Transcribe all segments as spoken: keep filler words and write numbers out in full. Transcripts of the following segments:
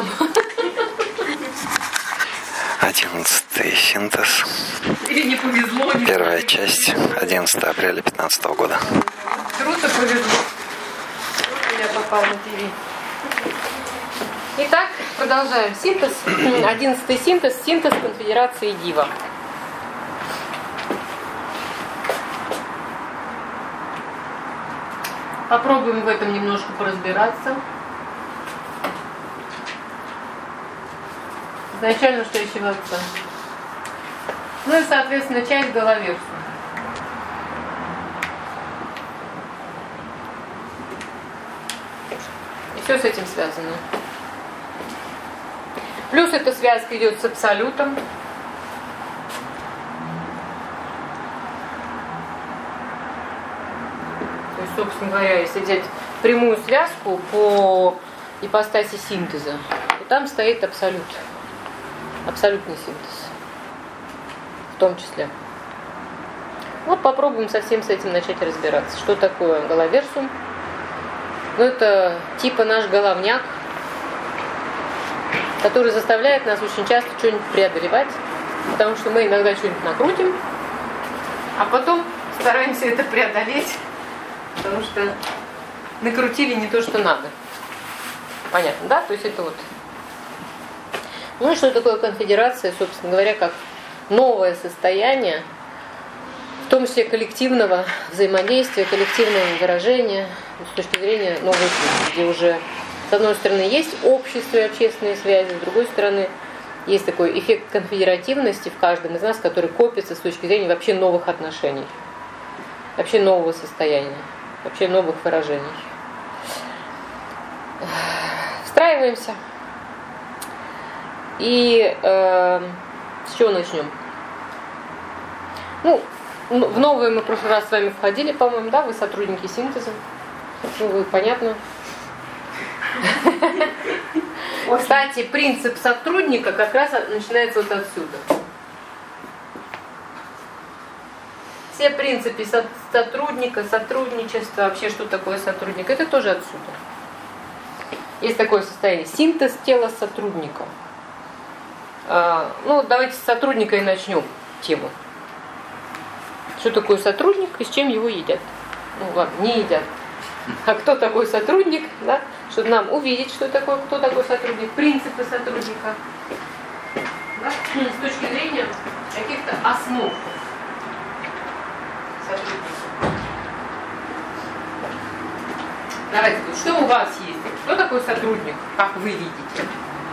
нам. Одиннадцатый синтез. Или не повезло. Не Первая повезло. часть. одиннадцатого апреля пятнадцатого года. Круто повезло. Вот я попал на ТВ. Итак, продолжаем. Синтез. Одиннадцатый синтез. Синтез конфедерации Дива. Попробуем в этом немножко поразбираться. Изначально что еще акцент? Ну и, соответственно, часть головерсу. И все с этим связано. Плюс эта связка идет с абсолютом. То есть, собственно говоря, если взять прямую связку по ипостаси синтеза, то там стоит абсолют. Абсолютный синтез. В том числе. Вот попробуем совсем с этим начать разбираться. Что такое головерсум? Ну, это типа наш головняк, который заставляет нас очень часто что-нибудь преодолевать, потому что мы иногда что-нибудь накрутим, а потом стараемся это преодолеть, потому что накрутили не то, что надо. Понятно, да? То есть это вот. Ну и что такое конфедерация, собственно говоря, как новое состояние, в том числе коллективного взаимодействия, коллективного выражения, с точки зрения новой жизни, где уже, с одной стороны, есть общество и общественные связи, с другой стороны, есть такой эффект конфедеративности в каждом из нас, который копится с точки зрения вообще новых отношений, вообще нового состояния, вообще новых выражений. Встраиваемся. И э, с чего начнем? Ну, в новое мы в прошлый раз с вами входили, по-моему, да? Вы сотрудники синтеза. Ну, вы, понятно. Кстати, принцип сотрудника как раз начинается вот отсюда. Все принципы сотрудника, сотрудничества, вообще что такое сотрудник, это тоже отсюда. Есть такое состояние. Синтез тела сотрудника. Ну, давайте с сотрудника и начнем тему. Что такое сотрудник и с чем его едят? Ну, ладно, не едят. А кто такой сотрудник, да? Чтобы нам увидеть, что такое, кто такой сотрудник, принципы сотрудника, да? С точки зрения каких-то основ сотрудника. Давайте, что у вас есть? Кто такой сотрудник, как вы видите?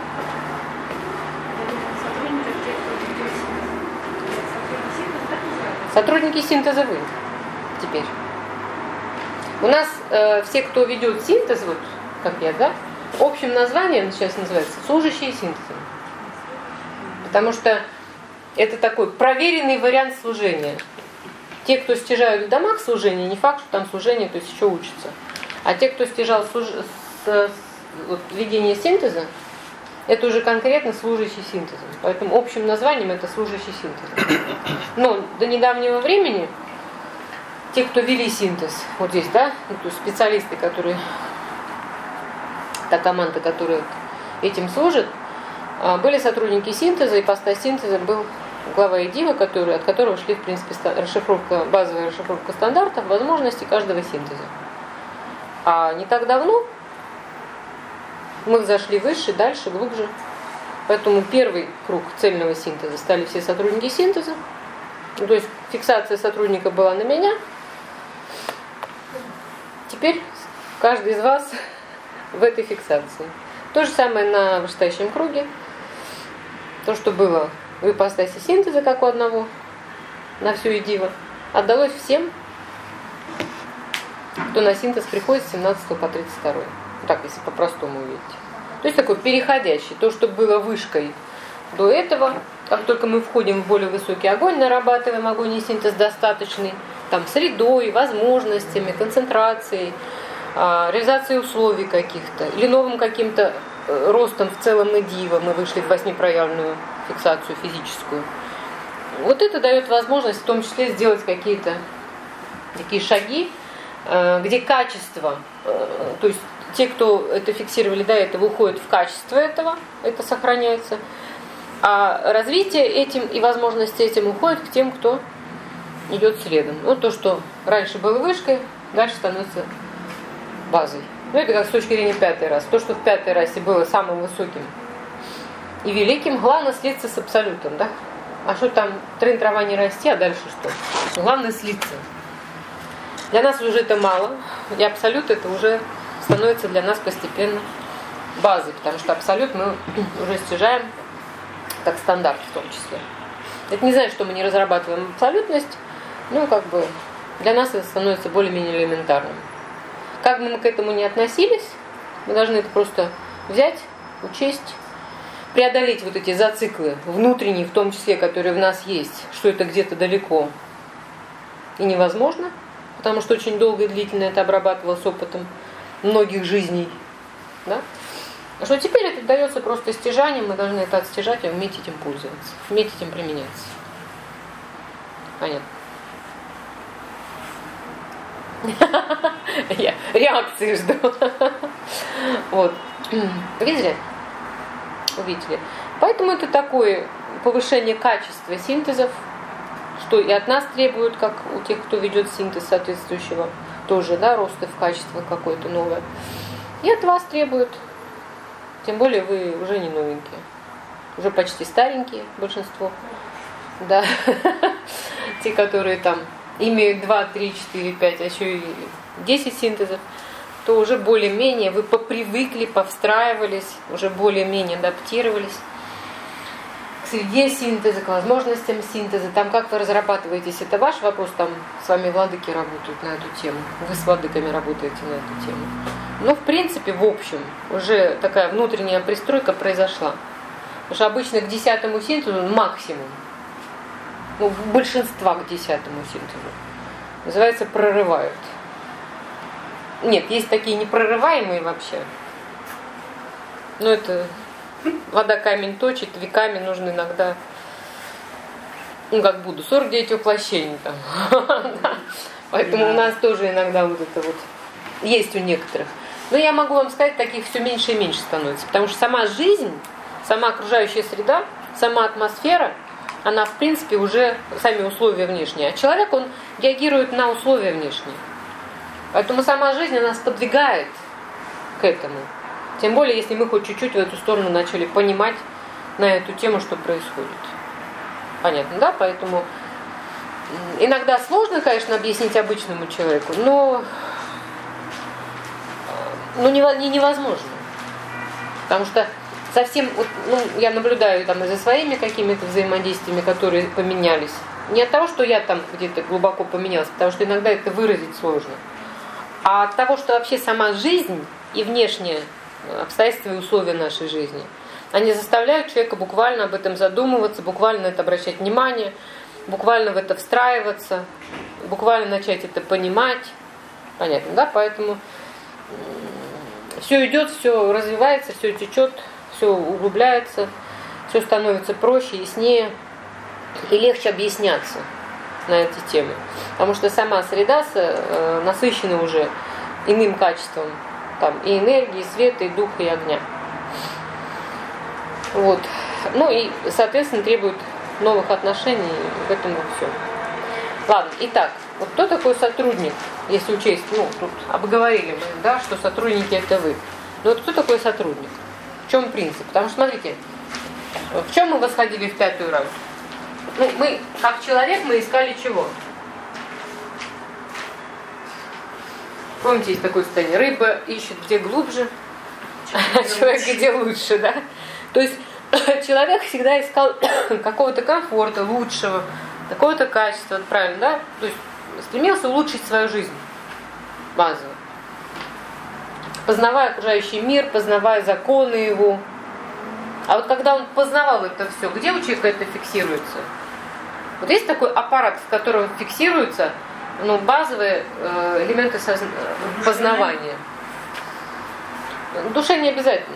Сотрудники синтеза вы теперь. У нас э, все, кто ведет синтез, вот как я, да, общим названием сейчас называется служащие синтезом. Потому что это такой проверенный вариант служения. Те, кто стяжают в домах служение, не факт, что там служение, то есть еще учатся. А те, кто стяжал служ... с, с, вот, ведение синтеза, это уже конкретно служащий синтезом. Поэтому общим названием это служащий синтезом. Но до недавнего времени те, кто вели синтез, вот здесь, да, ну, то есть специалисты, которые, та команда, которая этим служит, были сотрудники синтеза, и ипостась синтеза был глава Едива, который, от которого шли, в принципе, расшифровка, базовая расшифровка стандартов, возможностей каждого синтеза. А не так давно мы зашли выше, дальше, глубже. Поэтому первый круг цельного синтеза стали все сотрудники синтеза. Ну, то есть фиксация сотрудника была на меня. Теперь каждый из вас в этой фиксации. То же самое на вышестоящем круге. То, что было в ипостаси синтеза, как у одного, на всю Едиво, отдалось всем, кто на синтез приходит с семнадцатого по тридцать второй. Так, если по-простому увидеть. То есть такой переходящий. То, что было вышкой до этого, как только мы входим в более высокий огонь, нарабатываем огонь и синтез достаточный, там, средой, возможностями, концентрацией, реализацией условий каких-то, или новым каким-то ростом в целом Едива, мы вышли в восьмипроявленную фиксацию физическую. Вот это дает возможность в том числе сделать какие-то такие шаги, где качество, то есть те, кто это фиксировали до этого, уходят в качество этого, это сохраняется. А развитие этим и возможности этим уходят к тем, кто идет следом. Вот то, что раньше было вышкой, дальше становится базой. Ну, это как с точки зрения пятой расы. То, что в пятой расе было самым высоким и великим, главное слиться с абсолютом, да? А что там, трын трава не расти, а дальше что? Главное слиться. Для нас уже это мало, и абсолют это уже становится для нас постепенно базой, потому что абсолют мы уже стяжаем как стандарт в том числе. Это не значит, что мы не разрабатываем абсолютность, но как бы для нас это становится более-менее элементарным. Как бы мы к этому ни относились, мы должны это просто взять, учесть, преодолеть вот эти зациклы, внутренние в том числе, которые в нас есть, что это где-то далеко и невозможно, потому что очень долго и длительно это обрабатывалось опытом многих жизней. Да? А что теперь это дается просто стяжанием, мы должны это отстяжать и уметь этим пользоваться, уметь этим применяться. Понятно? Я реакции жду. Вот. Видели? Увидели. Поэтому это такое повышение качества синтезов, что и от нас требуют, как у тех, кто ведет синтез соответствующего, тоже, да, роста в качество какое-то новое. И от вас требуют. Тем более вы уже не новенькие. Уже почти старенькие большинство. Да. Те, которые там имеют два, три, четыре, пять, а еще и десять синтезов, то уже более-менее вы попривыкли, повстраивались, уже более-менее адаптировались к среде синтеза, к возможностям синтеза. Там как вы разрабатываетесь, это ваш вопрос, там с вами владыки работают на эту тему, вы с владыками работаете на эту тему. Но в принципе, в общем, уже такая внутренняя пристройка произошла. Потому что обычно к десятому синтезу максимум, ну, большинства к десятому синтезу, называется, прорывают. Нет, есть такие непрорываемые вообще. Но это вода камень точит, веками нужно иногда, ну как буду, сорок девять воплощений там. Поэтому у нас тоже иногда вот это вот есть у некоторых. Но я могу вам сказать, таких все меньше и меньше становится. Потому что сама жизнь, сама окружающая среда, сама атмосфера, она в принципе уже сами условия внешние. А человек, он реагирует на условия внешние. Поэтому сама жизнь, она сподвигает к этому. Тем более, если мы хоть чуть-чуть в эту сторону начали понимать на эту тему, что происходит. Понятно, да? Поэтому иногда сложно, конечно, объяснить обычному человеку, но, но невозможно. Потому что совсем, ну, я наблюдаю там и за своими какими-то взаимодействиями, которые поменялись. Не от того, что я там где-то глубоко поменялась, потому что иногда это выразить сложно. А от того, что вообще сама жизнь и внешние обстоятельства и условия нашей жизни, они заставляют человека буквально об этом задумываться, буквально на это обращать внимание, буквально в это встраиваться, буквально начать это понимать. Понятно, да? Поэтому все идет, все развивается, все течет, все углубляется, все становится проще, яснее и легче объясняться на эти темы. Потому что сама среда э, насыщена уже иным качеством там, и энергии, и света, и духа, и огня. Вот. Ну и, соответственно, требует новых отношений, и в этом все. Ладно, итак, вот кто такой сотрудник, если учесть, ну, тут обговорили мы, да, что сотрудники это вы. Но вот кто такой сотрудник? В чем принцип? Потому что, смотрите, в чем мы восходили в пятую расу? Ну, мы, как человек, мы искали чего? Помните, есть такое состояние. Рыба ищет где глубже, а человек где лучше, да? То есть человек всегда искал какого-то комфорта, лучшего, какого-то качества, правильно, да? То есть стремился улучшить свою жизнь базово. Познавая окружающий мир, познавая законы его. А вот когда он познавал это все, где у человека это фиксируется? Вот есть такой аппарат, в котором фиксируются, ну, базовые э, элементы созна... познавания. Душе не обязательно.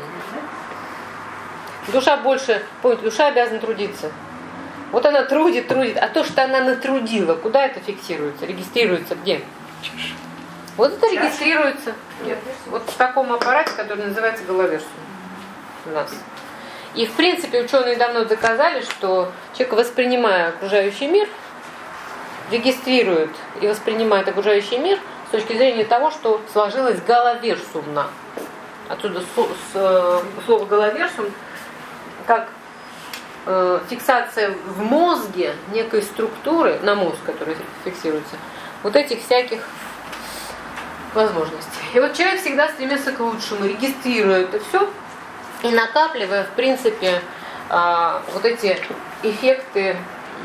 Душа больше, помните, душа обязана трудиться. Вот она трудит, трудит, а то, что она натрудила, куда это фиксируется, регистрируется где? Вот это регистрируется нет, вот в таком аппарате, который называется головерсум у нас. И в принципе ученые давно доказали, что человек, воспринимая окружающий мир, регистрирует и воспринимает окружающий мир с точки зрения того, что сложилось головерсумно. Отсюда слово головерсум как э, фиксация в мозге некой структуры, на мозг, который фиксируется, вот этих всяких возможностей. И вот человек всегда стремится к лучшему, регистрируя это все и накапливая, в принципе, э, вот эти эффекты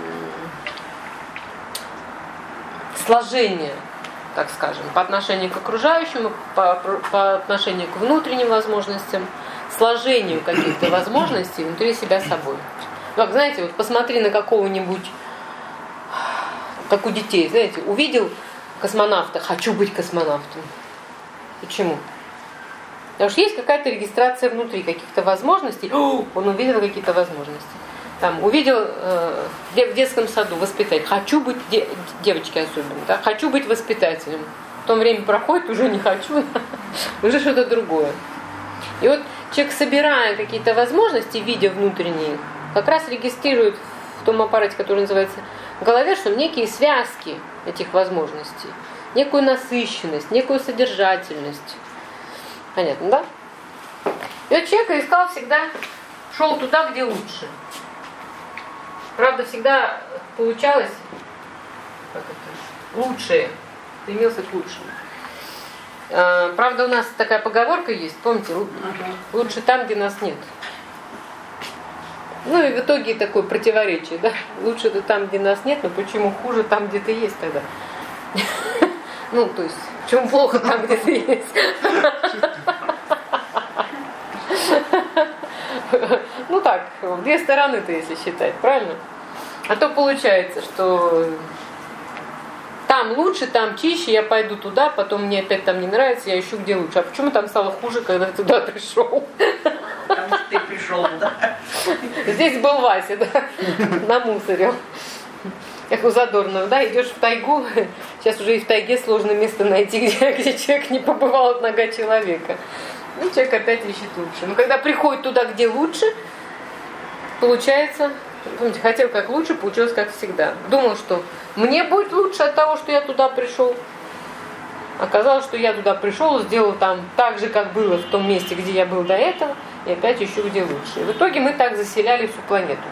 сложения, так скажем, по отношению к окружающему, по, по отношению к внутренним возможностям, сложению каких-то возможностей внутри себя собой. Как, знаете, вот посмотри на какого-нибудь, как у детей, знаете, увидел космонавта, хочу быть космонавтом. Почему? Потому что есть какая-то регистрация внутри, каких-то возможностей. О, он увидел какие-то возможности. Там, увидел э, в детском саду воспитатель, хочу быть, де, девочки особенно, да, хочу быть воспитателем. Потом время проходит, уже не хочу, уже что-то другое. И вот человек, собирая какие-то возможности, видя внутренние, как раз регистрирует в том аппарате, который называется головерсум, некие связки этих возможностей, некую насыщенность, некую содержательность. Понятно, да? И вот человек искал всегда, шел туда, где лучше. Правда, всегда получалось как это, лучшее, стремился к лучшему. А, правда, у нас такая поговорка есть, помните, лучше там, где нас нет. Ну и в итоге такое противоречие, да? Лучше это там, где нас нет, но почему хуже там, где ты есть тогда? Ну, то есть, почему плохо там, где ты есть? Ну так, в две стороны-то, если считать, правильно? А то получается, что там лучше, там чище, я пойду туда, потом мне опять там не нравится, я ищу где лучше. А почему там стало хуже, когда я туда пришел? Потому что ты пришел, да? Здесь был Вася, да, намусорил. Как у Задорнова, да, идешь в тайгу, сейчас уже и в тайге сложно место найти, где, где человек не побывал от нога человека. Ну, человек опять ищет лучше. Но когда приходит туда, где лучше, получается, помните, хотел как лучше, получилось как всегда. Думал, что мне будет лучше от того, что я туда пришел. Оказалось, что я туда пришел, сделал там так же, как было в том месте, где я был до этого, и опять ищу, где лучше. И в итоге мы так заселяли всю планету.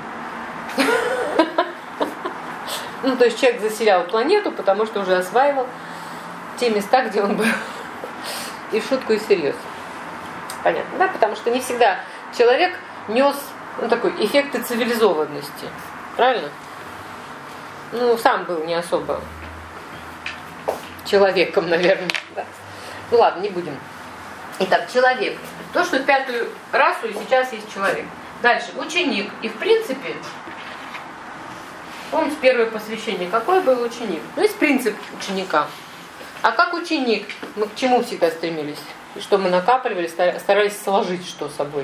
Ну, то есть человек заселял планету, потому что уже осваивал те места, где он был. И в шутку, и всерьез. Понятно, да? Потому что не всегда человек нес, ну, такой эффекты цивилизованности. Правильно? Ну, сам был не особо человеком, наверное. Да. Ну ладно, не будем. Итак, человек. То, что в пятую расу и сейчас есть человек. Дальше, ученик. И в принципе, помните первое посвящение, какой был ученик? Ну, есть принцип ученика. А как ученик, мы к чему всегда стремились? И что мы накапливали, старались сложить что с собой?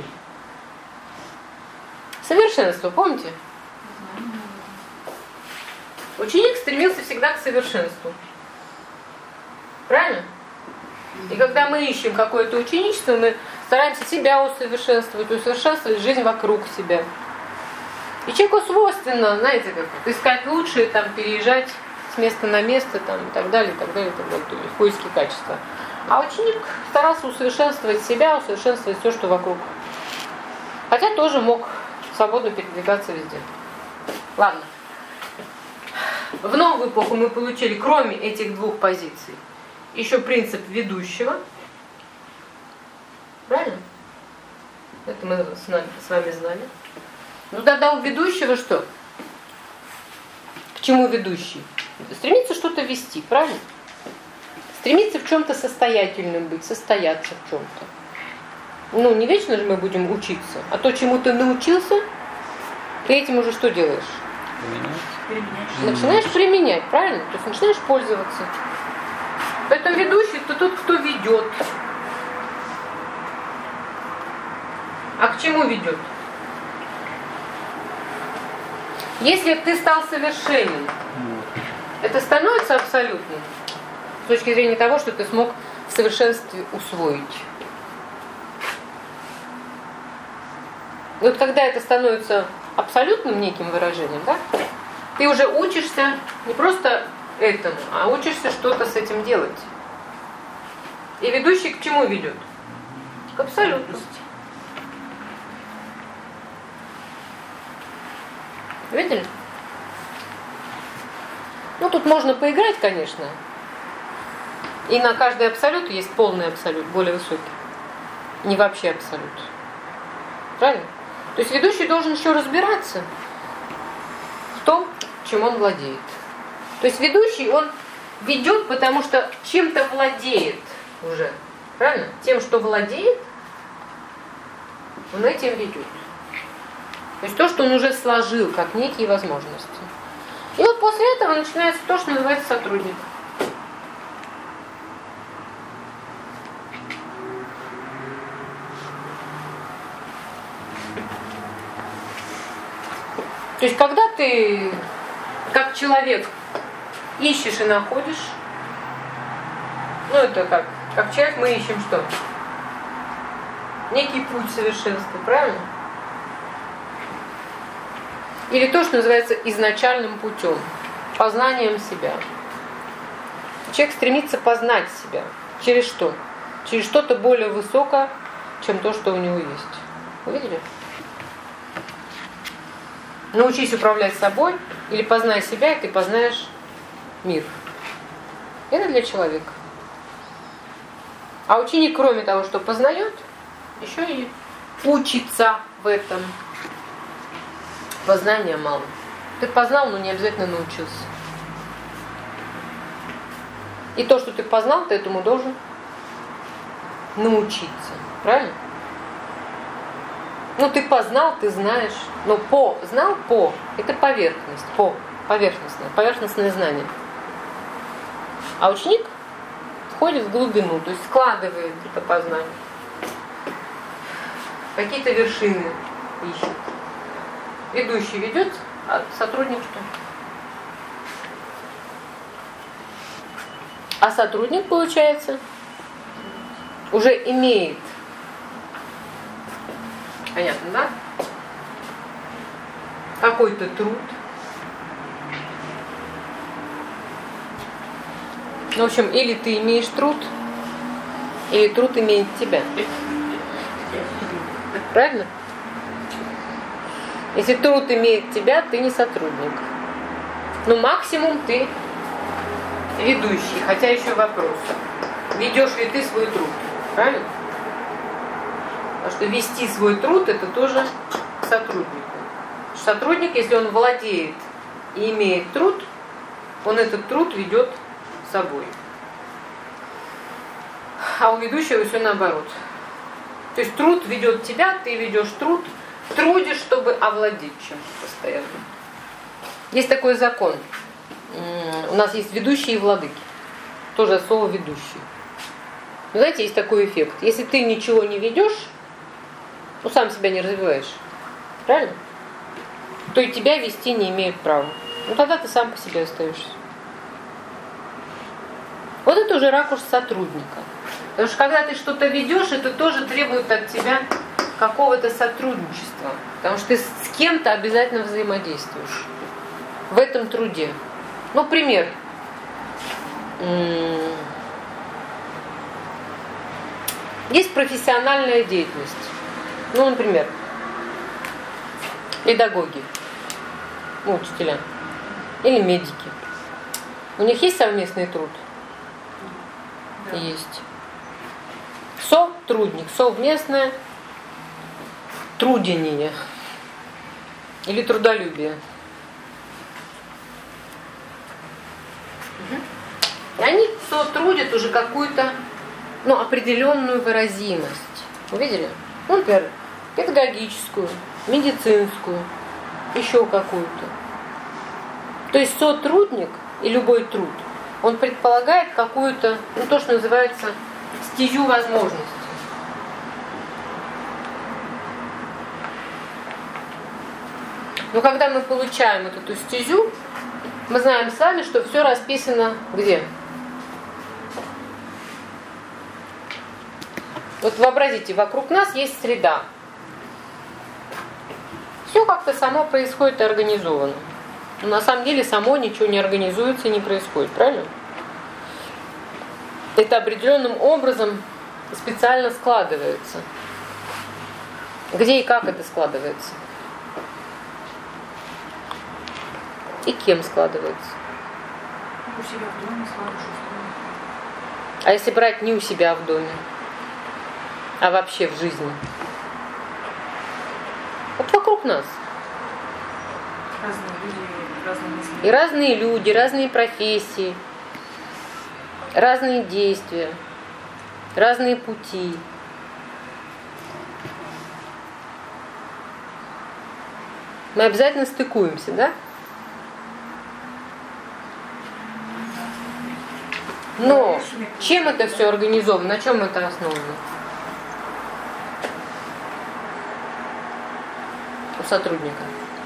Совершенство, помните? Ученик стремился всегда к совершенству. Правильно? И когда мы ищем какое-то ученичество, мы стараемся себя усовершенствовать, усовершенствовать жизнь вокруг себя. И человеку свойственно, знаете, как вот, искать лучшее, там, переезжать с места на место, там, и так далее, и так далее, и так далее, то есть в поиске качества. А ученик старался усовершенствовать себя, усовершенствовать все, что вокруг. Хотя тоже мог свободно передвигаться везде. Ладно. В новую эпоху мы получили, кроме этих двух позиций, еще принцип ведущего. Правильно? Это мы с, нами, с вами знали. Ну тогда у ведущего что? К чему ведущий? Стремится что-то вести, правильно? Стремится в чем-то состоятельным быть, состояться в чем-то. Ну, не вечно же мы будем учиться. А то, чему ты научился, ты этим уже что делаешь? Применять. Начинаешь применять, правильно? То есть начинаешь пользоваться. Поэтому ведущий — это тот, кто ведет. А к чему ведет? Если ты стал совершенен, это становится абсолютным? с точки зрения того, что ты смог в совершенстве усвоить. И вот когда это становится абсолютным неким выражением, да, ты уже учишься не просто этому, а учишься что-то с этим делать. И ведущий к чему ведет? К абсолютности. Видели? Ну, тут можно поиграть, конечно. И на каждый абсолют есть полный абсолют, более высокий. Не вообще абсолют. Правильно? То есть ведущий должен еще разбираться в том, чем он владеет. То есть ведущий, он ведет, потому что чем-то владеет уже. Правильно? Тем, что владеет, он этим ведет. То есть то, что он уже сложил, как некие возможности. И вот после этого начинается то, что называется сотрудник. То есть когда ты, как человек, ищешь и находишь, ну это как, как человек мы ищем что? Некий путь совершенства, правильно? Или то, что называется изначальным путем, познанием себя. Человек стремится познать себя. Через что? Через что-то более высокое, чем то, что у него есть. Вы видели? Научись управлять собой, или познай себя, и ты познаешь мир. Это для человека. А ученик, кроме того, что познает, еще и учится в этом. Познания мало. Ты познал, но не обязательно научился. И то, что ты познал, ты этому должен научиться. Правильно? Ну, ты познал, ты знаешь. Но по, знал, по, это поверхность. По, поверхностное, поверхностное знание. А ученик входит в глубину, то есть складывает это познание. Какие-то вершины ищет. Ведущий ведет, а сотрудник что? А сотрудник, получается, уже имеет, понятно, да? Какой-то труд. Ну, в общем, или ты имеешь труд, или труд имеет тебя. Правильно? Если труд имеет тебя, ты не сотрудник. Но максимум ты ведущий. Хотя еще вопрос. Ведешь ли ты свой труд? Правильно? Потому что вести свой труд, это тоже к сотруднику. Сотрудник, если он владеет и имеет труд, он этот труд ведет собой. А у ведущего все наоборот. То есть труд ведет тебя, ты ведешь труд, трудишь, чтобы овладеть чем-то постоянно. Есть такой закон. У нас есть ведущие и владыки. Тоже слово ведущий. Но знаете, есть такой эффект. Если ты ничего не ведешь, ну сам себя не развиваешь, правильно? То и тебя вести не имеют права. Ну тогда ты сам по себе остаешься. Вот это уже ракурс сотрудника. Потому что когда ты что-то ведешь, это тоже требует от тебя какого-то сотрудничества. Потому что ты с кем-то обязательно взаимодействуешь в этом труде. Ну, пример. Есть профессиональная деятельность. Ну, например, педагоги, ну, учителя или медики. У них есть совместный труд? Да. Есть. Сотрудник, совместное трудение или трудолюбие. И они сотрудят уже какую-то, ну, определенную выразимость. Увидели? Ну, например, педагогическую, медицинскую, еще какую-то. То есть сотрудник и любой труд, он предполагает какую-то, ну, то, что называется стезю возможностей. Но когда мы получаем вот эту стезю, мы знаем с вами, что все расписано где? Вот вообразите, вокруг нас есть среда. Все как-то само происходит и организовано. Но на самом деле само ничего не организуется и не происходит, правильно? Это определенным образом специально складывается. Где и как это складывается? И кем складывается? У себя в доме складываешь. А если брать не у себя в доме, а вообще в жизни? Вот вокруг нас. Разные люди, разные мысли. И разные люди, разные профессии, разные действия, разные пути. Мы обязательно стыкуемся, да? Но чем это все организовано? На чем это основано? У сотрудника.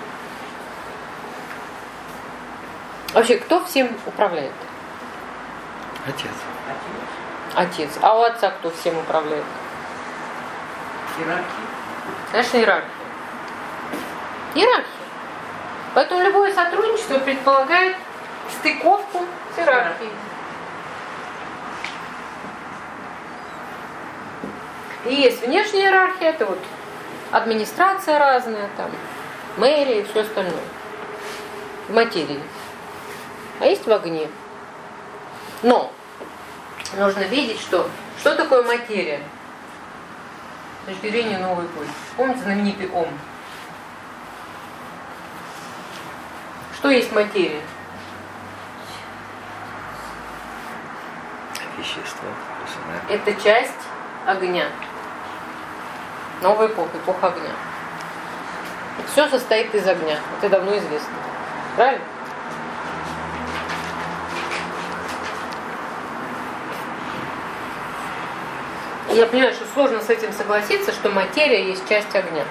Вообще, кто всем управляет? Отец. Отец. А у отца кто всем управляет? Иерархия. Конечно, иерархия. Иерархия. Поэтому любое сотрудничество предполагает стыковку с иерархией. И есть внешняя иерархия, это вот администрация разная, там, мэрия и все остальное. В материи. А есть в огне. Но нужно видеть, что, что такое материя. С точки зрения новой эпохи. Помните знаменитый Ом? Что есть материя? Вещество. Это часть огня. Новая эпоха, эпоха огня. Все состоит из огня. Это давно известно. Правильно? Я понимаю, что сложно с этим согласиться, что материя есть часть огня.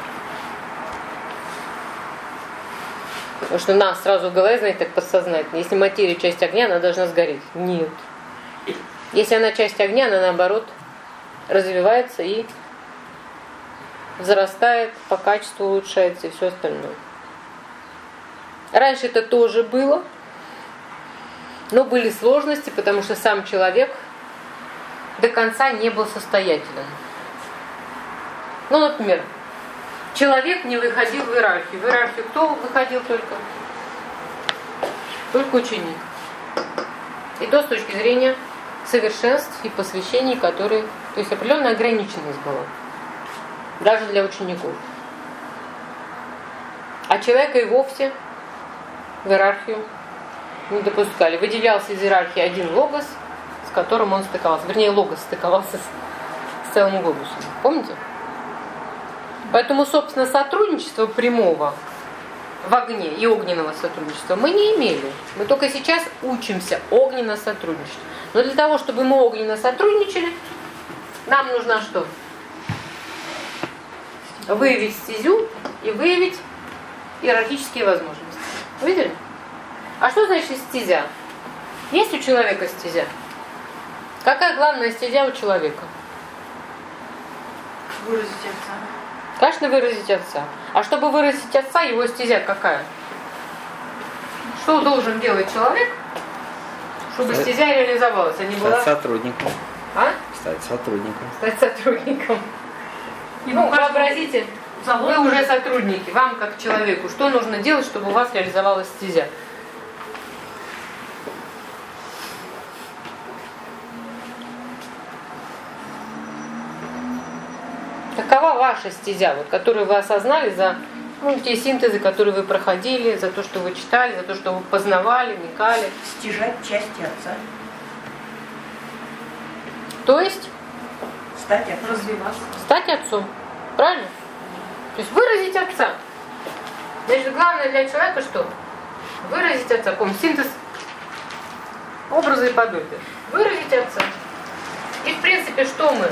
Потому что нас сразу в голове, знаете, так подсознательно. Если материя часть огня, она должна сгореть. Нет. Если она часть огня, она наоборот развивается и взрастает, по качеству улучшается и все остальное. Раньше это тоже было, но были сложности, потому что сам человек до конца не был состоятелен. Ну, например, человек не выходил в иерархию. В иерархию кто выходил только? Только ученик. И то с точки зрения совершенств и посвящений, которые... То есть определенная ограниченность была. Даже для учеников. А человека и вовсе в иерархию не допускали. Выделялся из иерархии один логос, с которым он стыковался. Вернее, логос стыковался с, с целым глобусом. Помните? Поэтому, собственно, сотрудничества прямого в огне и огненного сотрудничества мы не имели. Мы только сейчас учимся огненно сотрудничать. Но для того, чтобы мы огненно сотрудничали, нам нужно что? Выявить стезю и выявить иерархические возможности. Видели? А что значит стезя? Есть у человека стезя? Какая главная стезя у человека? Выразить отца. Конечно, выразить отца. А чтобы выразить отца, его стезя какая? Что должен делать человек, чтобы Стать... стезя реализовалась, а не Стать была... сотрудником. А? Стать сотрудником. Стать сотрудником. Ну, вообразите, вы уже сотрудники, вам как человеку, что нужно делать, чтобы у вас реализовалась стезя? Какова ваша стезя, вот, которую вы осознали за ну, те синтезы, которые вы проходили, за то, что вы читали, за то, что вы познавали, вникали? Стяжать части отца. То есть? Стать отцом. Развиваться. Стать отцом. Правильно? То есть выразить отца. Значит, главное для человека что? Выразить отца. Помните, синтез образа и подобия. Выразить отца. И в принципе, что мы?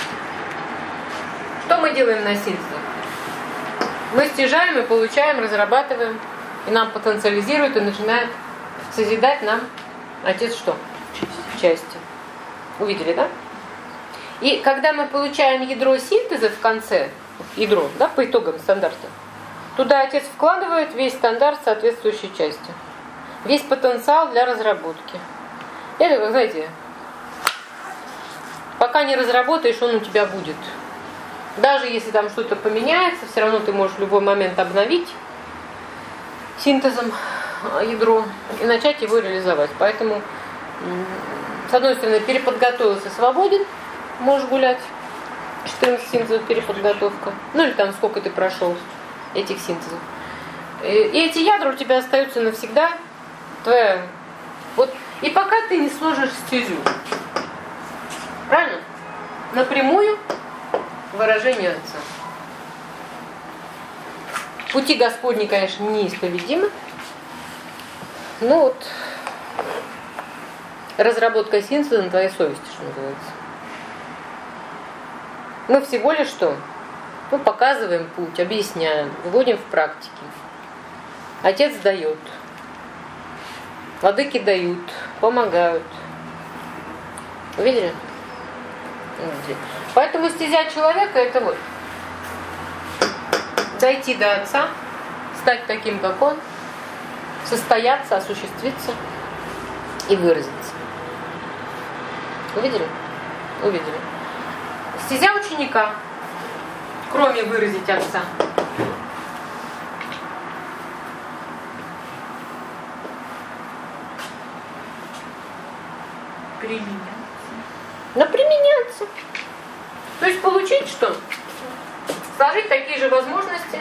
Что мы делаем на синтезе? Мы стяжаем и получаем, разрабатываем, и нам потенциализирует, и начинает созидать нам Отец что? Части. Увидели, да? И когда мы получаем ядро синтеза в конце, ядро, да, по итогам стандарта, туда отец вкладывает весь стандарт соответствующей части. Весь потенциал для разработки. Это, как знаете, пока не разработаешь, он у тебя будет. Даже если там что-то поменяется, все равно ты можешь в любой момент обновить синтезом ядро и начать его реализовать. Поэтому, с одной стороны, переподготовился, свободен, можешь гулять. четырнадцать синтезов переподготовка. Ну или там сколько ты прошел этих синтезов. И эти ядра у тебя остаются навсегда. Твоя. Вот. И пока ты не сложишь стезю. Правильно? Напрямую выражение Отца. Пути Господни, конечно, неисповедимы. Но вот разработка синтеза на твоей совести, что называется. Мы всего лишь что? Мы показываем путь, объясняем, вводим в практике. Отец дает. Владыки дают, помогают. Увидели? Поэтому стезя человека это вот дойти до Отца, стать таким, как Он, состояться, осуществиться и выразиться. Увидели? Увидели. Стезя ученика, кроме выразить Отца. Применяться. Наприменяться. То есть получить что? Сложить такие же возможности.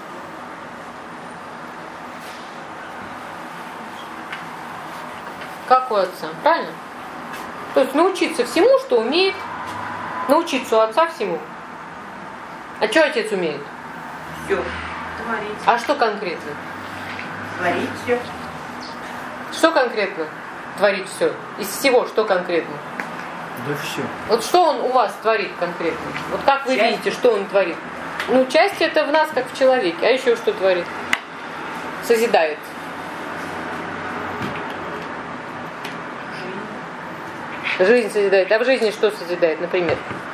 Как у Отца, правильно? То есть научиться всему, что умеет. Научиться у Отца всему. А что Отец умеет? Все. Творить. А что конкретно? Творить все. Что конкретно? Творить все. Из всего что конкретно? Да все. Вот что Он у вас творит конкретно? Вот как вы Часть. видите, что Он творит? Ну, часть это в нас, как в человеке. А еще что творит? Созидает. Жизнь созидает. А в жизни что созидает, например?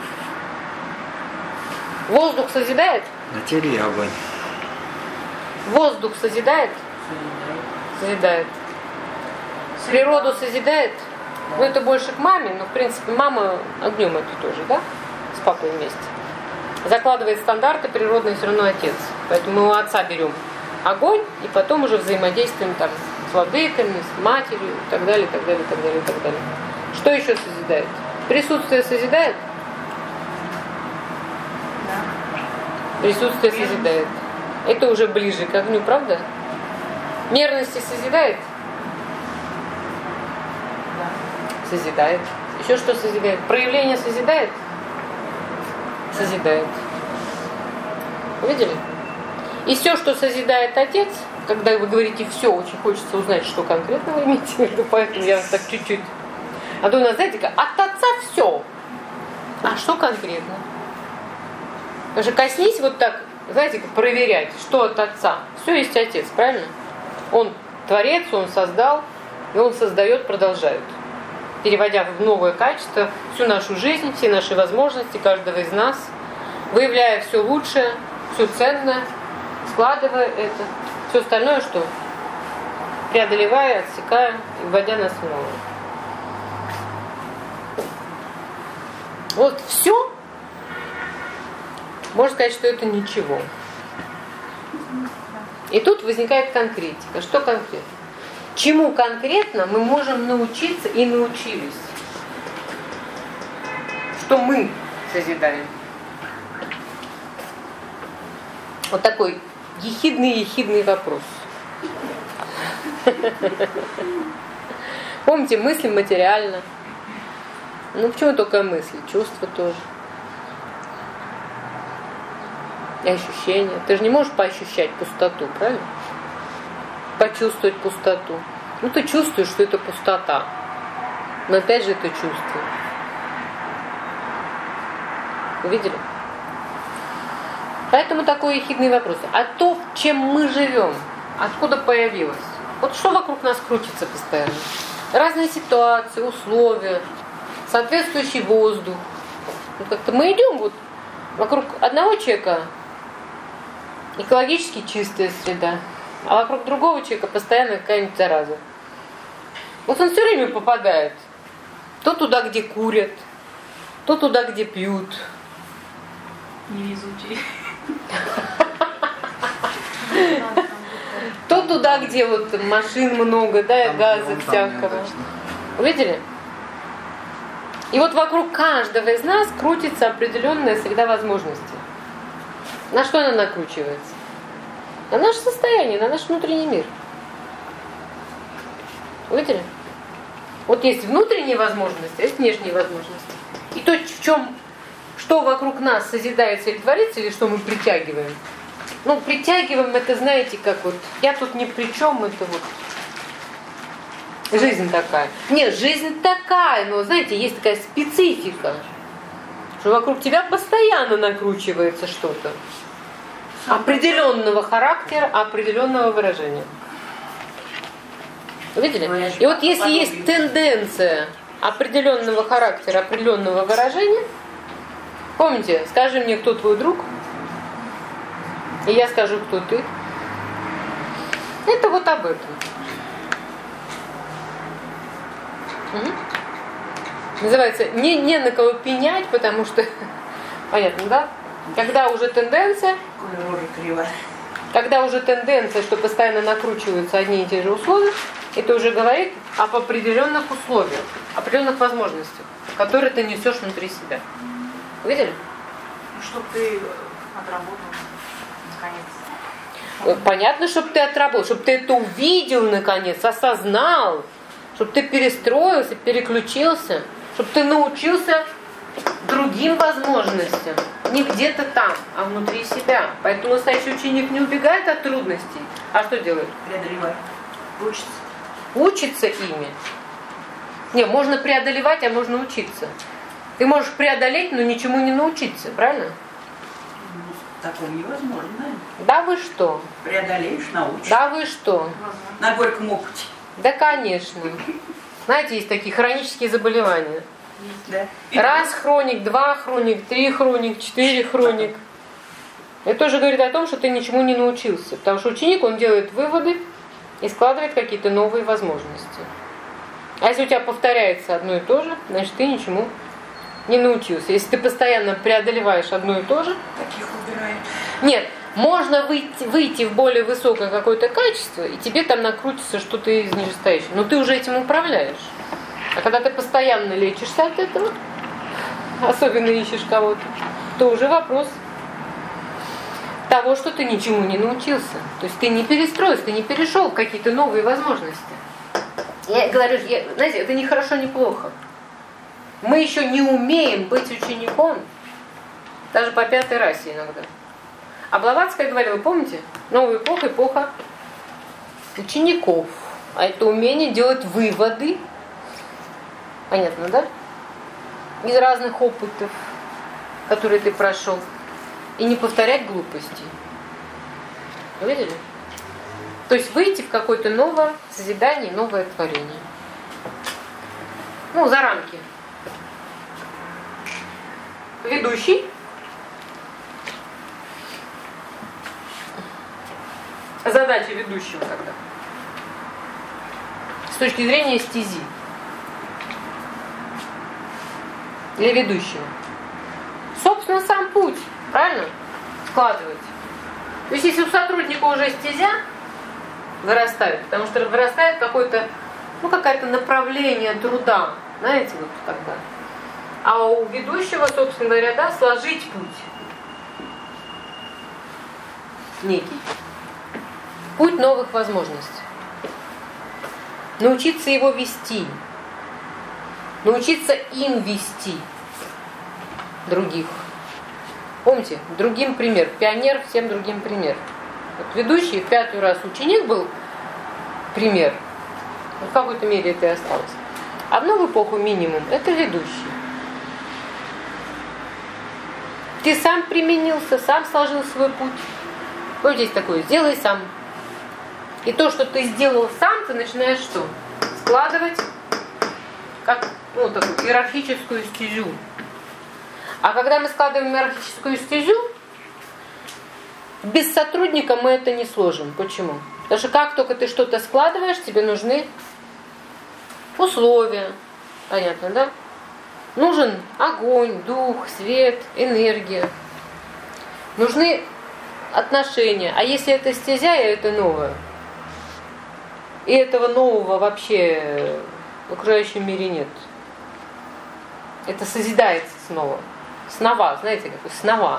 Воздух созидает? Материя, огонь. Воздух созидает? Созидает. Природу созидает? Ну, это больше к маме, но, в принципе, мама огнем это тоже, да? С папой вместе. Закладывает стандарты, природный все равно отец. Поэтому мы у отца берем огонь, и потом уже взаимодействуем там с владыками, с матерью, и так далее, и так далее, и так далее, и так далее. Что еще созидает? Присутствие созидает? Присутствие созидает. Это уже ближе к огню, правда? Мерности созидает? Созидает. Еще что созидает? Проявление созидает? Созидает. Увидели? И все, что созидает Отец, когда вы говорите все, очень хочется узнать, что конкретно вы имеете в виду, поэтому я вас так чуть-чуть. А то у нас, знаете, от Отца все. А что конкретно? Даже коснись вот так, знаете, как проверять, что от Отца. Все есть Отец, правильно? Он Творец, Он создал, и Он создает, продолжает. Переводя в новое качество всю нашу жизнь, все наши возможности, каждого из нас, выявляя все лучшее, все ценное, складывая это. Все остальное что? Преодолевая, отсекая и вводя нас в новое. Вот все, можно сказать, что это ничего. И тут возникает конкретика. Что конкретно? Чему конкретно мы можем научиться и научились? Что мы созидаем? Вот такой ехидный-ехидный вопрос. Помните, мысли материально. Ну почему только мысли? Чувства тоже. И ощущения. Ты же не можешь поощущать пустоту, правильно? Почувствовать пустоту. Ну ты чувствуешь, что это пустота. Но опять же это чувство. Увидели? Поэтому такой ехидный вопрос. А то, чем мы живем, откуда появилось? Вот что вокруг нас крутится постоянно? Разные ситуации, условия, соответствующий воздух, Ну, как-то мы идем вот вокруг одного человека экологически чистая среда, а вокруг другого человека постоянно какая-нибудь зараза. Вот он все время попадает. То туда, где курят, то туда, где пьют. Невезучий. То туда, где вот машин много, да, и Там, газа вон там всякого. неудачно. Увидели? И вот вокруг каждого из нас крутится определенная среда возможностей. На что она накручивается? На наше состояние, на наш внутренний мир. Увидели? Вот есть внутренние возможности, а есть внешние возможности. И то, в чем, что вокруг нас созидается или творится, или что мы притягиваем. Ну, притягиваем, это, знаете, как вот, я тут ни при чем, это вот жизнь такая. Нет, жизнь такая, но, знаете, есть такая специфика, что вокруг тебя постоянно накручивается что-то определенного характера, определенного выражения. Видели? И вот если есть тенденция определенного характера, определенного выражения, помните, скажи мне, кто твой друг, и я скажу, кто ты. Это вот об этом. Угу. Называется не, не на кого пенять, потому что, понятно, да? Когда уже тенденция, когда уже тенденция, что постоянно накручиваются одни и те же условия, это уже говорит об определенных условиях, определенных возможностях, которые ты несешь внутри себя. Видели? Чтобы ты отработал, наконец. Понятно, чтобы ты отработал, чтобы ты это увидел, наконец, осознал, чтобы ты перестроился, переключился, чтобы ты научился другим возможностям. Не где-то там, а внутри себя. Поэтому настоящий ученик не убегает от трудностей. А что делает? Преодолевай. Учится. Учится ими. Не, можно преодолевать, а можно учиться. Ты можешь преодолеть, но ничему не научиться, правильно? Ну, такое невозможно. Да вы что? Преодолеешь, научишься. Да вы что? На горьком опыте. Да, конечно. Знаете, есть такие хронические заболевания. Да. Раз хроник, два хроник, три хроник, четыре хроник. Это тоже говорит о том, что ты ничему не научился. Потому что ученик, он делает выводы и складывает какие-то новые возможности. А если у тебя повторяется одно и то же, значит ты ничему не научился. Если ты постоянно преодолеваешь одно и то же. Таких убирают. Нет, можно выйти, выйти в более высокое какое-то качество, и тебе там накрутится что-то из нижестоящего. Но ты уже этим управляешь. А когда ты постоянно лечишься от этого, особенно ищешь кого-то, то уже вопрос того, что ты ничему не научился. То есть ты не перестроился, ты не перешел в какие-то новые возможности. Я говорю, я, знаете, это не хорошо, не плохо. Мы еще не умеем быть учеником, даже по пятой расе иногда. А Блаватская говорила, помните, новая эпоха, эпоха учеников. А это умение делать выводы, понятно, да? Из разных опытов, которые ты прошел. И не повторять глупостей. Вы видели? То есть выйти в какое-то новое созидание, новое творение. Ну, за рамки. Ведущий. Задача ведущего тогда. С точки зрения стези. Для ведущего. Собственно, сам путь. Правильно? Складывать. То есть, если у сотрудника уже стезя вырастает, потому что вырастает какое-то, ну, какое-то направление труда. Знаете, вот тогда. А у ведущего, собственно говоря, да, сложить путь. Некий. Путь новых возможностей. Научиться его вести. Научиться им вести других. Помните, другим пример. Пионер всем другим пример. Вот ведущий, в пятый раз ученик был пример. В какой-то мере это и осталось. А в новую эпоху минимум это ведущий. Ты сам применился, сам сложил свой путь. Вот здесь такое, сделай сам. И то, что ты сделал сам, ты начинаешь что? Складывать как, ну, такую иерархическую стезю. А когда мы складываем иерархическую стезю, без сотрудника мы это не сложим. Почему? Потому что как только ты что-то складываешь, тебе нужны условия. Понятно, да? Нужен огонь, дух, свет, энергия. Нужны отношения. А если это стезя, и это новое? И этого нового вообще в окружающем мире нет. Это созидается снова. Снова, знаете, как снова.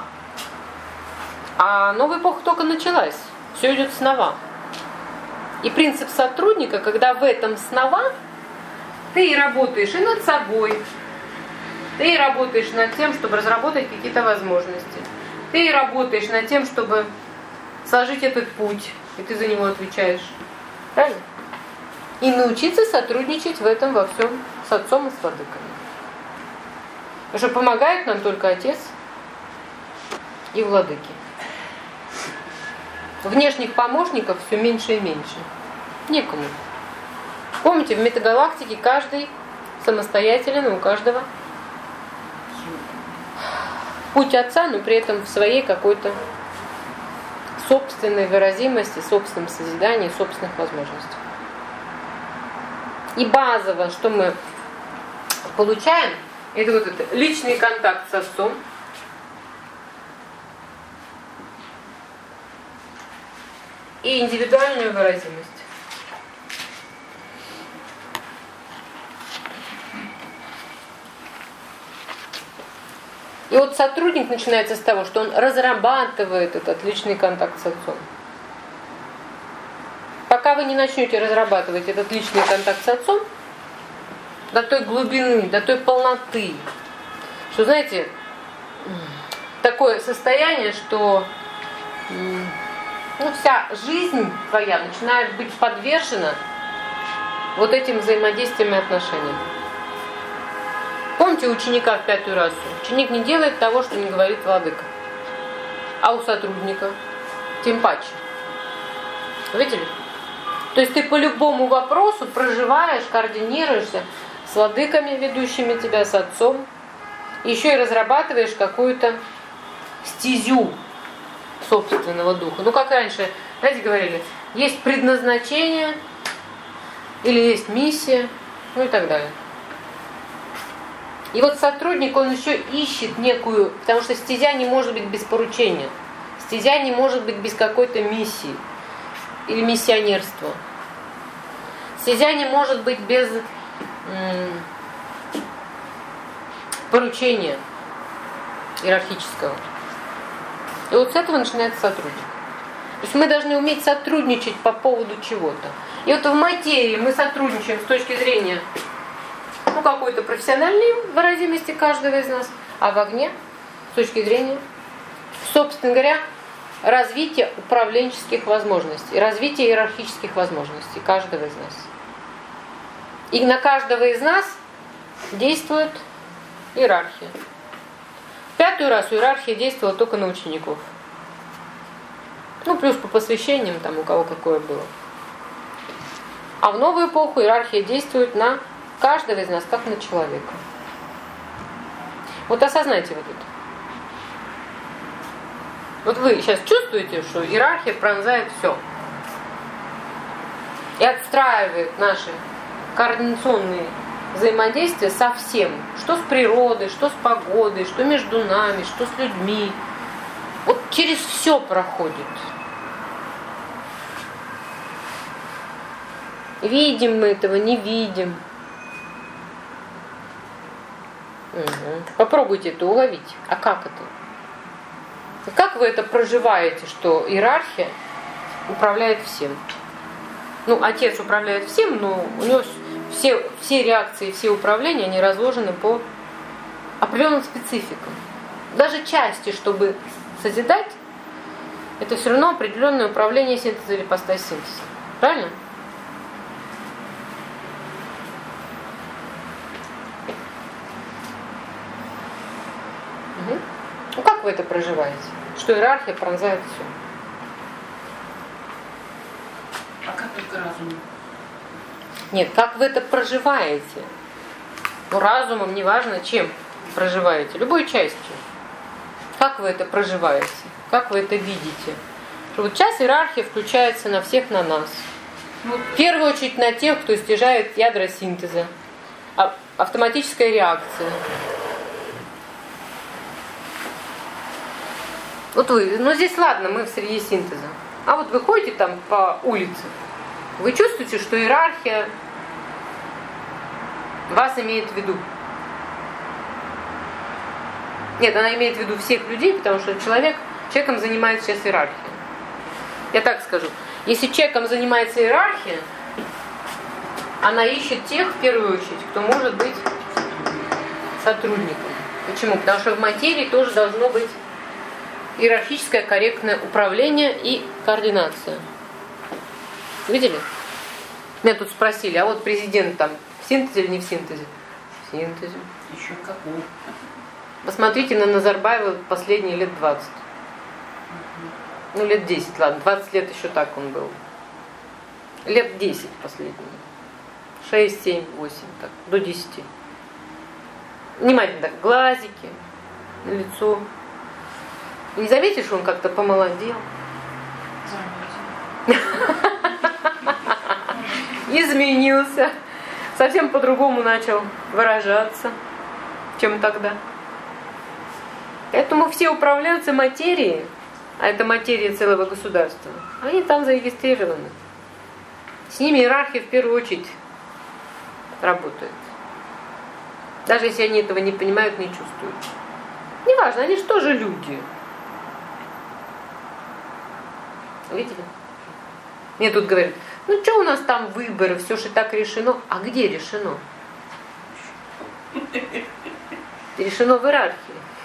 А новая эпоха только началась. Все идет снова. И принцип сотрудника, когда в этом снова ты и работаешь и над собой, ты и работаешь над тем, чтобы разработать какие-то возможности. Ты и работаешь над тем, чтобы сложить этот путь, и ты за него отвечаешь. Правильно? И научиться сотрудничать в этом во всем с отцом и с владыками. Потому что помогает нам только отец и владыки. Внешних помощников все меньше и меньше. Некому. Помните, в метагалактике каждый самостоятелен, у каждого путь отца, но при этом в своей какой-то собственной выразимости, собственном созидании, собственных возможностях. И базово, что мы получаем, это вот это личный контакт с отцом, и индивидуальную выразимость. И вот сотрудник начинается с того, что он разрабатывает этот личный контакт с отцом. Пока вы не начнете разрабатывать этот личный контакт с отцом, до той глубины, до той полноты, что, знаете, такое состояние, что ну, вся жизнь твоя начинает быть подвержена вот этим взаимодействиям и отношениям. Помните ученика в пятую расу? Ученик не делает того, что не говорит владыка. А у сотрудника тем паче. Видели? То есть ты по любому вопросу проживаешь, координируешься с владыками, ведущими тебя, с отцом. Еще и разрабатываешь какую-то стезю собственного духа. Ну, как раньше, знаете, говорили, есть предназначение или есть миссия, ну и так далее. И вот сотрудник, он еще ищет некую, потому что стезя не может быть без поручения. Стезя не может быть без какой-то миссии или миссионерства. Стезя не может быть без м- поручения иерархического. И вот с этого начинается сотрудник. То есть мы должны уметь сотрудничать по поводу чего-то. И вот в материи мы сотрудничаем с точки зрения ну, какой-то профессиональной выразимости каждого из нас, а в огне с точки зрения, собственно говоря, развития управленческих возможностей, развития иерархических возможностей каждого из нас. И на каждого из нас действует иерархия. В пятую расу иерархия действовала только на учеников. Ну, плюс по посвящениям, там у кого какое было. А в новую эпоху иерархия действует на каждого из нас, как на человека. Вот осознайте вот это. Вот вы сейчас чувствуете, что иерархия пронзает все. И отстраивает наши координационные взаимодействия со всем. Что с природой, что с погодой, что между нами, что с людьми. Вот через все проходит. Видим мы этого, не видим. Угу. Попробуйте это уловить. А как это? Как вы это проживаете, что иерархия управляет всем? Ну, отец управляет всем, но у него все, все реакции, все управления, они разложены по определенным спецификам. Даже части, чтобы созидать, это все равно определенное управление синтеза или ипостась синтеза. Правильно? Угу. Ну, как вы это проживаете? Что иерархия пронзает все. Пока только разум. Нет, как вы это проживаете? Ну, разумом, неважно чем. проживаете, любой частью. Как вы это проживаете? Как вы это видите? Что вот сейчас иерархия включается на всех, на нас. В первую очередь на тех, кто стяжает ядра синтеза. А автоматическая реакция. Вот вы, ну здесь ладно, мы в среде синтеза. А вот вы ходите там по улице, вы чувствуете, что иерархия вас имеет в виду. Нет, она имеет в виду всех людей, потому что человек, человеком занимается сейчас иерархия. Я так скажу. Если человеком занимается иерархия, она ищет тех, в первую очередь, кто может быть сотрудником. Почему? Потому что в материи тоже должно быть иерархическое корректное управление и координация. Видели? Меня тут спросили, а вот президент там в синтезе или не в синтезе? В синтезе. Еще какой. Посмотрите на Назарбаева последние лет двадцать. Ну, лет десять, ладно, двадцать лет еще так он был. Лет десять последние. шесть, семь, восемь, так, до десяти. Внимательно так, глазики, лицо. Не заметишь, что он как-то помолодел? Изменился. Совсем по-другому начал выражаться, чем тогда. Поэтому все управляются материей, а это материя целого государства. Они там зарегистрированы. С ними иерархия в первую очередь работает. Даже если они этого не понимают, не чувствуют. Неважно, они же тоже люди. Видели? Мне тут говорят, ну что у нас там выборы, все же так решено. А где решено? Решено в иерархии.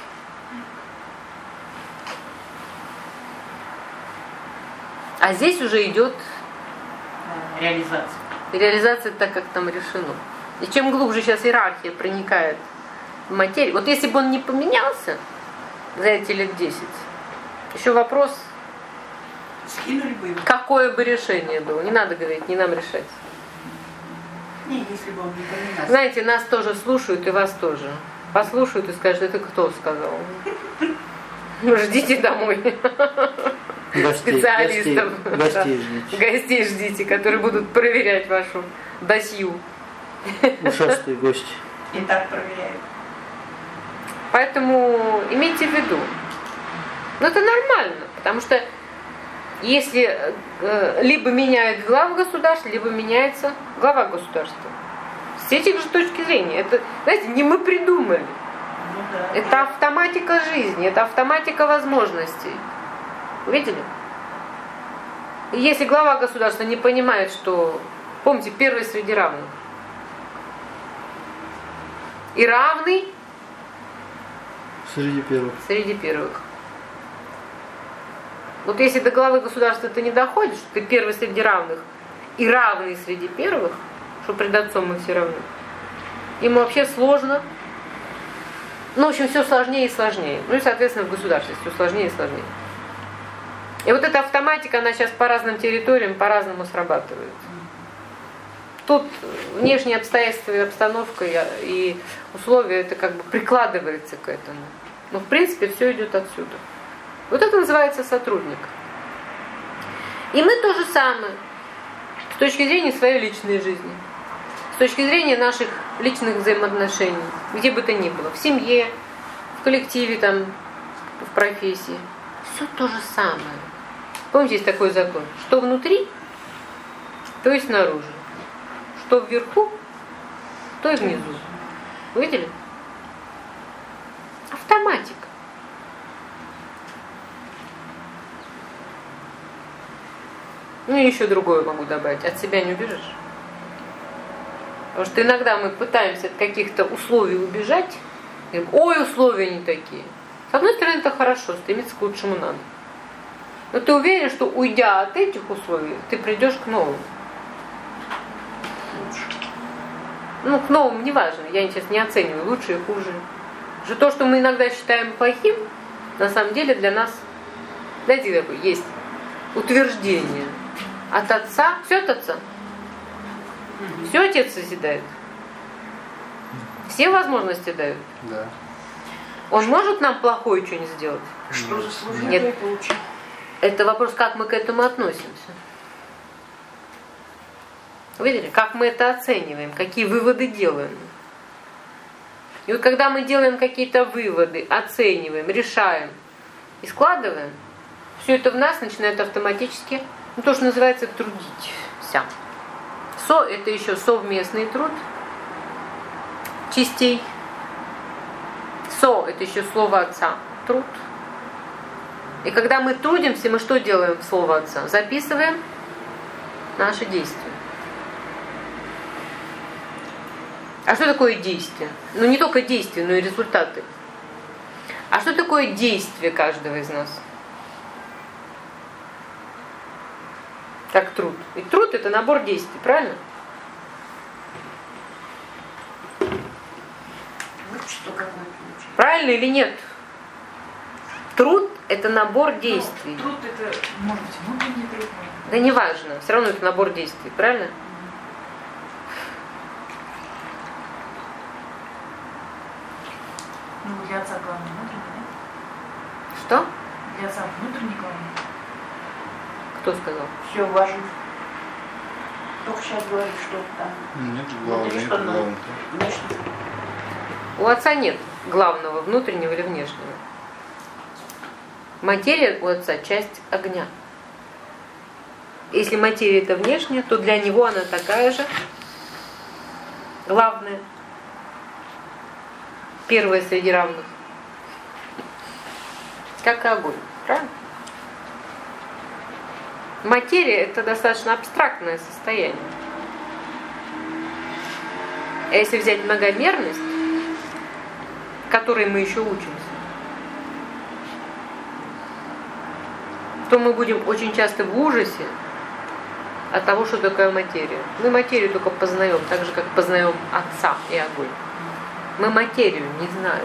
А здесь уже идет реализация. Реализация так, как там решено. И чем глубже сейчас иерархия проникает в материю. Вот если бы он не поменялся за эти лет десять, еще вопрос, скинули бы его. Какое бы решение было. Не надо говорить, не нам решать. Не, если бы он не поменялся. Знаете, нас тоже слушают, и вас тоже. Послушают и скажут, это кто сказал? Ждите домой. Гостей, Специалистов. Гостей, гостей ждите. Гостей ждите, которые будут проверять вашу досью. Ушастые гости. И так проверяют. Поэтому имейте в виду. Но это нормально, потому что если э, либо меняет глава государства, либо меняется глава государства. С этих же точки зрения. Это, знаете, не мы придумали. Ну, да. Это автоматика жизни, это автоматика возможностей. Видели? И если глава государства не понимает, что, помните, первый среди равных. И равный Среди первых. среди первых. Вот если до главы государства ты не доходишь, что ты первый среди равных и равный среди первых, что пред отцом мы все равны, ему вообще сложно. Ну, в общем, все сложнее и сложнее. Ну и, соответственно, в государстве все сложнее и сложнее. И вот эта автоматика, она сейчас по разным территориям по-разному срабатывает. Тут внешние обстоятельства и обстановка и условия, это как бы прикладывается к этому. Но в принципе все идет отсюда. Вот это называется сотрудник. И мы то же самое. С точки зрения своей личной жизни. С точки зрения наших личных взаимоотношений. Где бы то ни было. В семье, в коллективе, там, в профессии. Все то же самое. Помните, есть такой закон. Что внутри, то и снаружи. Что вверху, то и внизу. Видели? Автоматика. Ну и еще другое могу добавить. От себя не убежишь. Потому что иногда мы пытаемся от каких-то условий убежать. И говорим, ой, условия не такие. С одной стороны, это хорошо, стремиться к лучшему надо. Но ты уверен, что уйдя от этих условий, ты придешь к новым. Ну, к новым неважно. Я сейчас не оцениваю, лучше и хуже. Что то, что мы иногда считаем плохим, на самом деле для нас, знаете, такое есть утверждение. От отца, все от отца. Все отец созидает. Все возможности дают. Да. Он может нам плохое что-нибудь сделать? Что заслужил, Нет. то и получил. Это вопрос, как мы к этому относимся. Видели, как мы это оцениваем, какие выводы делаем. И вот когда мы делаем какие-то выводы, оцениваем, решаем и складываем, все это в нас начинает автоматически, ну, то, что называется, трудиться. Со – это еще совместный труд частей. Со – это еще слово Отца, труд. И когда мы трудимся, мы что делаем в слово Отца? Записываем наши действия. А что такое действие? Ну не только действия, но и результаты. А что такое действие каждого из нас? Как труд. И труд – это набор действий, правильно? Вот что какое получилось. Правильно или нет? Труд – это набор действий. Ну, труд это может быть внутренний труд. может Да не важно, все равно это набор действий, правильно? быть. Ну, для отца главное внутренний, да? Что? Для отца внутренний главный. Кто сказал? Все важно. Только сейчас говорит, что там. Нет главного, Внутри нет что надо? главного. Внешне. У Отца нет главного, внутреннего или внешнего. Материя у Отца часть огня. Если материя это внешняя, то для него она такая же главная. Первая среди равных. Как и огонь. Правильно? Материя это достаточно абстрактное состояние. А если взять многомерность, которой мы еще учимся, то мы будем очень часто в ужасе от того, что такое материя. Мы материю только познаем, так же, как познаем Отца и огонь. Мы материю не знаем.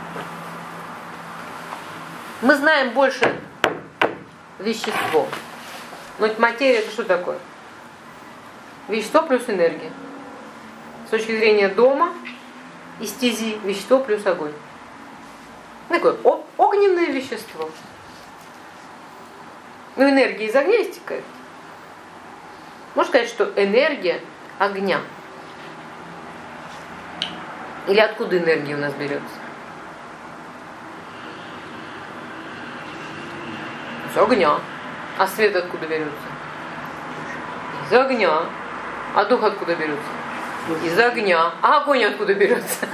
Мы знаем больше вещество. Но ведь материя это что такое? Вещество плюс энергия. С точки зрения дома и стези вещество плюс огонь. Такое огненное вещество. Ну, энергия из огня истекает. Можно сказать, что энергия огня. Или откуда энергия у нас берется? Из огня. А свет откуда берется? Из огня. А дух откуда берется? Из огня. А огонь откуда берется?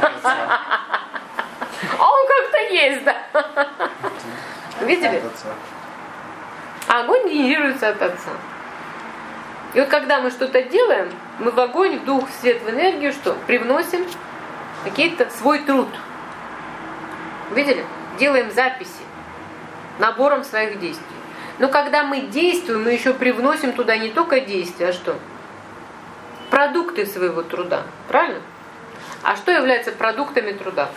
А он как-то есть, да? Видели? А огонь генерируется от Отца. И вот когда мы что-то делаем, мы в огонь, в дух, в свет, в энергию что? Привносим какие-то свой труд. Видели? Делаем записи набором своих действий. Но когда мы действуем, мы еще привносим туда не только действия, а что? Продукты своего труда. Правильно? А что является продуктами труда?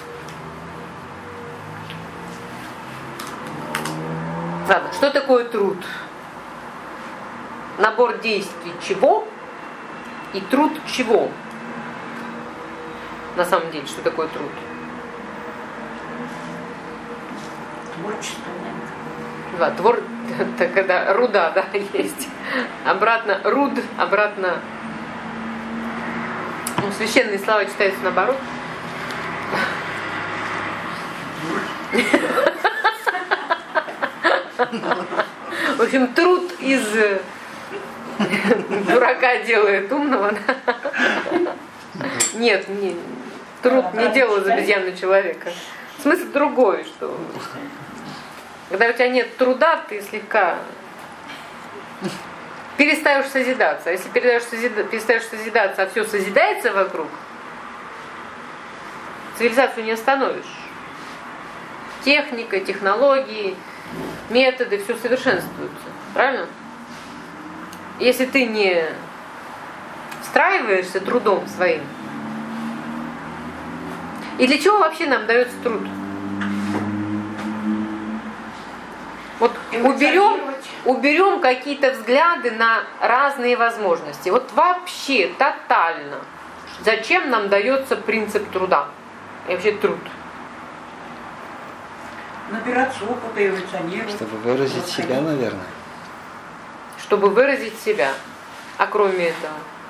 Ладно, что такое труд? Набор действий чего и труд чего? На самом деле, что такое труд? Творчество, наверное. Да, твор, это когда руда, да, есть. Обратно руд, обратно. Ну, священные слова читаются наоборот. В общем, труд из дурака делает умного. Нет, не, труд не делал из обезьяны человека. Смысл другой, что когда у тебя нет труда, ты слегка перестаешь созидаться. А если перестаешь созидаться, перестаешь созидаться, а все созидается вокруг, цивилизацию не остановишь. Техника, технологии, методы, все совершенствуются. Правильно? Если ты не встраиваешься трудом своим. И для чего вообще нам дается труд? Вот уберем, уберем какие-то взгляды на разные возможности. Вот вообще тотально. Зачем нам дается принцип труда? И вообще труд? Набираться опыта, эволюционировать. Чтобы выразить себя, наверное. Чтобы выразить себя. А кроме этого?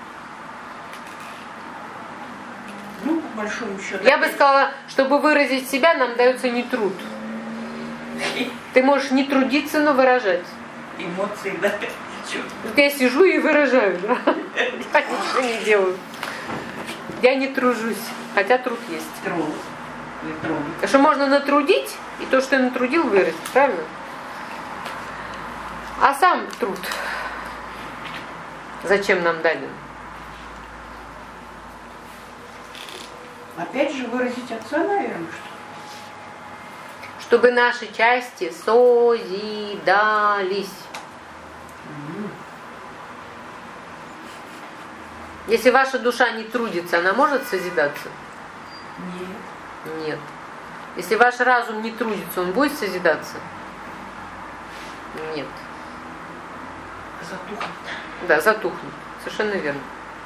Ну, по большому счету. Я бы сказала, чтобы выразить себя, нам дается не труд. Ты можешь не трудиться, но выражать. Эмоции, да. Вот я сижу и выражаю, да? Я ничего не делаю. Я не тружусь, хотя труд есть. Труд. Труд. Потому что можно натрудить, и то, что я натрудил, выразить, правильно? А сам труд зачем нам даден? Опять же выразить отца, наверное, что? Чтобы наши части созидались. М. Если ваша душа не трудится, она может созидаться? Нет. Нет. Если ваш разум не трудится, он будет созидаться? Нет. Затухнет. Да, затухнет. Совершенно верно.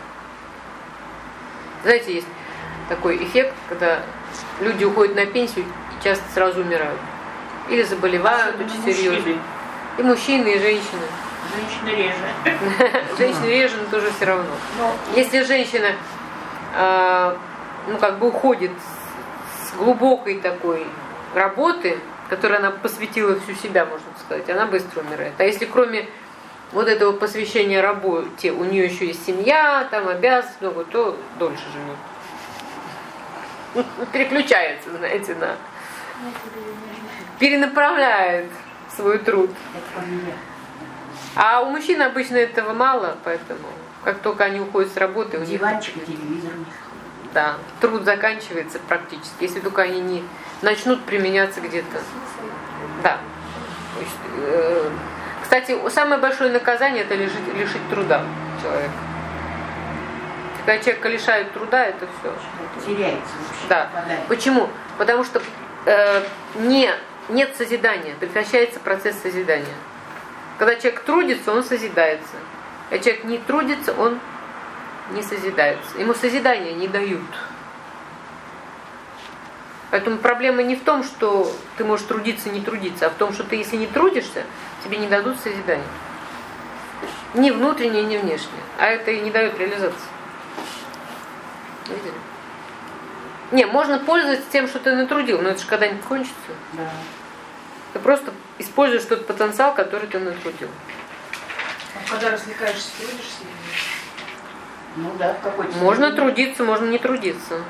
Знаете, есть такой эффект, когда люди уходят на пенсию и часто сразу умирают. Или заболевают Особенно очень серьезно. мужчины. И мужчины, и женщины. Женщины реже. Женщины реже, но тоже все равно. Но Если женщина э, ну, как бы уходит с глубокой такой работы, которой она посвятила всю себя, можно сказать, она быстро умирает. А если кроме вот этого посвящения работе у нее еще есть семья, там обязанности много, то дольше живет. Переключается, знаете, на... перенаправляет свой труд. это по мне. А у мужчин обычно этого мало, поэтому как только они уходят с работы, у них Диванчик и телевизор у них. да, труд заканчивается практически, если только они не начнут применяться где-то. Да. То есть, э, кстати, самое большое наказание — это лишить, лишить труда человека. Когда человека лишают труда, это все. Теряется вообще. Да. Попадает. Почему? Потому что э, не, нет созидания, прекращается процесс созидания. Когда человек трудится, он созидается. Когда человек не трудится, он не созидается. Ему созидания не дают. Поэтому проблема не в том, что ты можешь трудиться, не трудиться, а в том, что ты, если не трудишься, тебе не дадут созидания. Ни внутреннее, ни внешнее. А это и не дает реализации. Видели? Не, можно пользоваться тем, что ты натрудил, но это же когда-нибудь кончится. Да. Ты просто используешь тот потенциал, который ты натрудил. А когда развлекаешься, трудишься или нет? Ну да, в какой-то Можно степени. трудиться, можно не трудиться.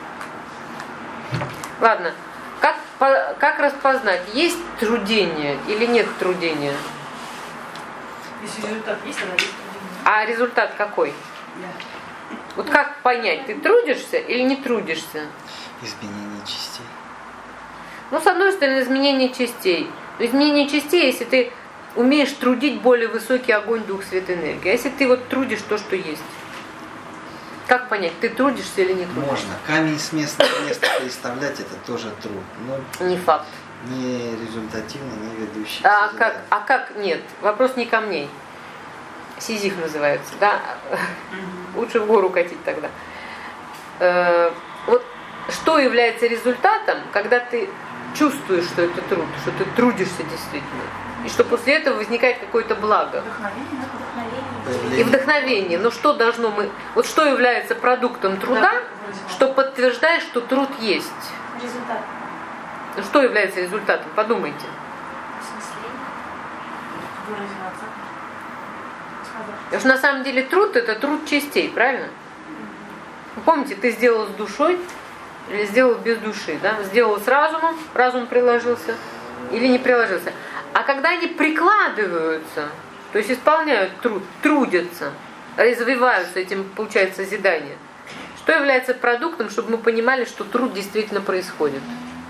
Ладно. Как, по- как распознать, есть трудение или нет трудения? Если результат есть, тогда есть трудение. А результат какой? Да. Вот как понять, ты трудишься или не трудишься? Изменение частей. Ну, с одной стороны, изменение частей. Но изменение частей, если ты умеешь трудить более высокий огонь, дух, свет, энергии. А если ты вот трудишь то, что есть? Как понять, ты трудишься или не трудишься? Можно. Камень с места на место переставлять — это тоже труд. Но Не факт. не результативно, не ведущий. к А созиданию. как, а как? Нет, вопрос не камней. Сизиф называется, да? Лучше в гору катить тогда. Э, вот что является результатом, когда ты чувствуешь, что это труд, что ты трудишься действительно, и что после этого возникает какое-то благо Вдохновение, да? и Появление. вдохновение. Но что должно мы, вот что является продуктом труда, Да, выразила. что подтверждает, что труд есть? Результат. Ну, что является результатом? Подумайте. Осмысление. Выразила отца. Сказав. Потому что на самом деле труд — это труд частей, правильно? Вы помните, ты сделал с душой или сделал без души, да? Сделал с разумом, разум приложился или не приложился. А когда они прикладываются, то есть исполняют труд, трудятся, развиваются, этим получается созидание, что является продуктом, чтобы мы понимали, что труд действительно происходит?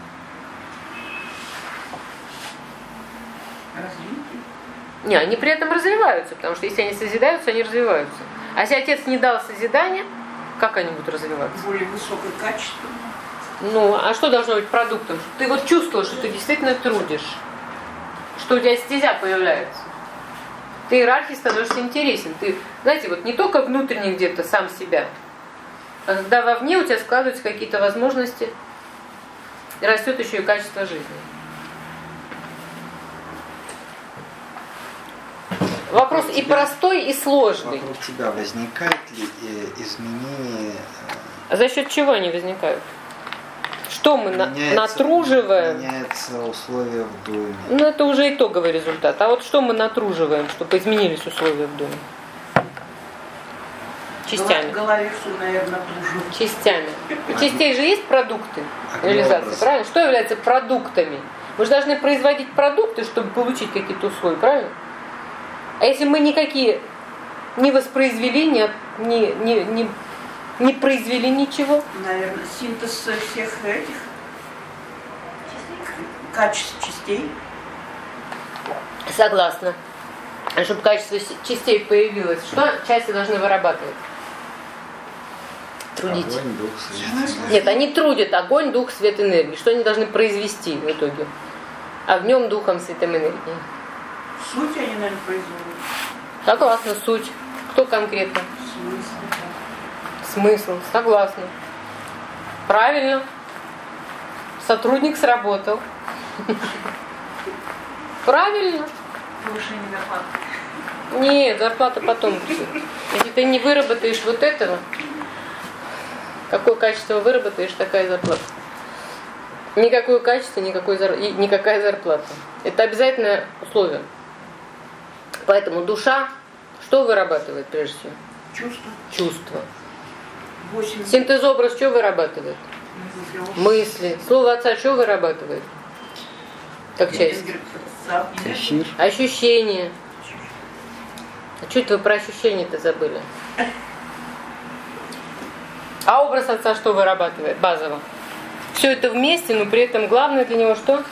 Развитие. Не, они при этом развиваются, потому что если они созидаются, они развиваются. А если отец не дал созидания, как они будут развиваться? Более высокое качество. Ну, а что должно быть продуктом? Ты вот чувствуешь, что ты действительно трудишь, что у тебя стезя появляется. Ты иерархии становишься интересен. Ты, знаете, вот не только внутренне где-то сам себя, а когда вовне у тебя складываются какие-то возможности, и растет еще и качество жизни. Вопрос Вокруг и тебя- простой, и сложный. Вокруг тебя возникает ли э, изменение? А за счет чего они возникают? Что мы на- Меняется- натруживаем? Меняются условия в доме. Ну, это уже итоговый результат. А вот что мы натруживаем, чтобы изменились условия в доме? Частями. В голове все, наверное, тоже. Частями. У частей же есть продукты реализации, Огнеобраз. правильно? Что является продуктами? Мы же должны производить продукты, чтобы получить какие-то условия, правильно? А если мы никакие не воспроизвели, не, от- не, не, не, не произвели ничего, Наверное, синтез всех этих качеств частей. согласна. А чтобы качество с- частей появилось, что части должны вырабатывать? Трудить. Огонь, дух, свет. Нет, они трудят огонь, дух, свет, энергии. Что они должны произвести в итоге? Огнем, духом, светом, энергией. Суть они, наверное, производят. Согласна, суть. Кто конкретно? Смысл. Смысл. Согласна. Правильно. Сотрудник сработал. Правильно. Повышение зарплаты. Нет, зарплата потом придет. Если ты не выработаешь вот этого, какое качество выработаешь, такая зарплата. Никакое качество, никакой зар... и никакая зарплата. Это обязательное условие. Поэтому душа что вырабатывает прежде всего? Чувство. Чувство. Восемь. Синтез-образ что вырабатывает? Мыслей. Мысли. Слово отца что вырабатывает? Как часть. Эфир. Ощущения. А что это вы про ощущения-то забыли? А образ отца что вырабатывает базово? Все это вместе, но при этом главное для него что?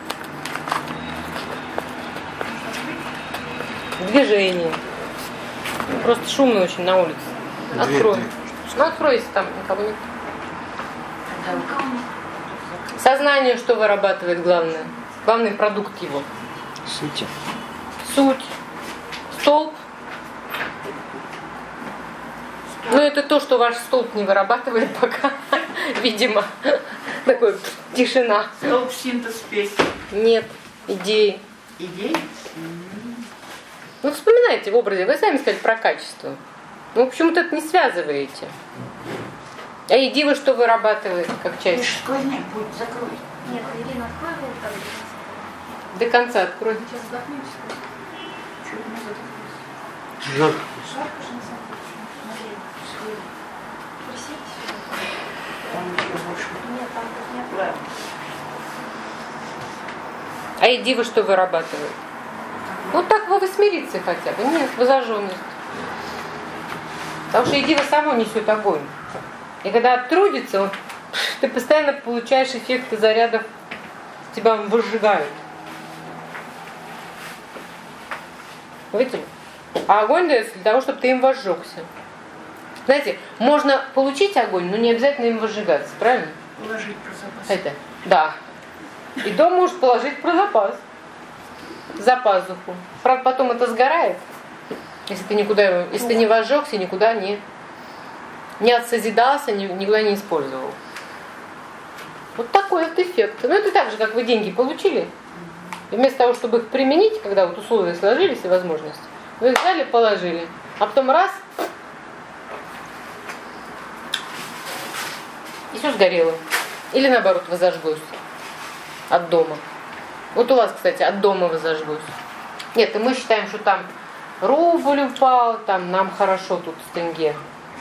Движение. Ну, просто шумно очень на улице. Дверь, Открой. дверь. Ну открой, если там никого нет. Сознание что вырабатывает главное? Главный продукт его. Сути. Суть. Столб. Ну, это то, что ваш столб не вырабатывает пока, видимо. Такой тишина. Столб синтез песни. Нет идеи. Идей? Ну, вспоминайте в образе. Вы сами сказали про качество. Ну, почему-то это не связываете. А иди вы что вырабатывает, как часть? Лишь сквозняк будет закрой. Нет, Ирина, открой мне там. До конца открой. Сейчас вдохнуть. Чего мы задохнулись? Жарко. Жарко же на самом деле. Смотри, что присесть сюда. Там еще больше. Нет, там тут нет. Да. А иди вы что вырабатывает? Ну, так вы в восьмерице хотя бы. Нет, вы зажженность. Потому что иди вы само несет огонь. И когда трудится, он, ты постоянно получаешь эффекты зарядов, тебя выжигают. Видите? А огонь дается для того, чтобы ты им возжегся. Знаете, можно получить огонь, но не обязательно им возжигаться, правильно? Положить про запас. Это, да. И дом можешь положить про запас. За пазуху. Правда, потом это сгорает. Если ты никуда его, если ты не возжегся, никуда не, не отсозидался, ни- никуда не использовал. Вот такой вот эффект. Ну, это так же, как вы деньги получили. И вместо того, чтобы их применить, когда вот условия сложились и возможности, вы их взяли, положили. А потом раз, и все сгорело. Или наоборот, возожглось от дома. Вот у вас, кстати, от дома возожглось. Нет, и мы считаем, что там рубль упал, там нам хорошо тут с тенге.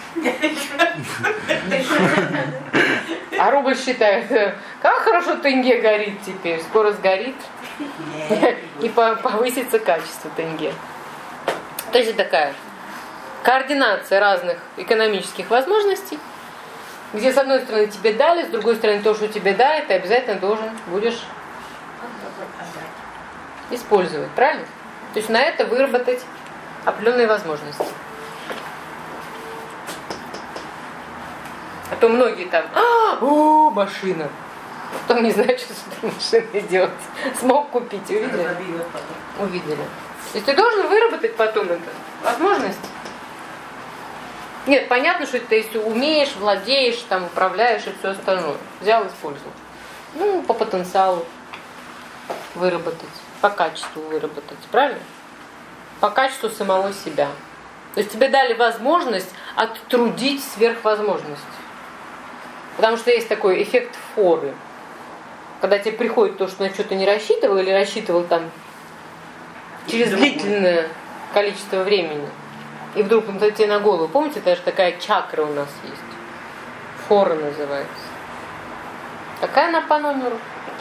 А рубль считает, как хорошо тенге горит теперь, скоро сгорит. И по- повысится качество тенге. То есть это такая координация разных экономических возможностей, где с одной стороны тебе дали, с другой стороны то, что тебе дали, ты обязательно должен будешь использовать, правильно? То есть на это выработать определенные возможности. А то многие там, а, о, машина. Потом не знают, что с этой машиной делать. Смог купить, увидели? Разобьет потом. Увидели. То есть ты должен выработать потом это возможность. Нет, понятно, что ты если умеешь, владеешь, там, управляешь и все остальное. Взял, использовал. Ну, по потенциалу выработать, по качеству выработать, правильно? по качеству самого себя. То есть тебе дали возможность оттрудить сверхвозможность. Потому что есть такой эффект форы. Когда тебе приходит то, что на что-то не рассчитывал, или рассчитывал там через длительное количество времени, и вдруг он тебе на голову. Помните, даже такая чакра у нас есть. Фора называется. Какая она по номеру?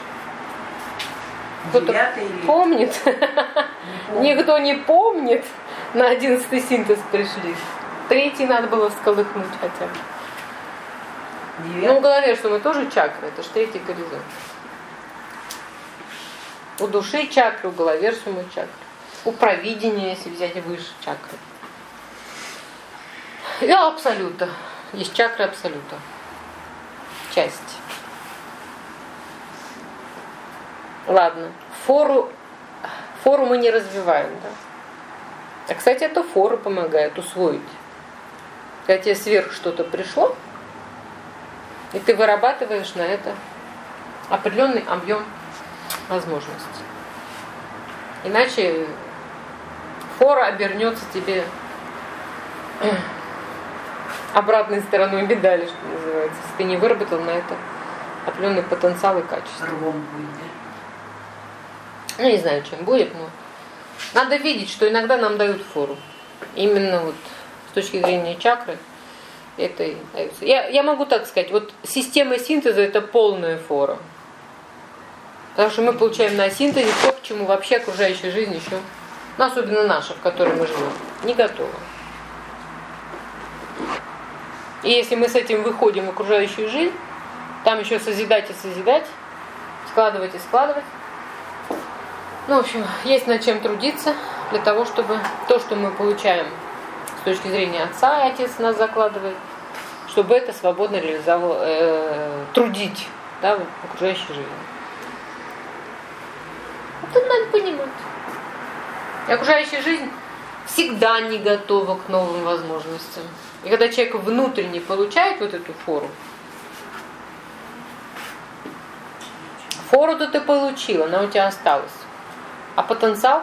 Кто-то помнит? Не Никто не помнит. На одиннадцатый синтез пришли. Третий надо было всколыхнуть хотя бы. Ну, в голове, что мы тоже чакры, это же третий горизонт. У души чакры, у голове сумма чакры. У провидения, если взять выше чакры. И абсолюта. Есть чакры абсолюта. Часть. Ладно. Фору, фору мы не развиваем, да? А, кстати, это фора помогает усвоить. Когда тебе сверх что-то пришло, и ты вырабатываешь на это определенный объем возможностей. Иначе фора обернется тебе обратной стороной медали, что называется, если ты не выработал на это определенный потенциал и качество. Рвом будет, да? Ну, не знаю, чем будет, но надо видеть, что иногда нам дают фору. Именно вот с точки зрения чакры это и дается. Я, я могу так сказать, вот система синтеза это полная фора. Потому что мы получаем на синтезе то, к чему вообще окружающая жизнь еще, ну, особенно наша, в которой мы живем, не готова. И если мы с этим выходим в окружающую жизнь, там еще созидать и созидать, складывать и складывать. Ну, в общем, есть над чем трудиться для того, чтобы то, что мы получаем с точки зрения отца, и отец нас закладывает, чтобы это свободно реализовало, э, трудить, да, в окружающей жизни. Это надо понимать. И окружающая жизнь всегда не готова к новым возможностям. И когда человек внутренне получает вот эту фору, фору-то ты получила, она у тебя осталась. А потенциал,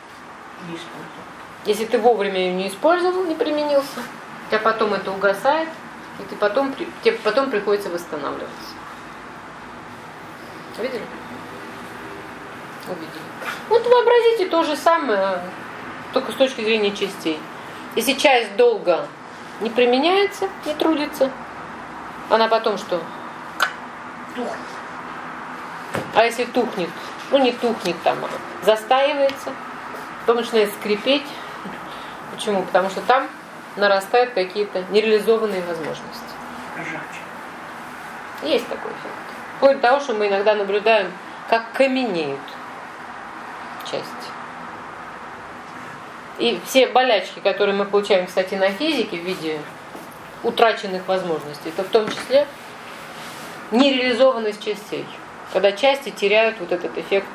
если ты вовремя ее не использовал, не применился, у тебя потом это угасает, и ты потом, тебе потом приходится восстанавливаться. Видели? Увидели. Вот вообразите то же самое, только с точки зрения частей. Если часть долга не применяется, не трудится, она потом что? Тухнет. А если тухнет, ну не тухнет там, а застаивается, потом начинает скрипеть. Почему? Потому что там нарастают какие-то нереализованные возможности. Ржавчина. Есть такой эффект. Вплоть до того, что мы иногда наблюдаем, как каменеют части. И все болячки, которые мы получаем, кстати, на физике в виде утраченных возможностей, это в том числе нереализованность частей. Когда части теряют вот этот эффект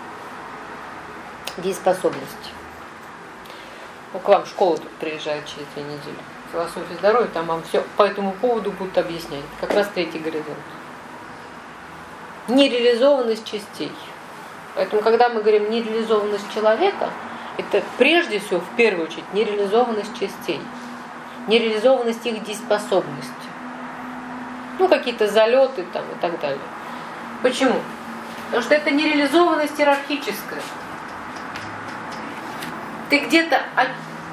дееспособности. Ну, к вам в школу тут приезжает через две недели. Философия здоровья, там вам все по этому поводу будут объяснять. Как раз третий горизонт. Нереализованность частей. Поэтому, когда мы говорим нереализованность человека, это прежде всего, в первую очередь, нереализованность частей. Нереализованность их дееспособности. Ну, какие-то залеты там и так далее. Почему? Потому что это нереализованность иерархическая. Ты где-то от...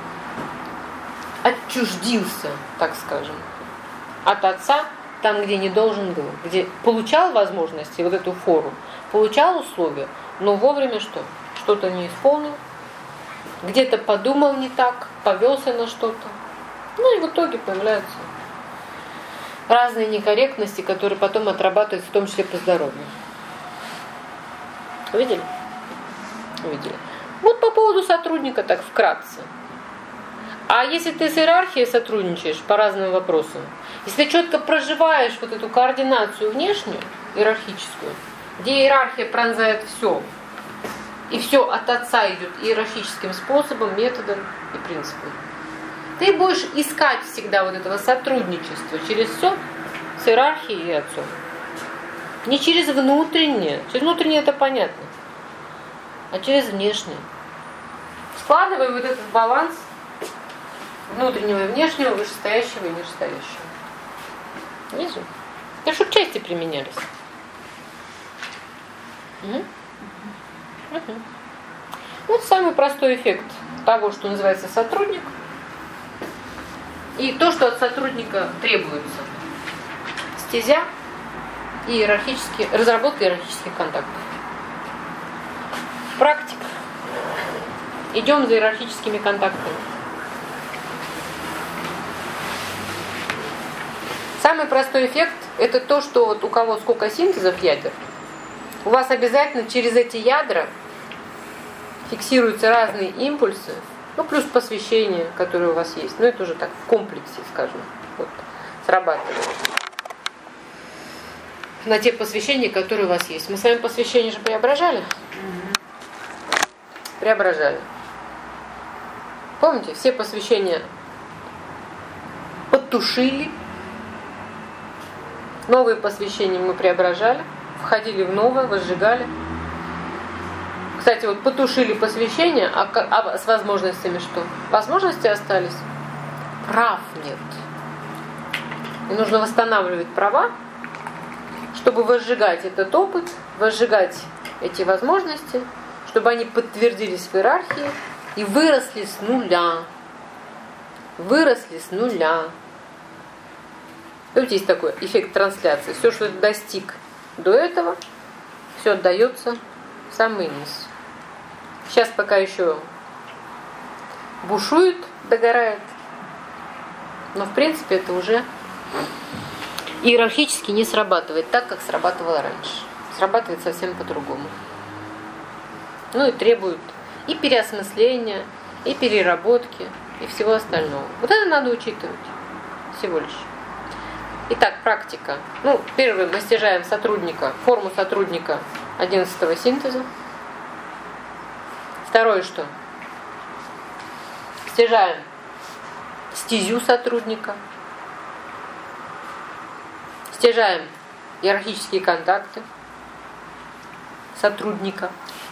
отчуждился, так скажем, от отца, там, где не должен был, где получал возможности, вот эту фору, получал условия, но вовремя что? Что-то не исполнил, где-то подумал не так, повелся на что-то. Ну и в итоге появляются разные некорректности, которые потом отрабатываются, в том числе по здоровью. Увидели? Увидели. Вот по поводу сотрудника так вкратце. А если ты с иерархией сотрудничаешь по разным вопросам, если ты четко проживаешь вот эту координацию внешнюю, иерархическую, где иерархия пронзает все, и все от отца идет иерархическим способом, методом и принципом, ты будешь искать всегда вот этого сотрудничества через все с иерархией и отцом. Не через внутреннее. Через внутреннее это понятно. А через внешнее. С складываем вот этот баланс внутреннего и внешнего, вышестоящего и нижестоящего. Вижу. Это чтобы части применялись. Угу. Угу. Вот самый простой эффект того, что называется сотрудник, и то, что от сотрудника требуется. Стезя и иерархические, разработка иерархических контактов. Практика. Идем за иерархическими контактами. Самый простой эффект – это то, что вот у кого сколько синтезов ядер, у вас обязательно через эти ядра фиксируются разные импульсы, ну плюс посвящение, которое у вас есть. Ну это уже так в комплексе, скажем, вот, срабатывает. На те посвящения, которые у вас есть. Мы с вами посвящение же преображали? Преображали. Помните, все посвящения потушили, новые посвящения мы преображали, входили в новое, возжигали. Кстати, вот потушили посвящение, а, а с возможностями что? Возможности остались? Прав нет. И нужно восстанавливать права, чтобы возжигать этот опыт, возжигать эти возможности, чтобы они подтвердились в иерархии и выросли с нуля. Выросли с нуля. Видите, есть такой эффект трансляции. Все, что ты достиг до этого, все отдается в самый низ. Сейчас пока еще бушует, догорает, но в принципе это уже иерархически не срабатывает так, как срабатывало раньше. Срабатывает совсем по-другому. Ну и требует и переосмысления, и переработки, и всего остального. Вот это надо учитывать всего лишь. Итак, практика. Ну, первое, мы стяжаем сотрудника, форму сотрудника одиннадцатого синтеза. Второе что? Стяжаем стезю сотрудника. Стяжаем иерархические контакты сотрудника.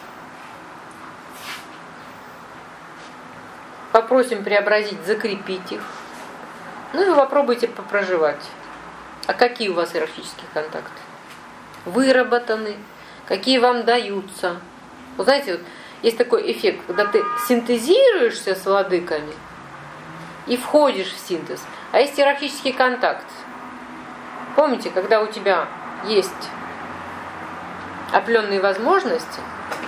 Попросим преобразить, закрепить их. Ну и вы попробуйте попроживать. А какие у вас иерархические контакты? Выработаны? Какие вам даются? Вы знаете, вот есть такой эффект, когда ты синтезируешься с владыками и входишь в синтез. А есть иерархический контакт. Помните, когда у тебя есть определенные возможности,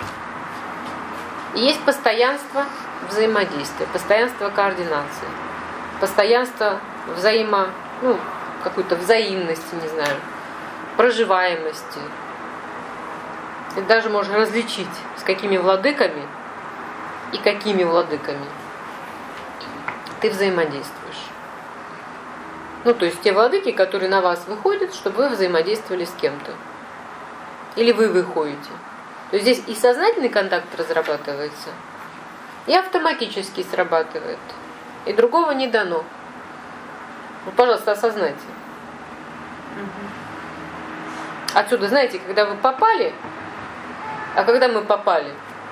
и есть постоянство взаимодействия, постоянство координации, постоянство взаимо, ну, какой-то взаимности, не знаю, проживаемости. Ты даже можешь различить, с какими владыками и какими владыками ты взаимодействуешь. Ну, то есть те владыки, которые на вас выходят, чтобы вы взаимодействовали с кем-то. Или вы выходите. То есть здесь и сознательный контакт разрабатывается, и автоматически срабатывает. И другого не дано. Ну, пожалуйста, осознайте. Отсюда, знаете, когда вы попали, а когда мы попали?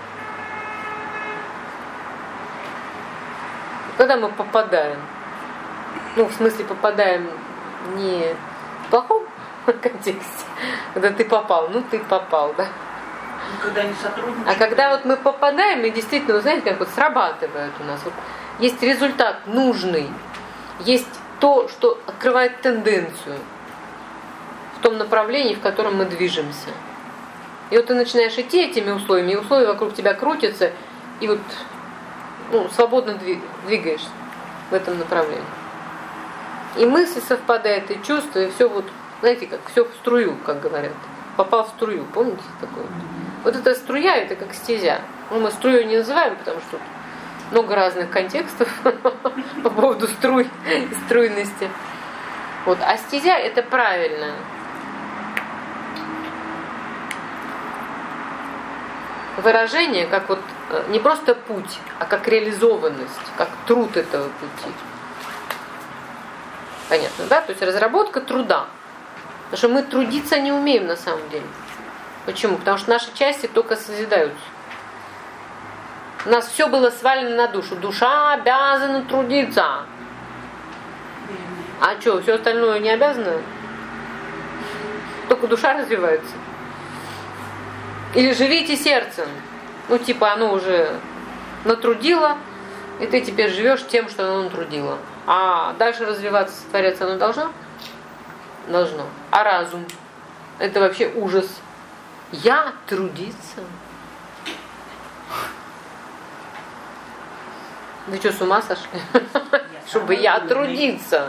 Когда мы попадаем? Ну, в смысле, попадаем не в плохом контексте, когда ты попал, ну ты попал, да? Когда не сотрудничаем. А когда вот мы попадаем, и действительно, вы знаете, как вот срабатывает у нас. Вот есть результат нужный, есть то, что открывает тенденцию в том направлении, в котором мы движемся. И вот ты начинаешь идти этими условиями, и условия вокруг тебя крутятся, и вот ну, свободно двигаешься в этом направлении. И мысль совпадает, и чувства, и все вот, знаете, как все в струю, как говорят. Попал в струю, помните такое? Вот эта струя, это как стезя. Ну, мы струей не называем, потому что много разных контекстов по поводу струй и струйности. Вот. А стезя это правильно. Выражение, как вот не просто путь, а как реализованность, как труд этого пути. Понятно, да? То есть разработка труда. Потому что мы трудиться не умеем на самом деле. Почему? Потому что наши части только созидаются. У нас все было свалено на душу. Душа обязана трудиться. А что, все остальное не обязано? Только душа развивается. Или живите сердцем. Ну, типа, оно уже натрудило, и ты теперь живешь тем, что оно натрудило. А дальше развиваться, сотворяться оно должно? Должно. А разум? Это вообще ужас. Я трудиться? Вы что, с ума сошли? Чтобы я трудиться.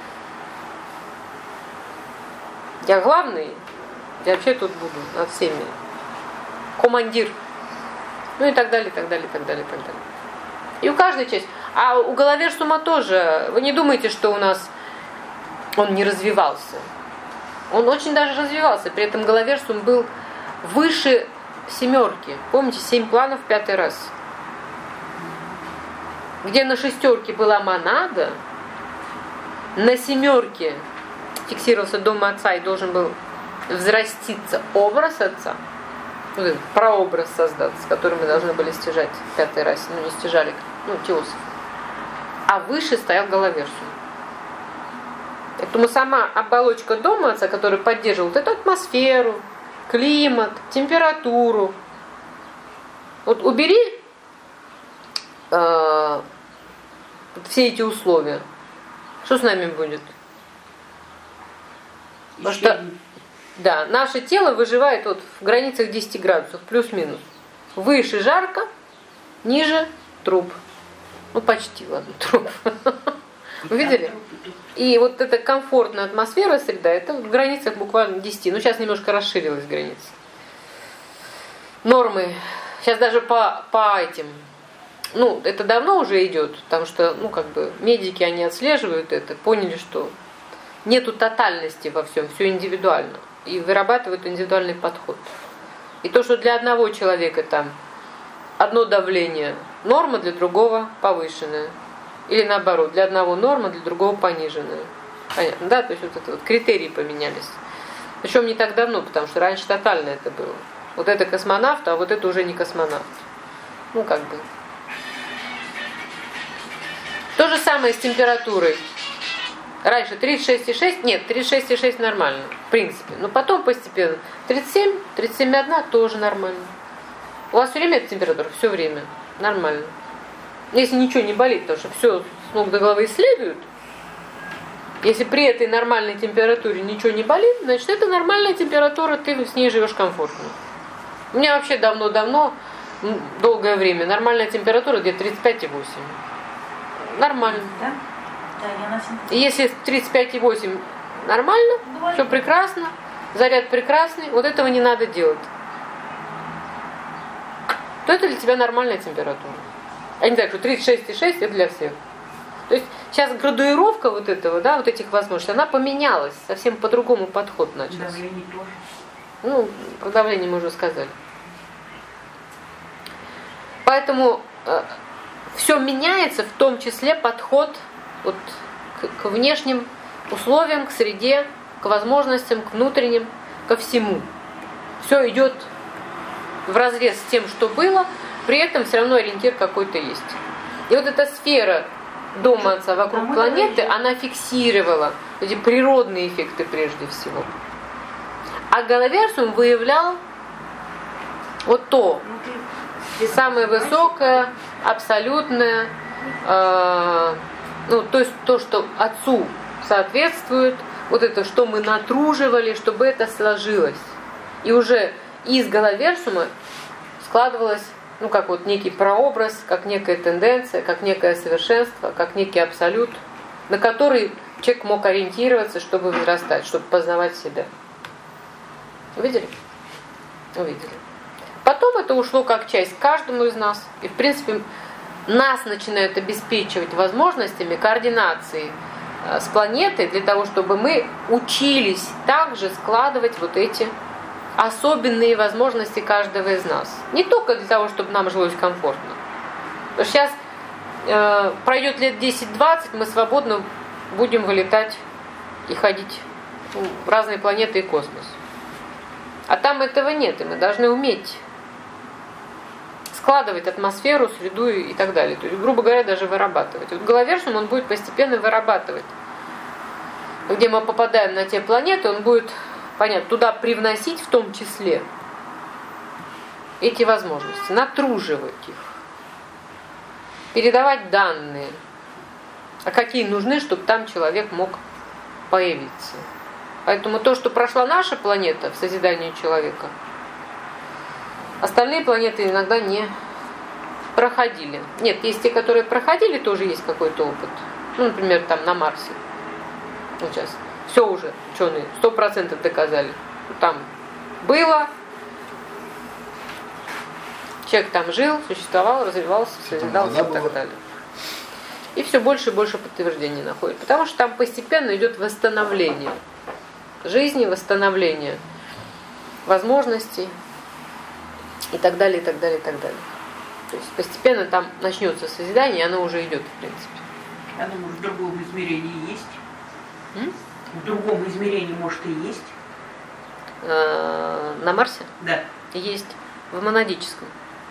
Я главный. Я вообще тут буду над всеми. Командир. Ну и так далее, и так далее, и так далее, и так далее. И у каждой части. А у Головерсума тоже. Вы не думаете, что у нас он не развивался. Он очень даже развивался. При этом Головерсум был выше семерки. Помните, семь планов, пятый раз. Где на шестерке была монада, на семерке фиксировался дом отца и должен был взраститься образ отца, вот этот прообраз создаться, который мы должны были стяжать в пятой расе, ну не стяжали, ну теософ. А выше стоял Головерсум. Поэтому сама оболочка дома отца, которая поддерживала вот эту атмосферу, климат, температуру. Вот убери э, все эти условия, что с нами будет? Потому что, да, наше тело выживает вот в границах десяти градусов, плюс-минус. Выше жарко, ниже труп. Ну, почти, ладно, труп. Вы видели? И вот эта комфортная атмосфера, среда, это в границах буквально десяти. Ну, сейчас немножко расширилась граница. Нормы. Сейчас даже по, по этим. Ну, это давно уже идет, потому что, ну, как бы, медики, они отслеживают это, поняли, что нету тотальности во всем, все индивидуально. И вырабатывают индивидуальный подход. И то, что для одного человека там одно давление норма, для другого повышенное. Или наоборот, для одного норма, для другого пониженная. Понятно, да? То есть вот это вот критерии поменялись. Причем не так давно, потому что раньше тотально это было. Вот это космонавт, а вот это уже не космонавт. Ну, как бы. То же самое с температурой. Раньше тридцать шесть и шесть, нет, тридцать шесть и шесть нормально, в принципе. Но потом постепенно тридцать семь, тридцать семь и одна тоже нормально. У вас все время эта температура? Все время. Нормально. Если ничего не болит, потому что все с ног до головы исследуют. Если при этой нормальной температуре ничего не болит, значит это нормальная температура, ты с ней живешь комфортно. У меня вообще давно-давно, долгое время, нормальная температура где-то тридцать пять и восемь. Нормально. Да? Да, я на И если тридцать пять и восемь нормально, Бывает. все прекрасно, заряд прекрасный, вот этого не надо делать. То это для тебя нормальная температура. А не так, что тридцать шесть и шесть это для всех. То есть сейчас градуировка вот этого, да, вот этих возможностей, она поменялась, совсем по-другому подход начался. Давление тоже. Ну, про давление мы уже сказали. Поэтому э, все меняется, в том числе подход вот, к, к внешним условиям, к среде, к возможностям, к внутренним, ко всему. Все идет вразрез с тем, что было, при этом все равно ориентир какой-то есть. И вот эта сфера дома отца вокруг планеты, она фиксировала эти природные эффекты прежде всего. А Головерсум выявлял вот то, самое высокое, абсолютное, э, ну, то есть то, что отцу соответствует, вот это, что мы натруживали, чтобы это сложилось. И уже из Головерсума складывалось, ну, как вот некий прообраз, как некая тенденция, как некое совершенство, как некий абсолют, на который человек мог ориентироваться, чтобы возрастать, чтобы познавать себя. Увидели? Увидели. Потом это ушло как часть каждому из нас. И, в принципе, нас начинают обеспечивать возможностями координации с планетой для того, чтобы мы учились также складывать вот эти особенные возможности каждого из нас. Не только для того, чтобы нам жилось комфортно. Потому что сейчас э, пройдет лет десять-двадцать, мы свободно будем вылетать и ходить в разные планеты и космос. А там этого нет, и мы должны уметь складывать атмосферу, среду и так далее. То есть, грубо говоря, даже вырабатывать. Вот Головершин он будет постепенно вырабатывать. Где мы попадаем на те планеты, он будет, понятно, туда привносить в том числе эти возможности, натруживать их, передавать данные, а какие нужны, чтобы там человек мог появиться. Поэтому то, что прошла наша планета в созидании человека, остальные планеты иногда не проходили. Нет, есть те, которые проходили, тоже есть какой-то опыт. Ну, например, там на Марсе. Вот сейчас. Все уже, ученые, сто процентов доказали. Там было, человек там жил, существовал, развивался, созидался и так далее. И все больше и больше подтверждений находит. Потому что там постепенно идет восстановление жизни, восстановление возможностей и так далее, и так далее, и так далее. То есть постепенно там начнется созидание, и оно уже идет, в принципе. Оно, может, в другом измерении есть? М? В другом измерении, может, и есть? А, на Марсе? Да. Есть. В монадическом.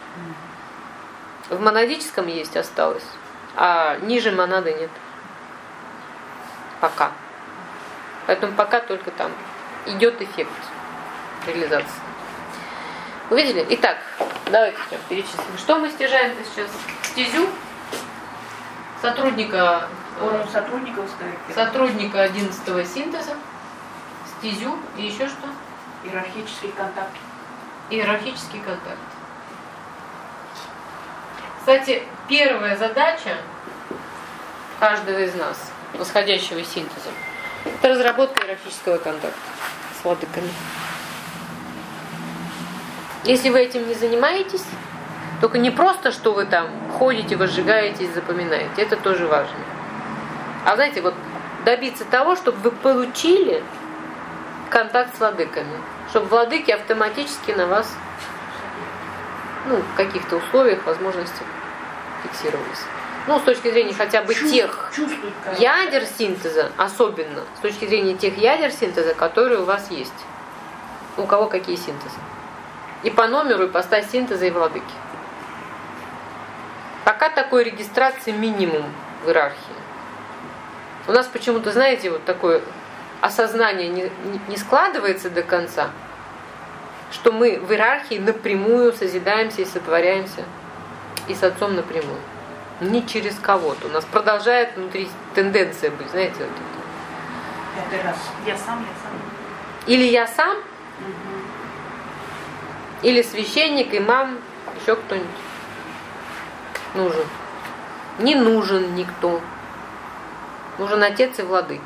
В монадическом есть, осталось. А ниже монады нет. Пока. Поэтому пока только там идет эффект реализации. Увидели? Итак, давайте перечислим. Что мы стяжаем сейчас? Стезю сотрудника, Уровень сотрудников ставит. сотрудника одиннадцатого синтеза, стезю и еще что? Иерархический контакт. Иерархический контакт. Кстати, первая задача каждого из нас, восходящего синтеза, это разработка иерархического контакта с владыками. Если вы этим не занимаетесь, только не просто, что вы там ходите, возжигаетесь, запоминаете, это тоже важно. А знаете, вот добиться того, чтобы вы получили контакт с владыками, чтобы владыки автоматически на вас, ну, в каких-то условиях, возможностях фиксировались. Ну, с точки зрения хотя бы Чувств, тех ядер синтеза, особенно с точки зрения тех ядер синтеза, которые у вас есть. У кого какие синтезы. И по номеру, и по стать синтеза, и владыки. Пока такой регистрации минимум в иерархии. У нас почему-то, знаете, вот такое осознание не, не складывается до конца, что мы в иерархии напрямую созидаемся и сотворяемся и с Отцом напрямую. Не через кого-то. У нас продолжает внутри тенденция быть, знаете, вот это. Пятый раз. Я сам, я сам. Или я сам, Угу. или священник, имам, еще кто-нибудь нужен. Не нужен никто. Нужен Отец и владыки.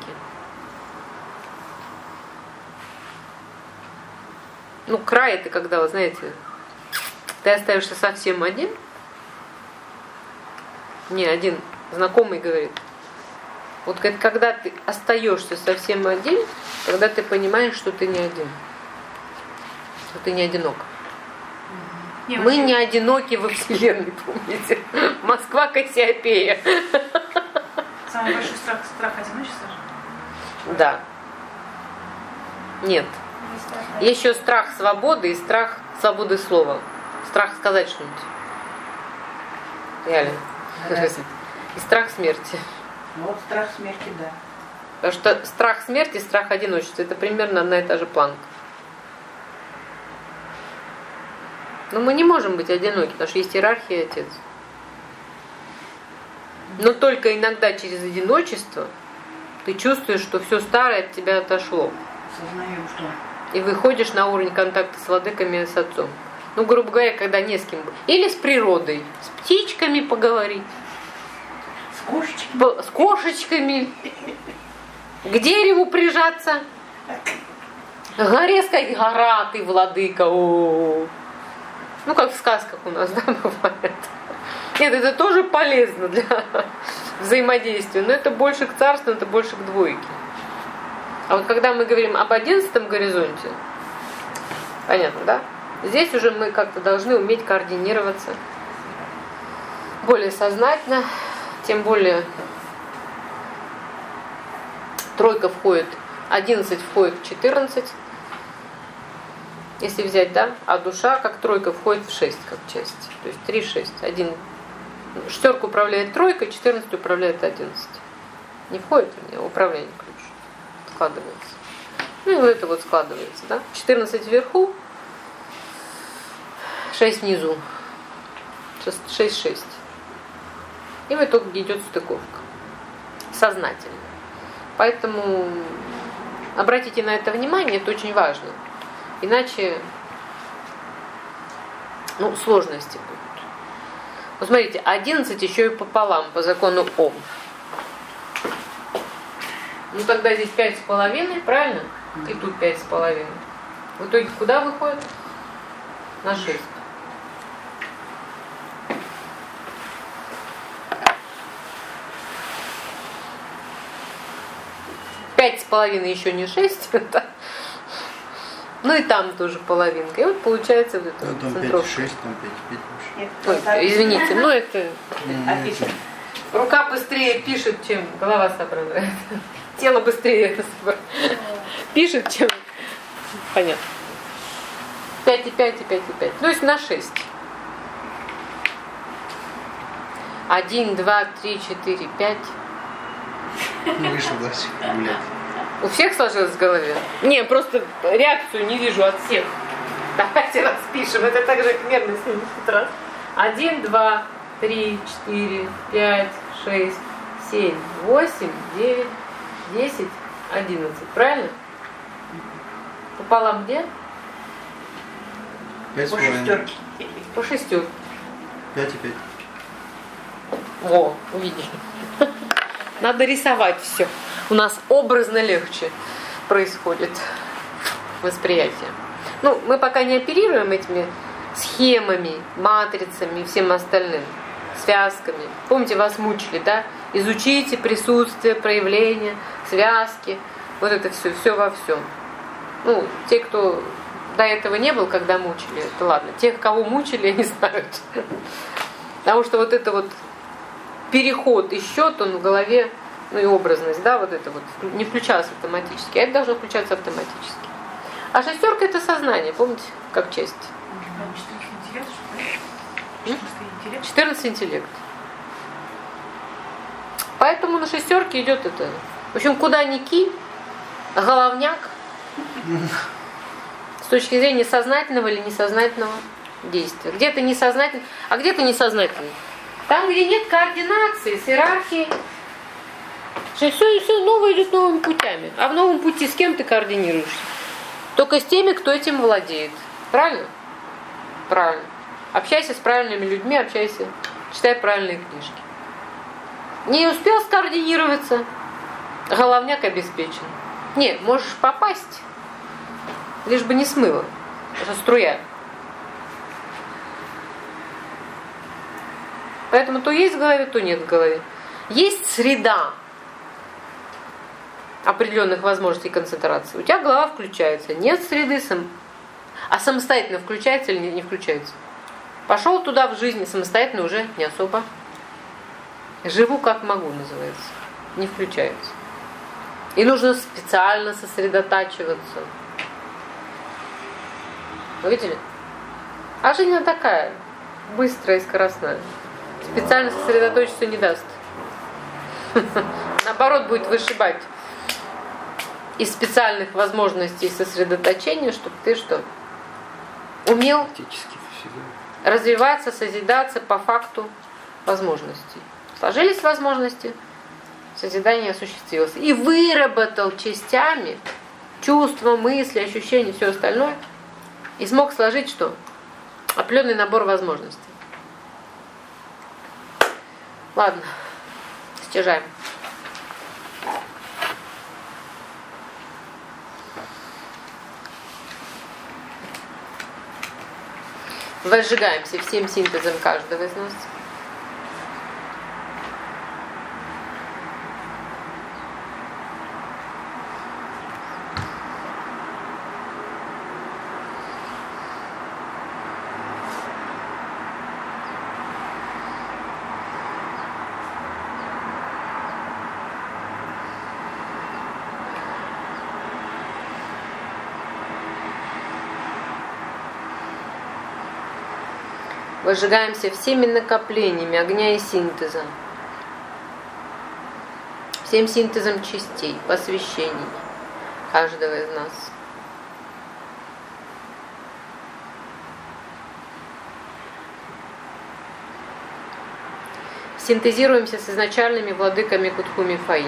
Ну, край это когда, вы знаете, ты остаешься совсем один. Мне один знакомый говорит, вот когда ты остаешься совсем один, тогда ты понимаешь, что ты не один. Что ты не одинок. Не, Мы вообще, не одиноки во Вселенной, помните? Москва Кассиопея. самый большой страх, страх одиночества же. Да. Нет. Есть еще страх свободы и страх свободы слова. Страх сказать что-нибудь. Реально. Да. И страх смерти. Ну, вот страх смерти, да. Потому что страх смерти и страх одиночества — это примерно одна и та же планка. Но мы не можем быть одиноки, потому что есть иерархия и Отец. Но только иногда через одиночество ты чувствуешь, что все старое от тебя отошло. Сознаем, что... И выходишь на уровень контакта с владыками и с Отцом. Ну, грубо говоря, когда не с кем. Или с природой. С птичками поговорить. С кошечками. По- С кошечками. К дереву прижаться. К горе сказать: гора, ты владыка. О-о-о. Ну, как в сказках у нас, да, бывает. Нет, это тоже полезно для взаимодействия. Но это больше к царству, это больше к двойке. А вот когда мы говорим об одиннадцатом горизонте, понятно, да? Здесь уже мы как-то должны уметь координироваться более сознательно, тем более тройка входит, одиннадцать входит в четырнадцать. Если взять, да, а душа как тройка входит в шесть как часть. То есть три, шесть. Один. Шестерка управляет тройкой, четырнадцать управляет одиннадцать. Не входит в нее управление ключ. Складывается. Ну и вот это вот складывается, да. четырнадцать вверху, шесть внизу. шесть, шесть. И в итоге идет стыковка. Сознательно. Поэтому обратите на это внимание, это очень важно. Иначе, ну, сложности будут. Вот смотрите, одиннадцать еще и пополам по закону Ом. Ну тогда здесь пять с половиной, правильно? И тут пять с половиной. В итоге куда выходит? На шесть. Пять с половиной еще не шесть. Ну и там тоже половинка. И вот получается вот это Ну, там центровка. пять шесть, там пять пять. Нет, Ой, извините, но это Афиша. рука быстрее пишет, чем голова соображает. Тело быстрее пишет, чем... Понятно. пять и пять и пять и пять. То есть на шесть. один, два, три, четыре, пять. Ну, вышел Васик гулять. У всех сложилось в голове? Не, просто реакцию не вижу от всех. Давайте распишем. Это так же мерно семьдесят раз. один, два, три, четыре, пять, шесть, семь, восемь, девять, десять, одиннадцать. Правильно? Пополам где? Пять с По половиной. шестерке. По шестерке. Пять и пять. Во, увидели. Надо рисовать все. У нас образно легче происходит восприятие. Ну, мы пока не оперируем этими схемами, матрицами и всем остальным, связками. Помните, вас мучили, да? Изучите присутствие, проявление, связки. Вот это все, все во всем. Ну, те, кто до этого не был, когда мучили, это ладно. Тех, кого мучили, они знают. Потому что вот это вот переход и счет, он в голове, ну и образность, да, вот это вот не включалось автоматически, а это должно включаться автоматически. А шестерка — это сознание, помните, как часть. четырнадцать интеллект. Поэтому на шестерке идет это. В общем, куда ни кинь, головняк с точки зрения сознательного или несознательного действия. Где-то несознательно, а где-то несознательно. Там, где нет координации с иерархией, все, все новое идет новыми путями. А в новом пути с кем ты координируешься? Только с теми, кто этим владеет. Правильно? Правильно. Общайся с правильными людьми, общайся, читай правильные книжки. Не успел скоординироваться, головняк обеспечен. Нет, можешь попасть, лишь бы не смыло. Это струя. Поэтому то есть в голове, то нет в голове. Есть среда определенных возможностей концентрации. У тебя голова включается. Нет среды, сам... а самостоятельно включается или не включается? Пошел туда в жизни, самостоятельно уже не особо. Живу как могу, называется. Не включается. И нужно специально сосредотачиваться. Вы видели? А жизнь она такая, быстрая и скоростная. Специально сосредоточиться не даст. Наоборот, будет вышибать из специальных возможностей сосредоточения, чтобы ты что? Умел развиваться, созидаться по факту возможностей. Сложились возможности, созидание осуществилось. И выработал частями чувства, мысли, ощущения, все остальное. И смог сложить что? Определенный набор возможностей. Ладно, стяжаем. Возжигаемся всем синтезом каждого из нас. Возжигаемся всеми накоплениями огня и синтеза, всем синтезом частей, посвящений каждого из нас. Синтезируемся с изначальными владыками Кутхуми Фаи.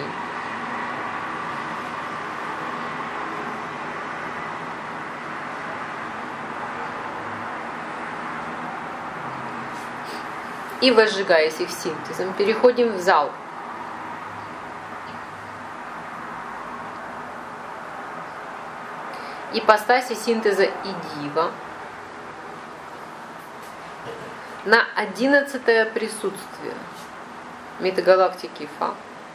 И, возжигаясь их синтезом, переходим в зал. Ипостаси синтеза Идива на одиннадцатое присутствие метагалактики Фа.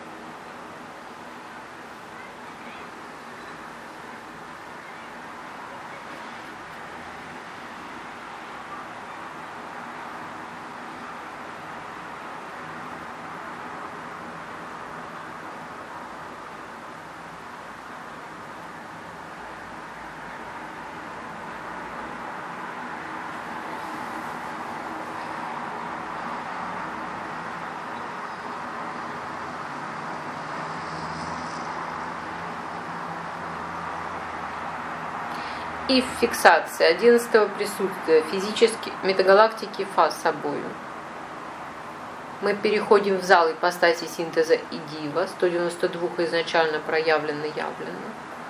И в фиксации одиннадцатого присутствия физически метагалактики Фа с собою. Мы переходим в зал ипостаси синтеза Идива, сто девяносто два изначально проявлено явлено.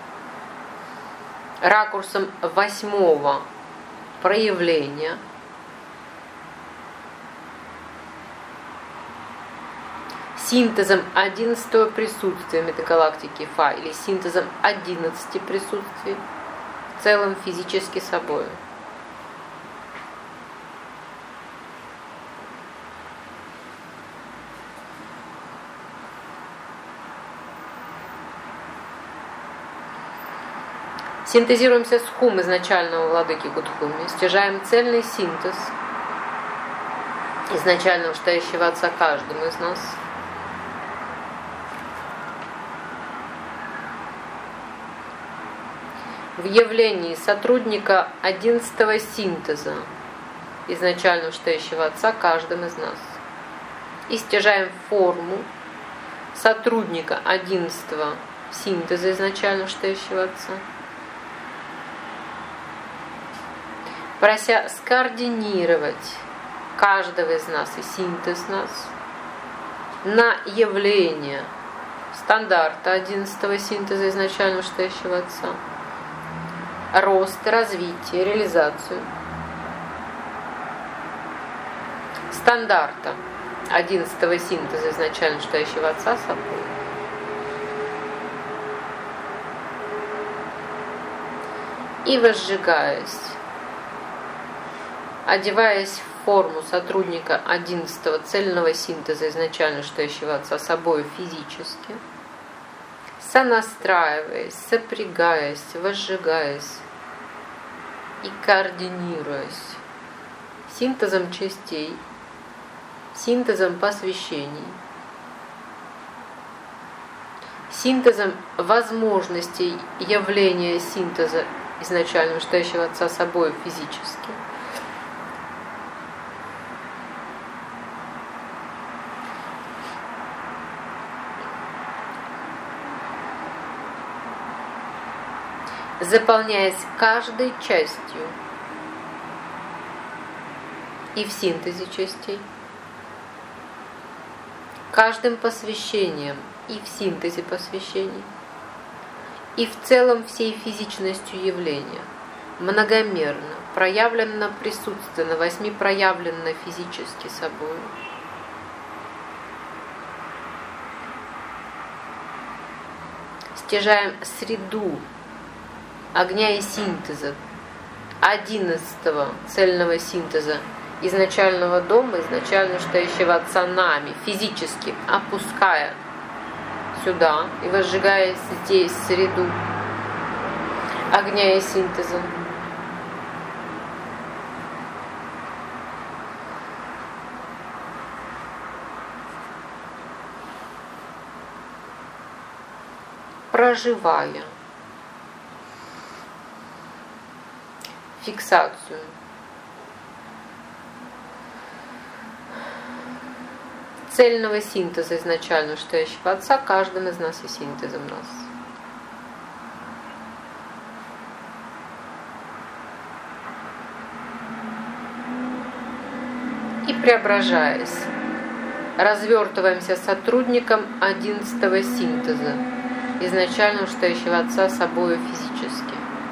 Ракурсом восьмого проявления синтезом одиннадцатого присутствия метагалактики Фа или синтезом одиннадцати присутствий в целом физически собою. Синтезируемся с хум изначального владыки Кутхуми, стяжаем цельный синтез изначального стоящего Отца каждому из нас. В явлении сотрудника одиннадцатого синтеза изначально стоящего Отца каждым из нас. И стяжаем форму сотрудника одиннадцатого синтеза изначально стоящего Отца, прося скоординировать каждого из нас и синтез нас на явление стандарта одиннадцатого синтеза изначально стоящего Отца, рост, развитие, реализацию стандарта одиннадцатого синтеза изначально стоящего Отца собой. И возжигаясь, одеваясь в форму сотрудника одиннадцатого цельного синтеза изначально стоящего Отца собой физически, сонастраиваясь, сопрягаясь, возжигаясь и координируясь синтезом частей, синтезом посвящений, синтезом возможностей явления синтеза изначально стоящего Отца собой физически, заполняясь каждой частью и в синтезе частей, каждым посвящением и в синтезе посвящений, и в целом всей физичностью явления, многомерно, проявленно присутственно, восьми проявленно физически собою. Стяжаем среду огня и синтеза одиннадцатого цельного синтеза изначального дома, изначально стоящего Отца нами, физически опуская сюда и возжигая здесь среду огня и синтеза. Проживая фиксацию цельного синтеза изначально вышестоящего Отца каждым из нас и синтезом нас. И преображаясь, развертываемся сотрудником одиннадцатого синтеза, изначально вышестоящего Отца собою физически.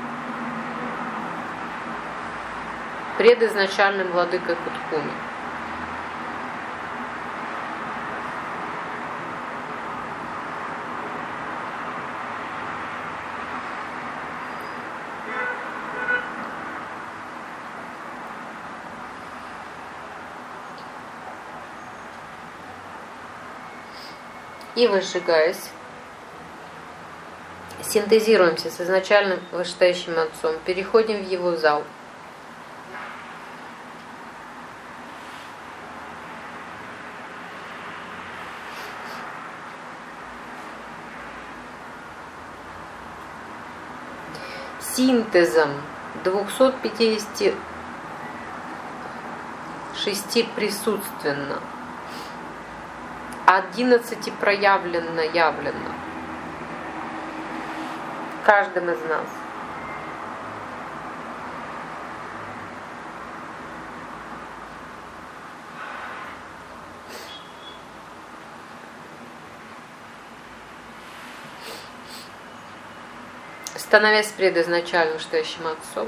Пред изначальным владыкой Куткуми. И возжигаясь, синтезируемся с изначальным вышестоящим Отцом, переходим в его зал. Синтезом двухсот пятидесяти шести присутственно, одиннадцати проявленно явленно каждым из нас. Становясь пред изначально вышестоящим Отцом,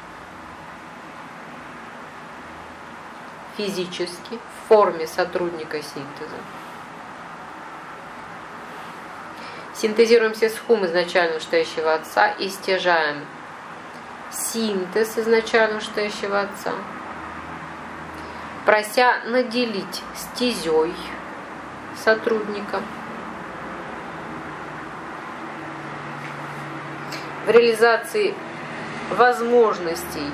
физически, в форме сотрудника синтеза, синтезируемся с хум изначально вышестоящего Отца и стяжаем синтез изначально вышестоящего Отца, прося наделить стезей сотрудника в реализации возможностей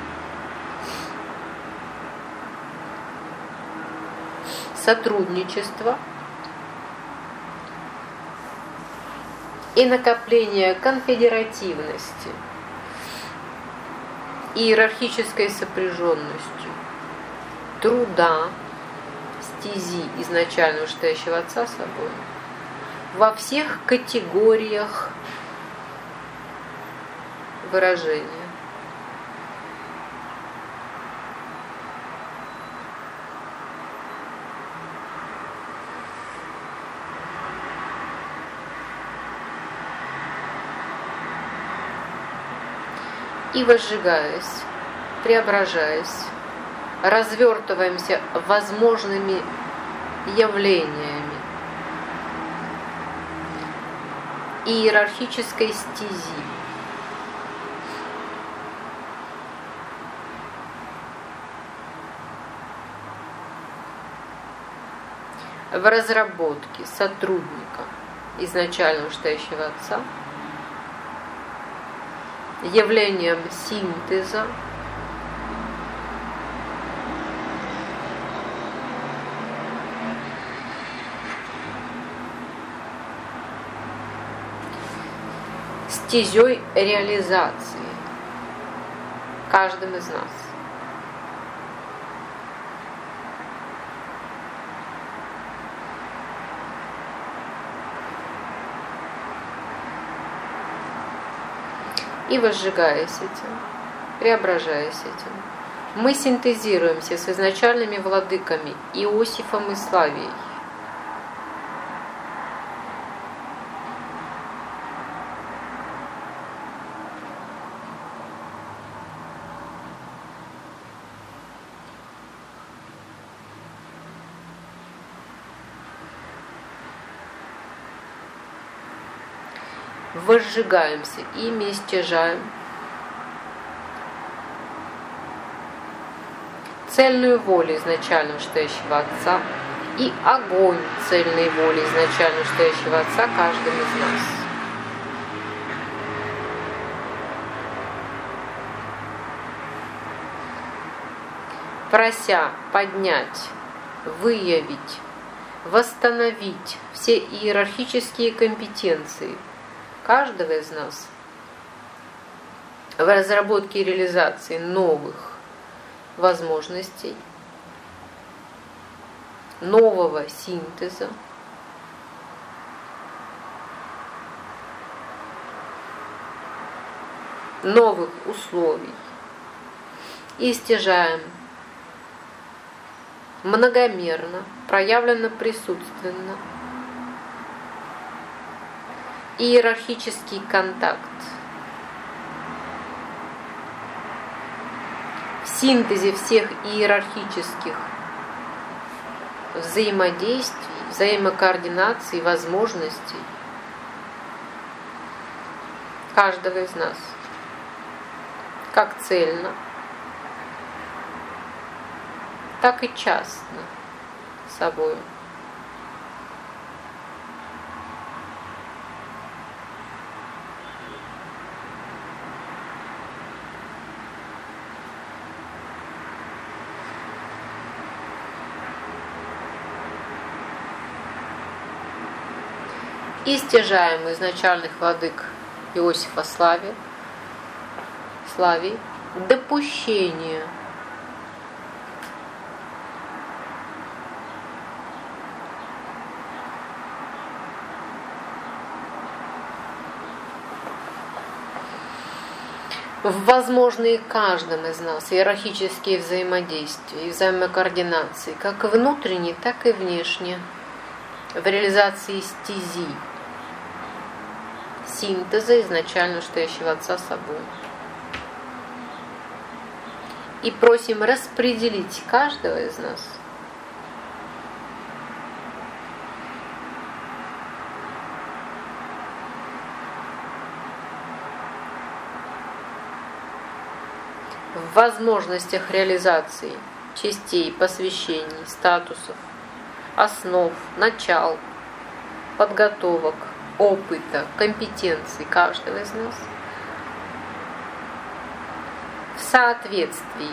сотрудничества и накопления конфедеративности, иерархической сопряженностью, труда, стези изначально вышестоящего Отца собой во всех категориях выражения. И возжигаясь, преображаясь, развертываемся возможными явлениями иерархической стези, в разработке сотрудника изначально вышестоящего Отца, явлением синтеза, стезей реализации каждым из нас. И возжигаясь этим, преображаясь этим, мы синтезируемся с изначальными владыками Иосифом и Славией. Возжигаемся ими и стяжаем цельную волю изначально вышестоящего Отца и огонь цельной воли изначально вышестоящего Отца каждым из нас. Прося поднять, выявить, восстановить все иерархические компетенции каждого из нас в разработке и реализации новых возможностей нового синтеза, новых условий и стяжаем многомерно, проявленно присутственно иерархический контакт. В синтезе всех иерархических взаимодействий, взаимокоординаций, возможностей каждого из нас, как цельно, так и частно собой. И стяжаем изначальных владык Иосифа Славия, Славий, допущение в возможные каждым из нас иерархические взаимодействия и взаимокоординации, как внутренние, так и внешние, в реализации стези синтеза изначально стоящего Отца собой. И просим распределить каждого из нас в возможностях реализации частей, посвящений, статусов, основ, начал, подготовок, опыта, компетенций каждого из нас в соответствии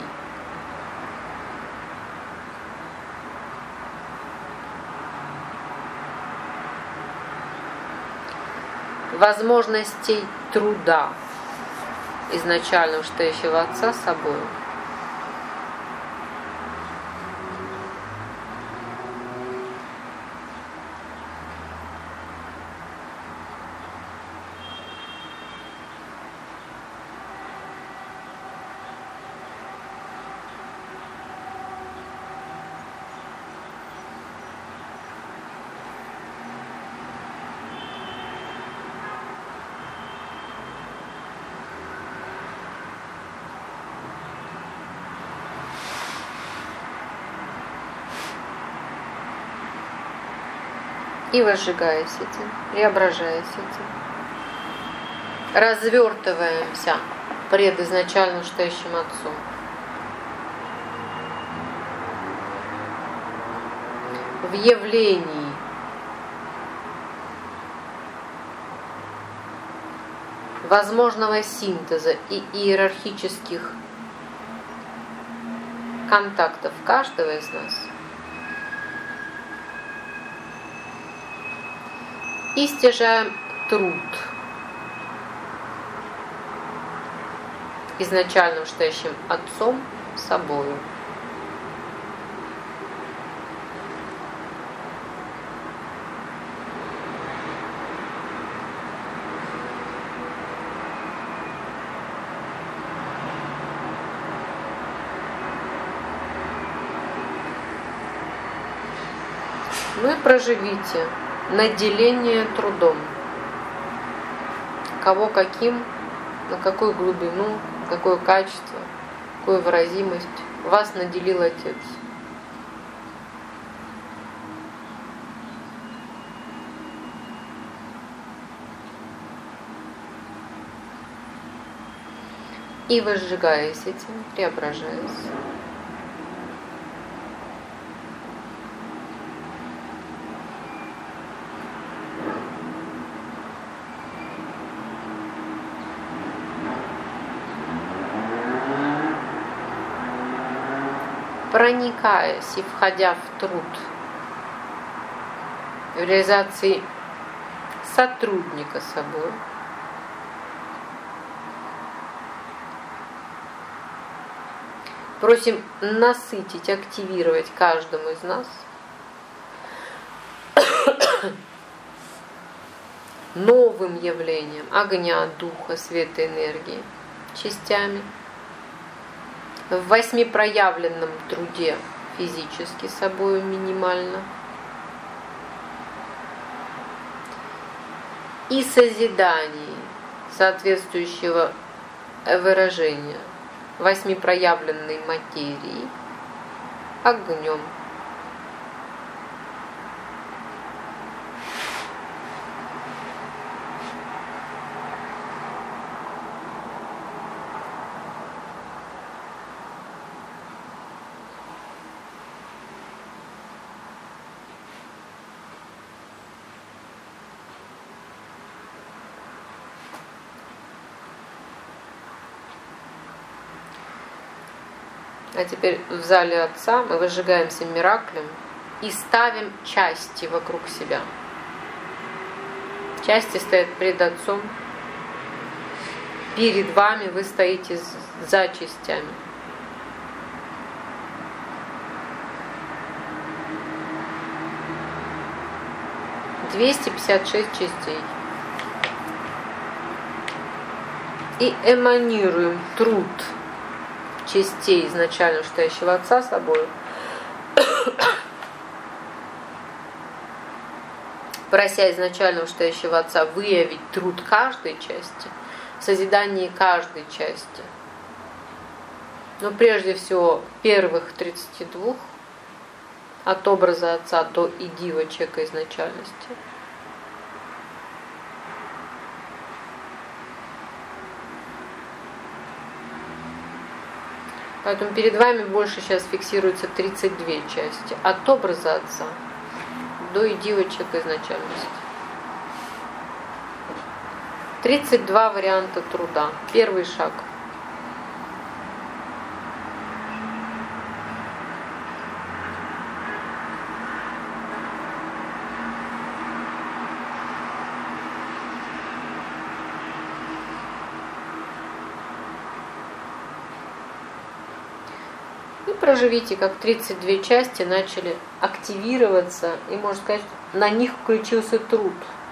возможностей труда изначально стоящего Отца собой. И возжигаясь этим, преображаясь этим, развертываемся пред изначально стоящим Отцом. В явлении возможного синтеза и иерархических контактов каждого из нас и стяжаем труд изначально стоящим Отцом собою. Ну и проживите наделение трудом. Кого каким, на какую глубину, какое качество, какую выразимость вас наделил Отец. И возжигаясь этим, преображаясь. Проникаясь и входя в труд, в реализации сотрудника собой, просим насытить, активировать каждому из нас новым явлением огня, духа, света, энергии частями, в восьми проявленном труде физически собою минимально, и созидании соответствующего выражения восьми проявленной материи огнем. А теперь в зале Отца мы выжигаемся мираклем и ставим части вокруг себя. Части стоят пред Отцом. Перед вами вы стоите за частями. двести пятьдесят шесть частей. И эманируем труд частей изначально стоящего Отца собой, прося изначально стоящего Отца выявить труд каждой части, в созидании каждой части. Но прежде всего первых тридцати двух, от образа Отца до идива чека изначальности. Поэтому перед вами больше сейчас фиксируется тридцать две части. От образа Отца до идива чека изначальности. тридцать два варианта труда. Первый шаг. Проживите, как тридцать две части начали активироваться, и, можно сказать, на них включился труд.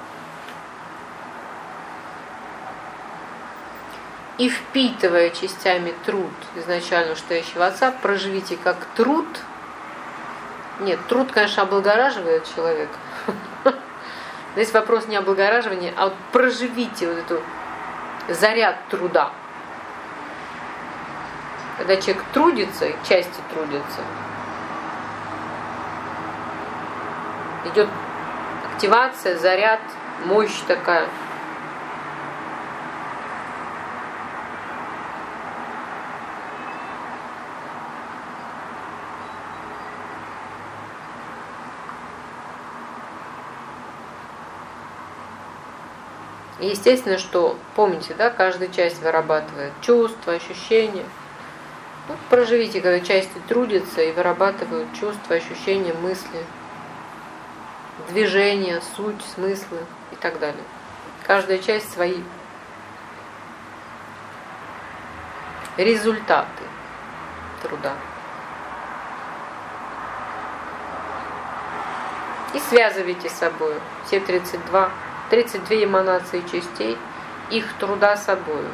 И впитывая частями труд изначально стоящего Отца, проживите как труд. Нет, труд, конечно, облагораживает человека. Но здесь вопрос не облагораживания, а вот проживите вот эту заряд труда. Когда человек трудится, и части трудятся, идет активация, заряд, мощь такая. И естественно, что, помните, да, каждая часть вырабатывает чувства, ощущения. Вот проживите, когда части трудятся и вырабатывают чувства, ощущения, мысли, движения, суть, смыслы и так далее. Каждая часть свои результаты труда. И связывайте с собой все тридцать два, тридцать две эманации частей, их труда с собой.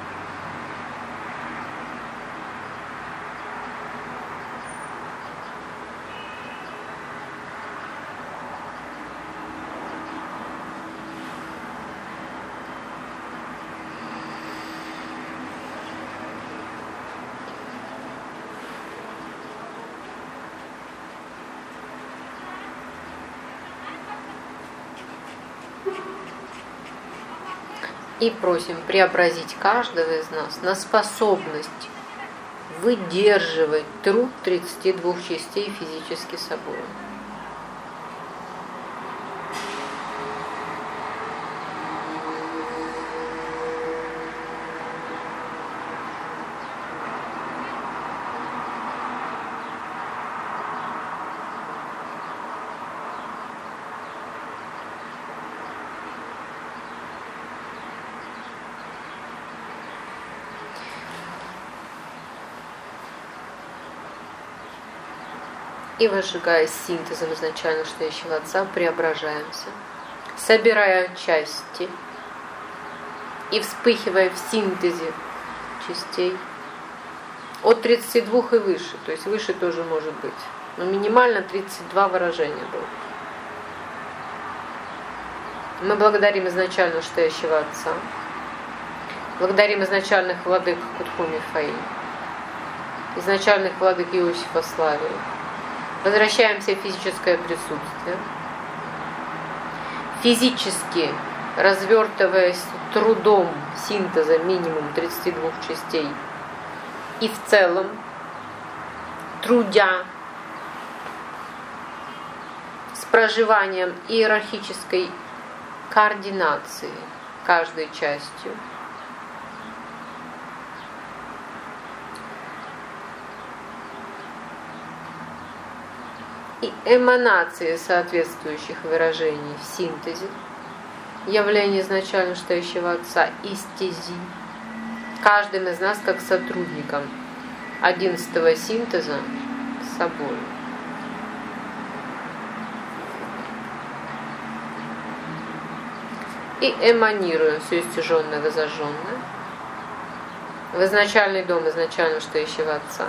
И просим преобразить каждого из нас на способность выдерживать труд тридцати двух частей физически собой. И, возжигая синтезом изначально стоящего Отца, преображаемся собирая части и вспыхивая в синтезе частей. От тридцати двух и выше, то есть выше тоже может быть. Но минимально тридцать два выражения было. Мы благодарим изначально стоящего Отца, благодарим изначальных владык Кутху Мифаи, изначальных владык Иосифа Славии, возвращаемся в физическое присутствие, физически развертываясь трудом синтеза минимум тридцати двух частей и в целом трудя с проживанием иерархической координации каждой частью. И эманации соответствующих выражений в синтезе, явление изначально стоящего Отца и стези, каждым из нас как сотрудником одиннадцатого синтеза с собой. И эманируем все истяженное, возожженное в изначальный дом изначально стоящего Отца,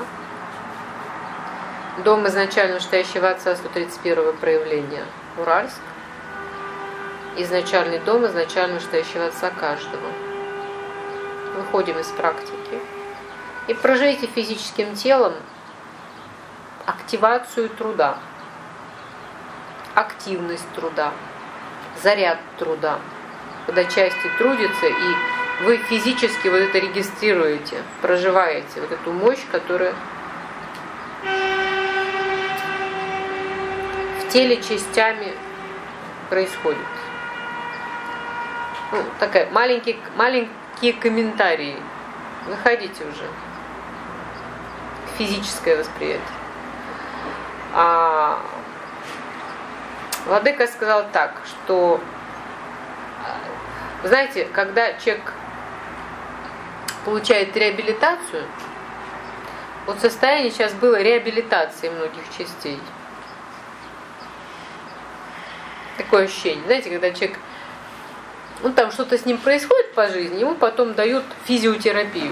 дом изначально стоящего Отца сто тридцать первого проявления Уральск, изначальный дом изначально стоящего Отца каждого. Выходим из практики и проживите физическим телом активацию труда, активность труда, заряд труда, когда части трудятся, и вы физически вот это регистрируете, проживаете вот эту мощь, которая в теле частями происходит. Ну, такая маленький, маленькие комментарии. Выходите уже. Физическое восприятие. А Владыка сказал так, что, знаете, когда человек получает реабилитацию, вот состояние сейчас было реабилитации многих частей. Такое ощущение. Знаете, когда человек, ну там что-то с ним происходит по жизни, ему потом дают физиотерапию.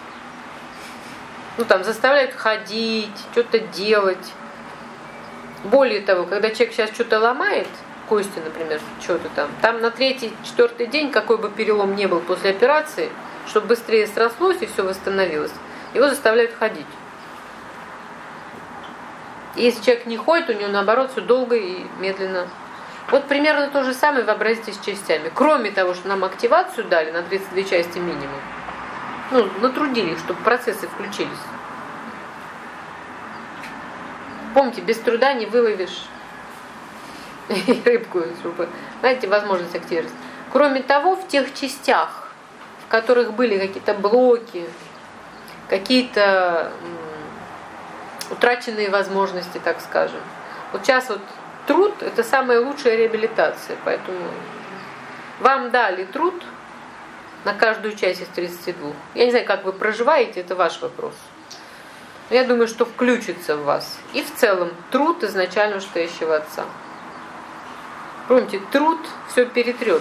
Ну там заставляют ходить, что-то делать. Более того, когда человек сейчас что-то ломает, кости, например, что-то там, там на третий, четвертый день, какой бы перелом ни был после операции, чтобы быстрее срослось и все восстановилось, его заставляют ходить. И если человек не ходит, у него наоборот все долго и медленно. Вот примерно то же самое вообразите с частями. Кроме того, что нам активацию дали на тридцать две части минимум, ну, натрудились, чтобы процессы включились. Помните, без труда не выловишь рыбку, чтобы, знаете, возможность активировать. Кроме того, в тех частях, в которых были какие-то блоки, какие-то утраченные возможности, так скажем. Вот сейчас вот труд – это самая лучшая реабилитация, поэтому вам дали труд на каждую часть из тридцати двух. Я не знаю, как вы проживаете, это ваш вопрос. Но я думаю, что включится в вас. И в целом труд изначально стоящего Отца. Помните, труд все перетрет.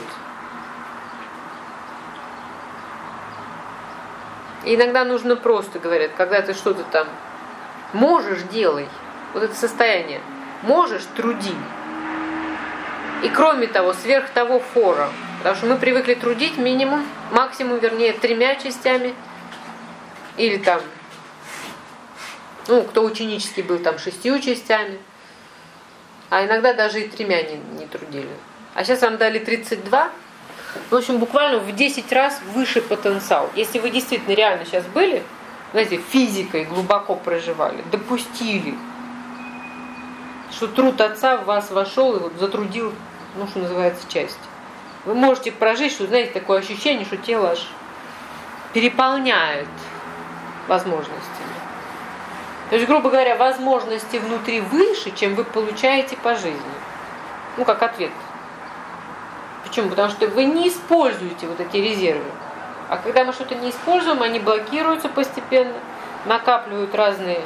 И иногда нужно просто, говорят, когда ты что-то там можешь, делай. Вот это состояние. Можешь, труди. И кроме того, сверх того фора. Потому что мы привыкли трудить минимум, максимум, вернее, тремя частями. Или там, ну, кто ученический был, там, шестью частями. А иногда даже и тремя не, не трудили. А сейчас вам дали тридцать два. В общем, буквально в десять раз выше потенциал. Если вы действительно реально сейчас были, знаете, физикой глубоко проживали, допустили, что труд Отца в вас вошел и вот затрудил, ну, что называется, часть. Вы можете прожить, что, знаете, такое ощущение, что тело аж переполняет возможностями. То есть, грубо говоря, возможности внутри выше, чем вы получаете по жизни. Ну, как ответ. Почему? Потому что вы не используете вот эти резервы. А когда мы что-то не используем, они блокируются постепенно, накапливают разные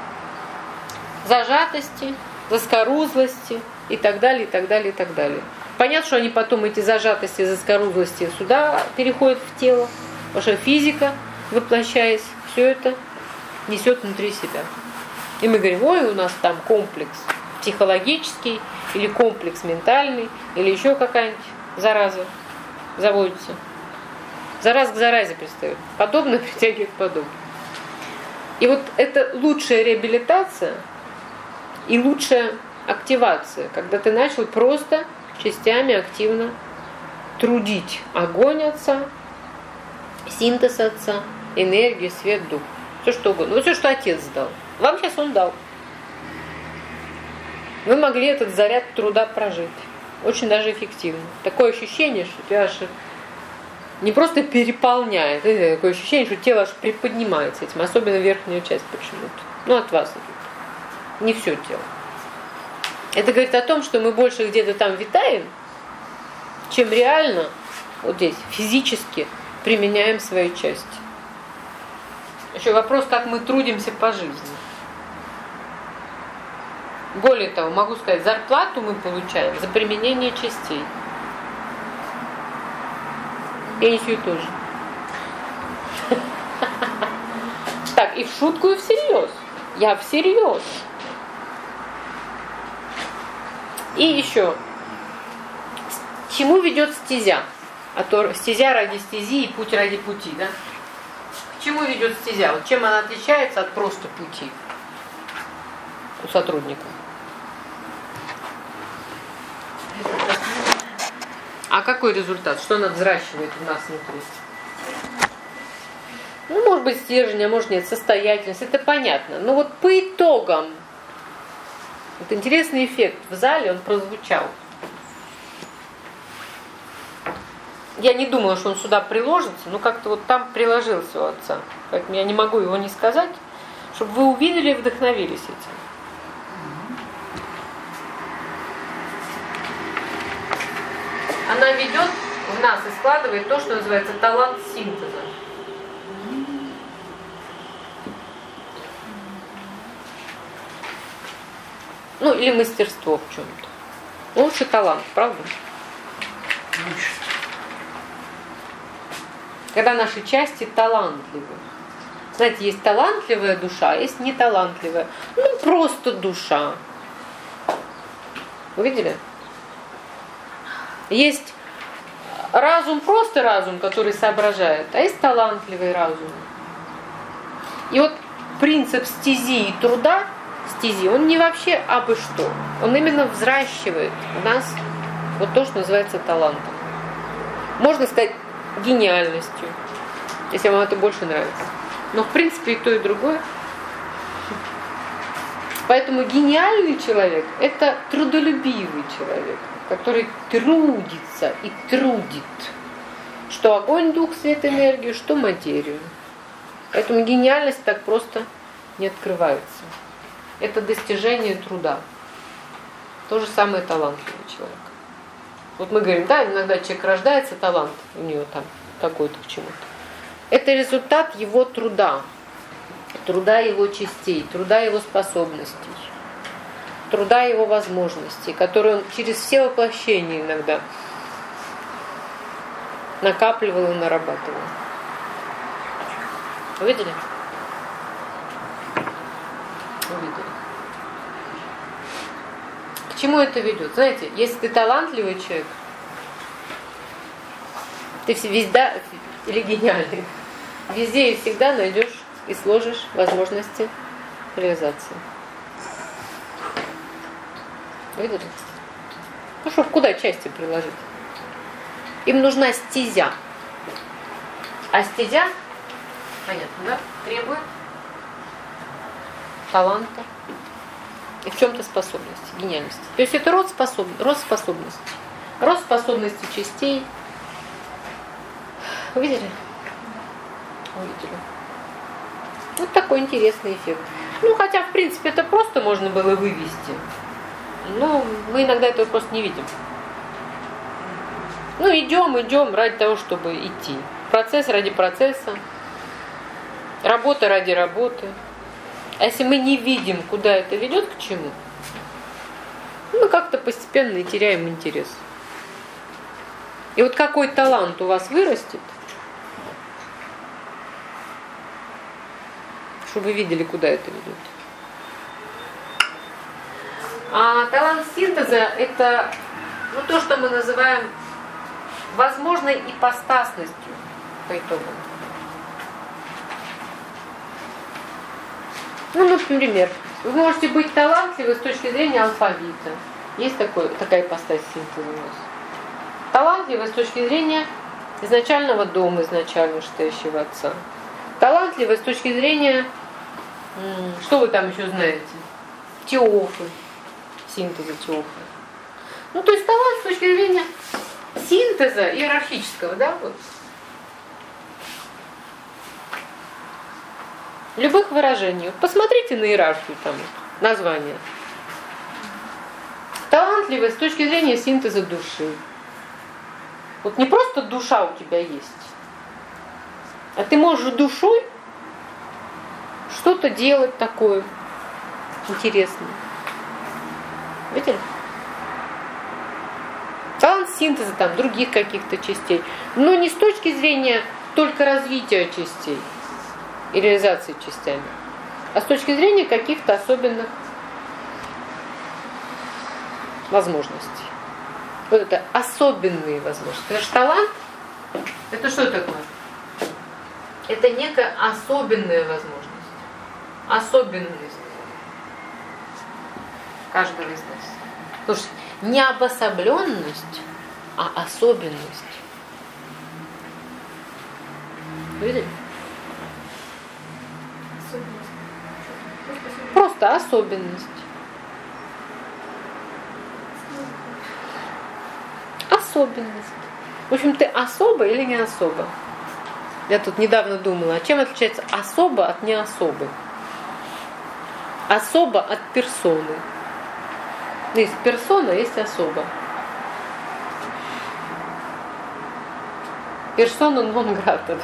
зажатости, заскорузлости и так далее, и так далее, и так далее. Понятно, что они потом, эти зажатости, заскорузлости, сюда переходят в тело, потому что физика, воплощаясь, все это несет внутри себя. И мы говорим, ой, у нас там комплекс психологический, или комплекс ментальный, или еще какая-нибудь зараза заводится. Зараза к заразе пристает. Подобное притягивает подобное. И вот это лучшая реабилитация и лучшая активация, когда ты начал просто частями активно трудить огонь Отца, синтез Отца, энергию, свет, дух. Все что угодно. Вот все, что Отец дал. Вам сейчас Он дал. Вы могли этот заряд труда прожить. Очень даже эффективно. Такое ощущение, что тебя аж не просто переполняет, такое ощущение, что тело аж приподнимается этим, особенно верхнюю часть почему-то. Ну, от вас. Не все тело. Это говорит о том, что мы больше где-то там витаем, чем реально вот здесь физически применяем свои части. Еще вопрос, как мы трудимся по жизни. Более того, могу сказать, зарплату мы получаем за применение частей. Пенсию тоже. Так, и в шутку, и всерьез. Я всерьез. И еще. К чему ведет стезя? А то стезя ради стези и путь ради пути, да? К чему ведет стезя? Вот чем она отличается от просто пути у сотрудника? А какой результат? Что она взращивает в нас внутри? Ну, может быть, стержень, а может нет, состоятельность, это понятно. Но вот по итогам, вот интересный эффект в зале, он прозвучал. Я не думала, что он сюда приложится, но как-то вот там приложился у Отца. Поэтому я не могу его не сказать, чтобы вы увидели и вдохновились этим. Она ведет в нас и складывает то, что называется талант синтеза. Ну, или мастерство в чем-то. Лучше талант, правда? Лучше. Когда наши части талантливы. Знаете, есть талантливая душа, а есть неталантливая. Ну, просто душа. Вы видели? Есть разум, просто разум, который соображает, а есть талантливый разум. И вот принцип стези и труда, стези, он не вообще абы что. Он именно взращивает в нас вот то, что называется талантом. Можно сказать гениальностью, если вам это больше нравится. Но в принципе и то, и другое. Поэтому гениальный человек – это трудолюбивый человек, который трудится и трудит. Что огонь, дух, свет, энергию, что материю. Поэтому гениальность так просто не открывается. Это достижение труда. То же самое талантливый человек. Вот мы говорим, да, иногда человек рождается, талант у него там какой-то к чему-то. Это результат его труда. Труда его частей, труда его способностей, труда его возможностей, которые он через все воплощения иногда накапливал и нарабатывал. Увидели? Увидели. К чему это ведет? Знаете, если ты талантливый человек, ты всегда, или гениальный, везде и всегда найдешь и сложишь возможности реализации. Видели? Ну что, куда части приложить? Им нужна стезя. А стезя, понятно, да, требует таланта и в чем-то способности, гениальности. То есть это род, способ... рост способностей. Рост способностей частей. Увидели? Увидели. Вот такой интересный эффект. Ну, хотя, в принципе, это просто можно было вывести. Но мы иногда этого просто не видим. Ну, идем, идем ради того, чтобы идти. Процесс ради процесса. Работа ради работы. А если мы не видим, куда это ведет, к чему, мы как-то постепенно и теряем интерес. И вот какой талант у вас вырастет, чтобы вы видели, куда это ведет. А талант синтеза – это ну, то, что мы называем возможной ипостасностью по итогу. Ну, например, вы можете быть талантливы с точки зрения алфавита. Есть такой, такая ипостась синтеза у нас. Талантливы с точки зрения изначального дома, изначально стоящего отца. Талантливы с точки зрения, что вы там еще знаете? Теофы, синтеза теофы. Ну, то есть талант с точки зрения синтеза иерархического, да, вот. Любых выражений. Посмотрите на иерархию там, названия. Талантливый с точки зрения синтеза души. Вот не просто душа у тебя есть, а ты можешь душой что-то делать такое интересное. Видели? Талант синтеза там других каких-то частей. Но не с точки зрения только развития частей и реализации частями, а с точки зрения каких-то особенных возможностей. Вот это особенные возможности. Потому что талант – это что такое? Это некая особенная возможность. Особенность каждого из нас. Слушайте, не обособленность, а особенность. Видели? Просто особенность. Особенность. В общем, ты особо или не особо? Я тут недавно думала, а чем отличается особо от не особы? Особо от персоны. Есть персона, есть особа. Персона нон грата.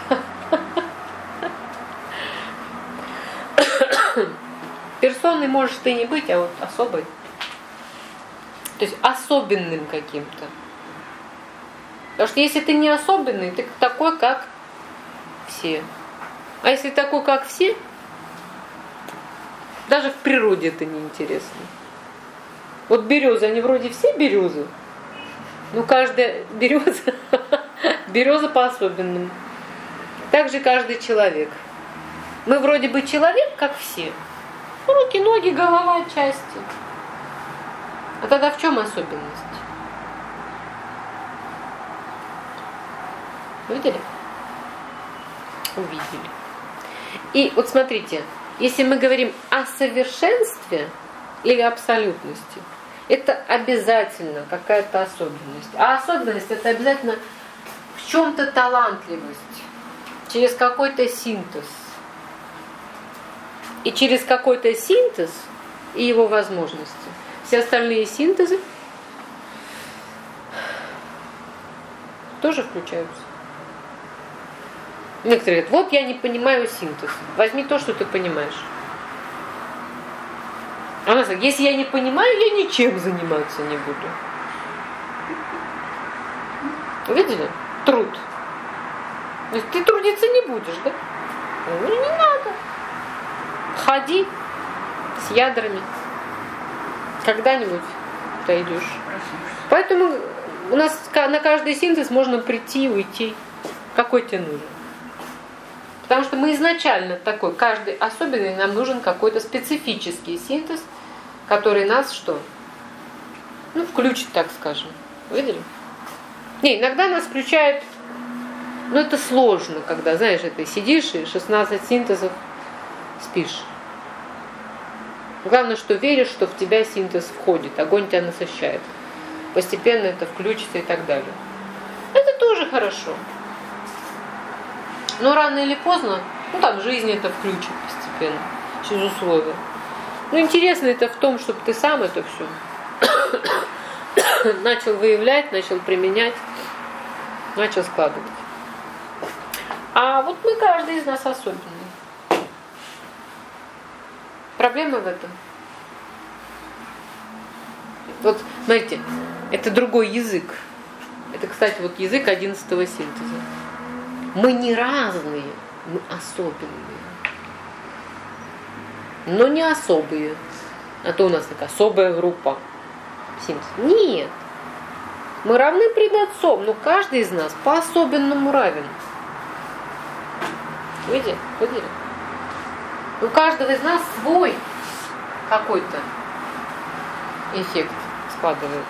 Персоной можешь ты не быть, а вот особой. То есть особенным каким-то. Потому что если ты не особенный, ты такой, как все. А если такой, как все, даже в природе это неинтересно. Вот березы, они вроде все березы, но каждая береза, береза по-особенному. Так же каждый человек. Мы вроде бы человек, как все. Руки, ноги, голова, части. А тогда в чем особенность? Видели? Увидели. И вот смотрите, если мы говорим о совершенстве или абсолютности, это обязательно какая-то особенность. А особенность это обязательно в чем-то талантливость, через какой-то синтез. И через какой-то синтез и его возможности. Все остальные синтезы тоже включаются. Некоторые говорят, вот я не понимаю синтез. Возьми то, что ты понимаешь. А она говорит, если я не понимаю, я ничем заниматься не буду. Видели? Труд. То есть ты трудиться не будешь, да? Ну, не надо. Ходи с ядрами. Когда-нибудь дойдешь. Поэтому у нас на каждый синтез можно прийти и уйти. Какой тебе нужен? Потому что мы изначально такой, каждый особенный, нам нужен какой-то специфический синтез, который нас что? Ну, включит, так скажем. Видели? Не, иногда нас включает, ну, это сложно, когда, знаешь, ты сидишь и шестнадцать синтезов спишь. Главное, что веришь, что в тебя синтез входит, огонь тебя насыщает. Постепенно это включится и так далее. Это тоже хорошо. Но рано или поздно, ну там жизнь это включит постепенно, через условия. Но интересно это в том, чтобы ты сам это все начал выявлять, начал применять, начал складывать. А вот мы, каждый из нас особенный. Проблема в этом. Вот, смотрите, это другой язык. это, кстати, вот язык одиннадцатого синтеза. Мы не разные, мы особенные. Но не особые. А то у нас такая особая группа. Синтез. Нет. Мы равны пред Отцом, но каждый из нас по-особенному равен. Видите? Видели? У каждого из нас свой какой-то эффект складывается.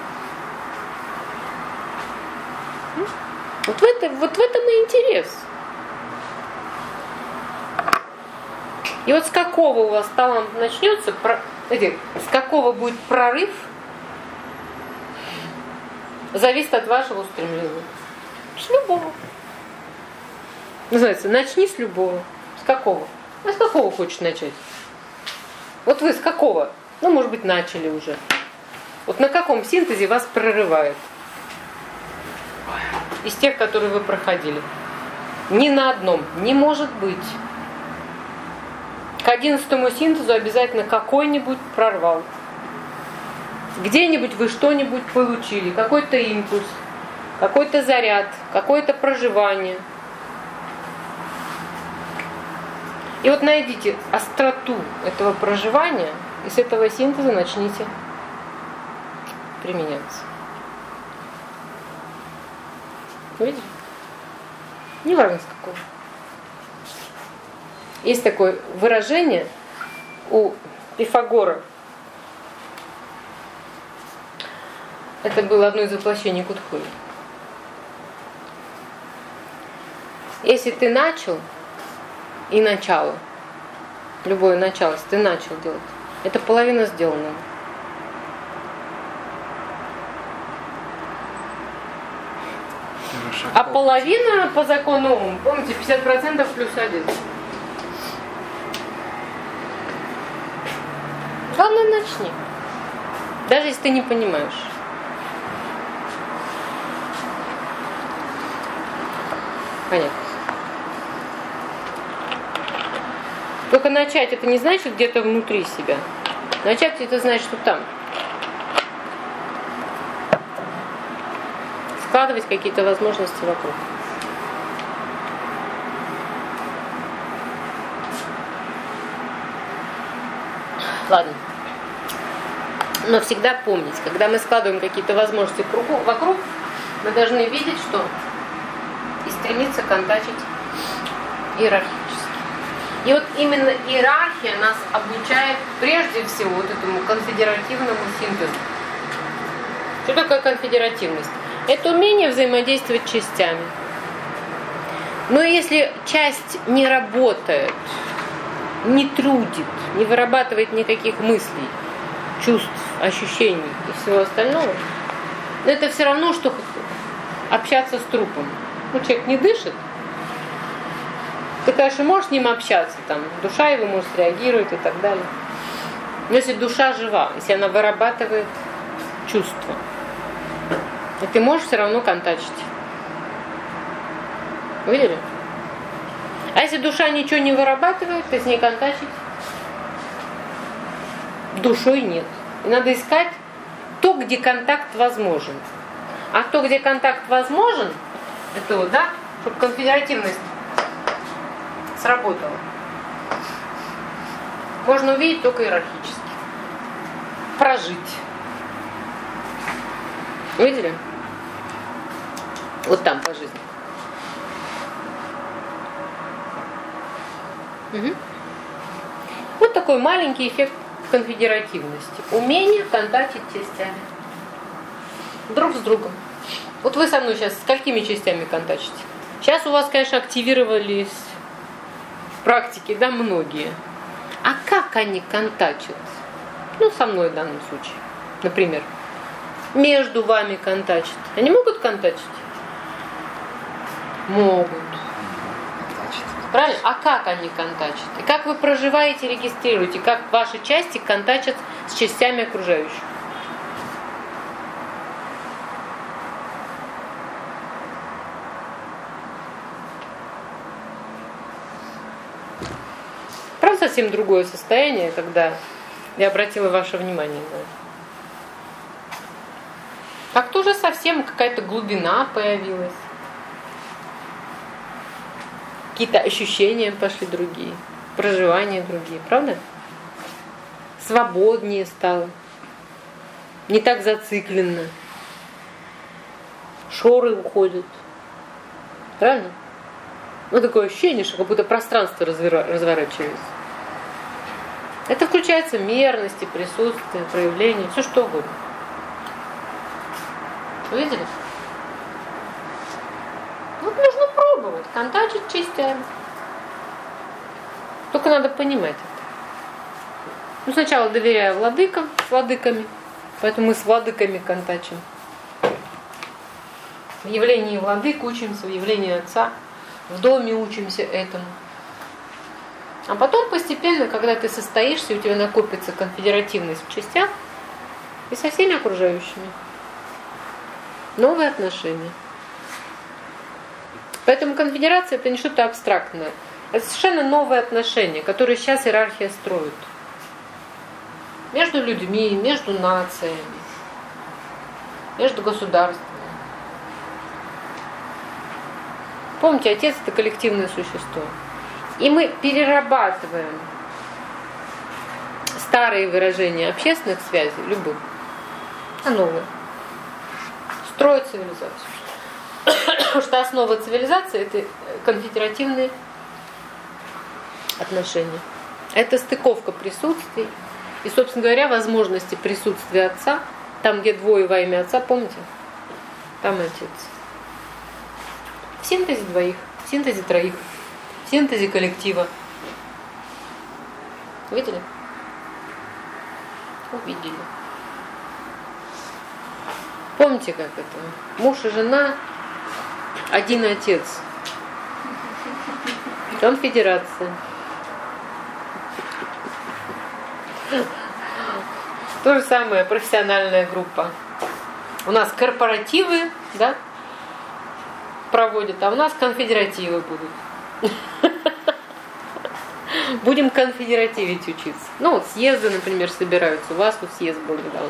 Вот в, это, вот в этом и интерес. И вот с какого у вас талант начнется, знаете, с какого будет прорыв, зависит от вашего устремления. С любого. Называется, начни с любого. С какого? А с какого хочешь начать? Вот вы с какого? Ну, может быть, начали уже. Вот на каком синтезе вас прорывает? Из тех, которые вы проходили. Ни на одном. Не может быть. К одиннадцатому синтезу обязательно какой-нибудь прорвал. Где-нибудь вы что-нибудь получили. Какой-то импульс, какой-то заряд, какое-то проживание. И вот найдите остроту этого проживания, и с этого синтеза начните применяться. Видите? Не важно с какого. Есть такое выражение у Пифагора. Это было одно из воплощений Кутхуи. Если ты начал, и начало, любое начало, если ты начал делать, это половина сделанного. А половина по закону Ома, помните, пятьдесят процентов плюс один. Главное, начни. Даже если ты не понимаешь. Понятно. Только начать это не значит где-то внутри себя. Начать это значит, что там. Складывать какие-то возможности вокруг. Ладно. Но всегда помнить, когда мы складываем какие-то возможности вокруг, мы должны видеть, что и стремиться контачить иерархически. И вот именно иерархия нас обучает прежде всего вот этому конфедеративному синтезу. Что такое конфедеративность? Это умение взаимодействовать частями. Но если часть не работает, не трудит, не вырабатывает никаких мыслей, чувств, ощущений и всего остального, но это все равно, что общаться с трупом. Ну, человек не дышит, ты, конечно, можешь с ним общаться, там, душа его может реагировать и так далее. Но если душа жива, если она вырабатывает чувства, и ты можешь все равно контачить. Видели? А если душа ничего не вырабатывает, ты с ней контачить душой нет. И надо искать то, где контакт возможен. А то, где контакт возможен, это вот, да, чтобы конфедеративность сработала, можно увидеть только иерархически. Прожить. Видели? Вот там по жизни. Угу. Вот такой маленький эффект конфедеративности. Умение контактить частями. Друг с другом. Вот вы со мной сейчас с какими частями контактите? Сейчас у вас, конечно, активировались в практике, да, многие. А как они контачат? Ну, со мной в данном случае. Например, между вами контачат. Они могут контачить? Могут. Правильно? А как они контачат? И как вы проживаете, регистрируете? Как ваши части контачат с частями окружающих? Правда, совсем другое состояние, когда я обратила ваше внимание на это. Как то же самое. совсем какая-то глубина появилась. Какие-то ощущения пошли другие, проживания другие, правда? Свободнее стало. Не так зацикленно. Шоры уходят. Правильно? Ну, такое ощущение, что как будто пространство разворачивается. Это включается мерность, присутствие, проявление, все что угодно. Вы видели? Вот нужно пробовать, контачить частями. Только надо понимать это. Ну, сначала доверяю владыкам, с владыками, поэтому мы с владыками контачим. В явлении владык учимся, в явлении отца, в доме учимся этому. А потом постепенно, когда ты состоишься, у тебя накопится конфедеративность в частях и со всеми окружающими. Новые отношения. Поэтому конфедерация — это не что-то абстрактное. Это совершенно новые отношения, которые сейчас иерархия строит. Между людьми, между нациями, между государствами. Помните, отец — это коллективное существо. И мы перерабатываем старые выражения общественных связей, любых, а новые. Строят цивилизацию. Потому что основа цивилизации — это конфедеративные отношения. Это стыковка присутствий. И, собственно говоря, возможности присутствия отца, там, где двое во имя отца, помните? Там отец. В синтезе двоих, в синтезе троих, в синтезе коллектива. Видели? Увидели. Помните, как это? Муж и жена, один отец. Конфедерация. То же самое, профессиональная группа. У нас корпоративы, да, проводят, а у нас конфедеративы будут. Будем конфедеративить учиться. Ну вот съезды, например, собираются. У вас тут съезд был недавно.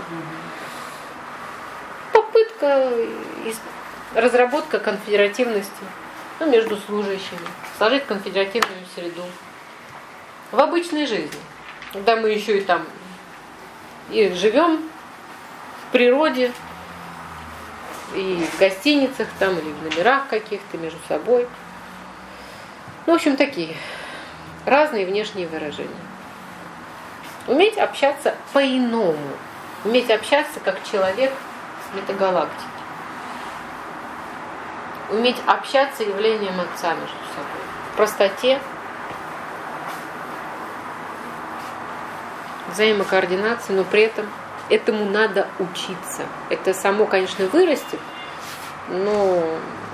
Попытка, разработка конфедеративности, ну, между служащими. Сложить конфедеративную среду. В обычной жизни. Когда мы еще и там и живем в природе, и в гостиницах там, или в номерах каких-то между собой. Ну, в общем, такие разные внешние выражения. Уметь общаться по-иному. Уметь общаться как человек с метагалактики. Уметь общаться явлением отца между собой. В простоте, взаимокоординации, но при этом этому надо учиться. Это само, конечно, вырастет, но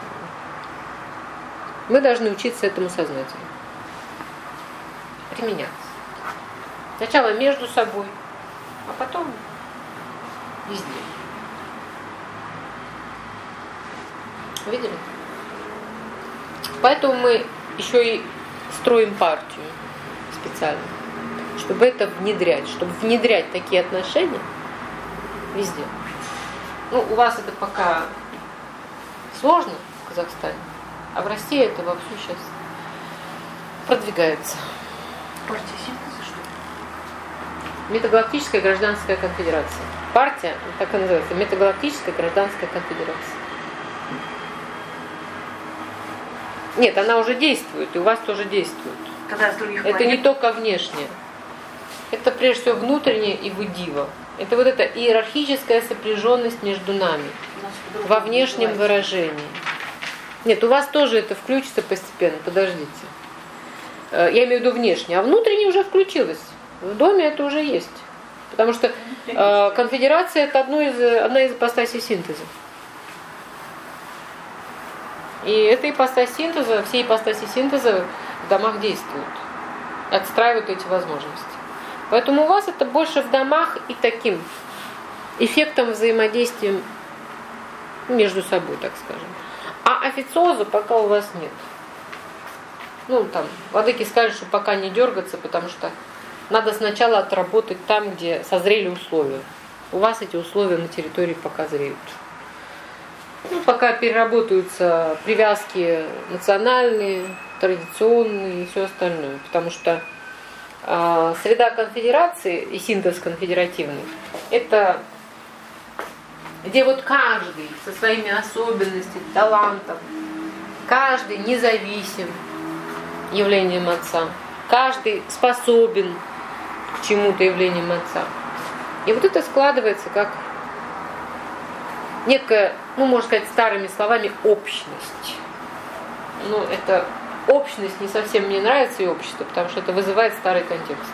мы должны учиться этому сознательно. Применяться. Сначала между собой, а потом везде. Видели? Поэтому мы еще и строим партию специально, чтобы это внедрять, чтобы внедрять такие отношения везде. Ну, у вас это пока сложно в Казахстане, а в России это вовсю сейчас продвигается. Партия синтеза, что ли? Метагалактическая гражданская конфедерация. Партия, так и называется, Метагалактическая гражданская конфедерация. Нет, она уже действует, и у вас тоже действует. Когда с других Это планет... не только внешнее. Это прежде всего внутреннее и выдиво. Это вот эта иерархическая сопряженность между нами во внешнем выражении. Нет, у вас тоже это включится постепенно, подождите. Я имею в виду внешнее, а внутреннее уже включилось. В доме это уже есть. Потому что э, конфедерация — это одно из, одна из ипостасей синтеза. И эта ипостась синтеза, все ипостаси синтеза в домах действуют. Отстраивают эти возможности. Поэтому у вас это больше в домах и таким эффектом взаимодействия между собой, так скажем. А официоза пока у вас нет. Ну, там, владыки скажут, что пока не дергаться, потому что надо сначала отработать там, где созрели условия. У вас эти условия на территории пока зреют. Ну, пока переработаются привязки национальные, традиционные и все остальное. Потому что э, среда конфедерации и синтез конфедеративный – это где вот каждый со своими особенностями, талантом, каждый независим явлением Отца, каждый способен к чему-то явлением Отца. И вот это складывается как некая, ну, можно сказать, старыми словами, общность. Ну, это общность не совсем мне нравится, и общество, потому что это вызывает старый контекст.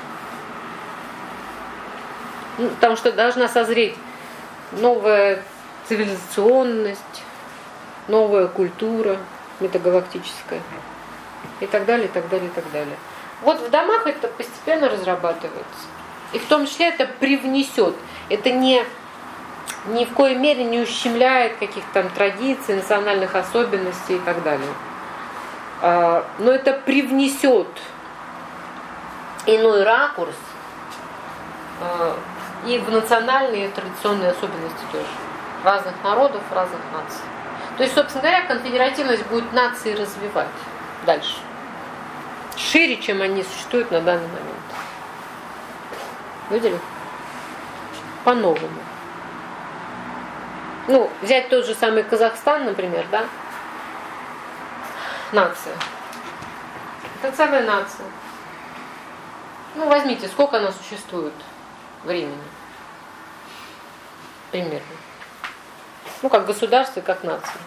Ну, потому что должна созреть новая цивилизационность, новая культура метагалактическая и так далее, и так далее, и так далее. Вот в домах это постепенно разрабатывается. И в том числе это привнесет. Это не, ни в коей мере не ущемляет каких-то там традиций, национальных особенностей и так далее. Но это привнесет иной ракурс и в национальные, и в традиционные особенности тоже. Разных народов, разных наций. То есть, собственно говоря, конфедеративность будет нации развивать дальше. Шире, чем они существуют на данный момент. Видели? По-новому. Ну, взять тот же самый Казахстан, например, да? Нация. Это целая нация. Ну, возьмите, сколько она существует времени? Примерно. Ну, как государство, как нация.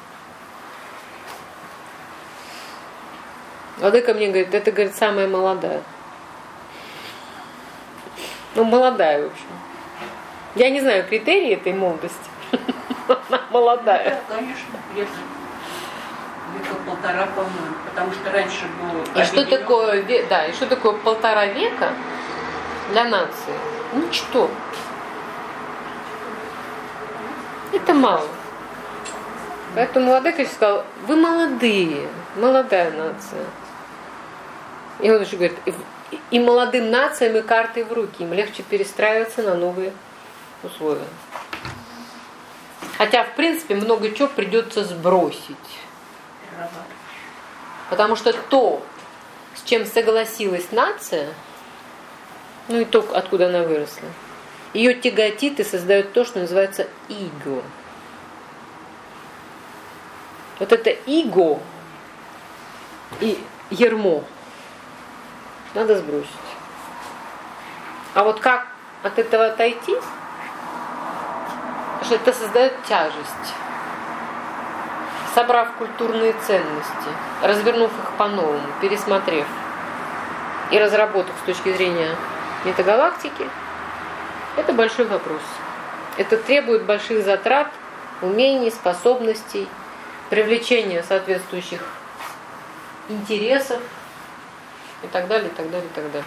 Владыка мне говорит, это, говорит, самая молодая. Ну, молодая, в общем. Я не знаю критерии этой молодости. Она молодая. Да, конечно, где-то века полтора, по-моему. Потому что раньше было... И что такое, да, и что такое полтора века для нации? Ничто. Это мало. Поэтому Владыка сказал, вы молодые, молодая нация. И он еще говорит, и молодым нациям и карты в руки, им легче перестраиваться на новые условия. Хотя, в принципе, много чего придется сбросить. Потому что то, с чем согласилась нация, ну и то, откуда она выросла, ее тяготит и создает то, что называется иго. Вот это иго и ярмо надо сбросить. А вот как от этого отойти? Потому что это создает тяжесть. Собрав культурные ценности, развернув их по-новому, пересмотрев и разработав с точки зрения метагалактики, это большой вопрос. Это требует больших затрат, умений, способностей, привлечения соответствующих интересов и так далее, и так далее, и так далее.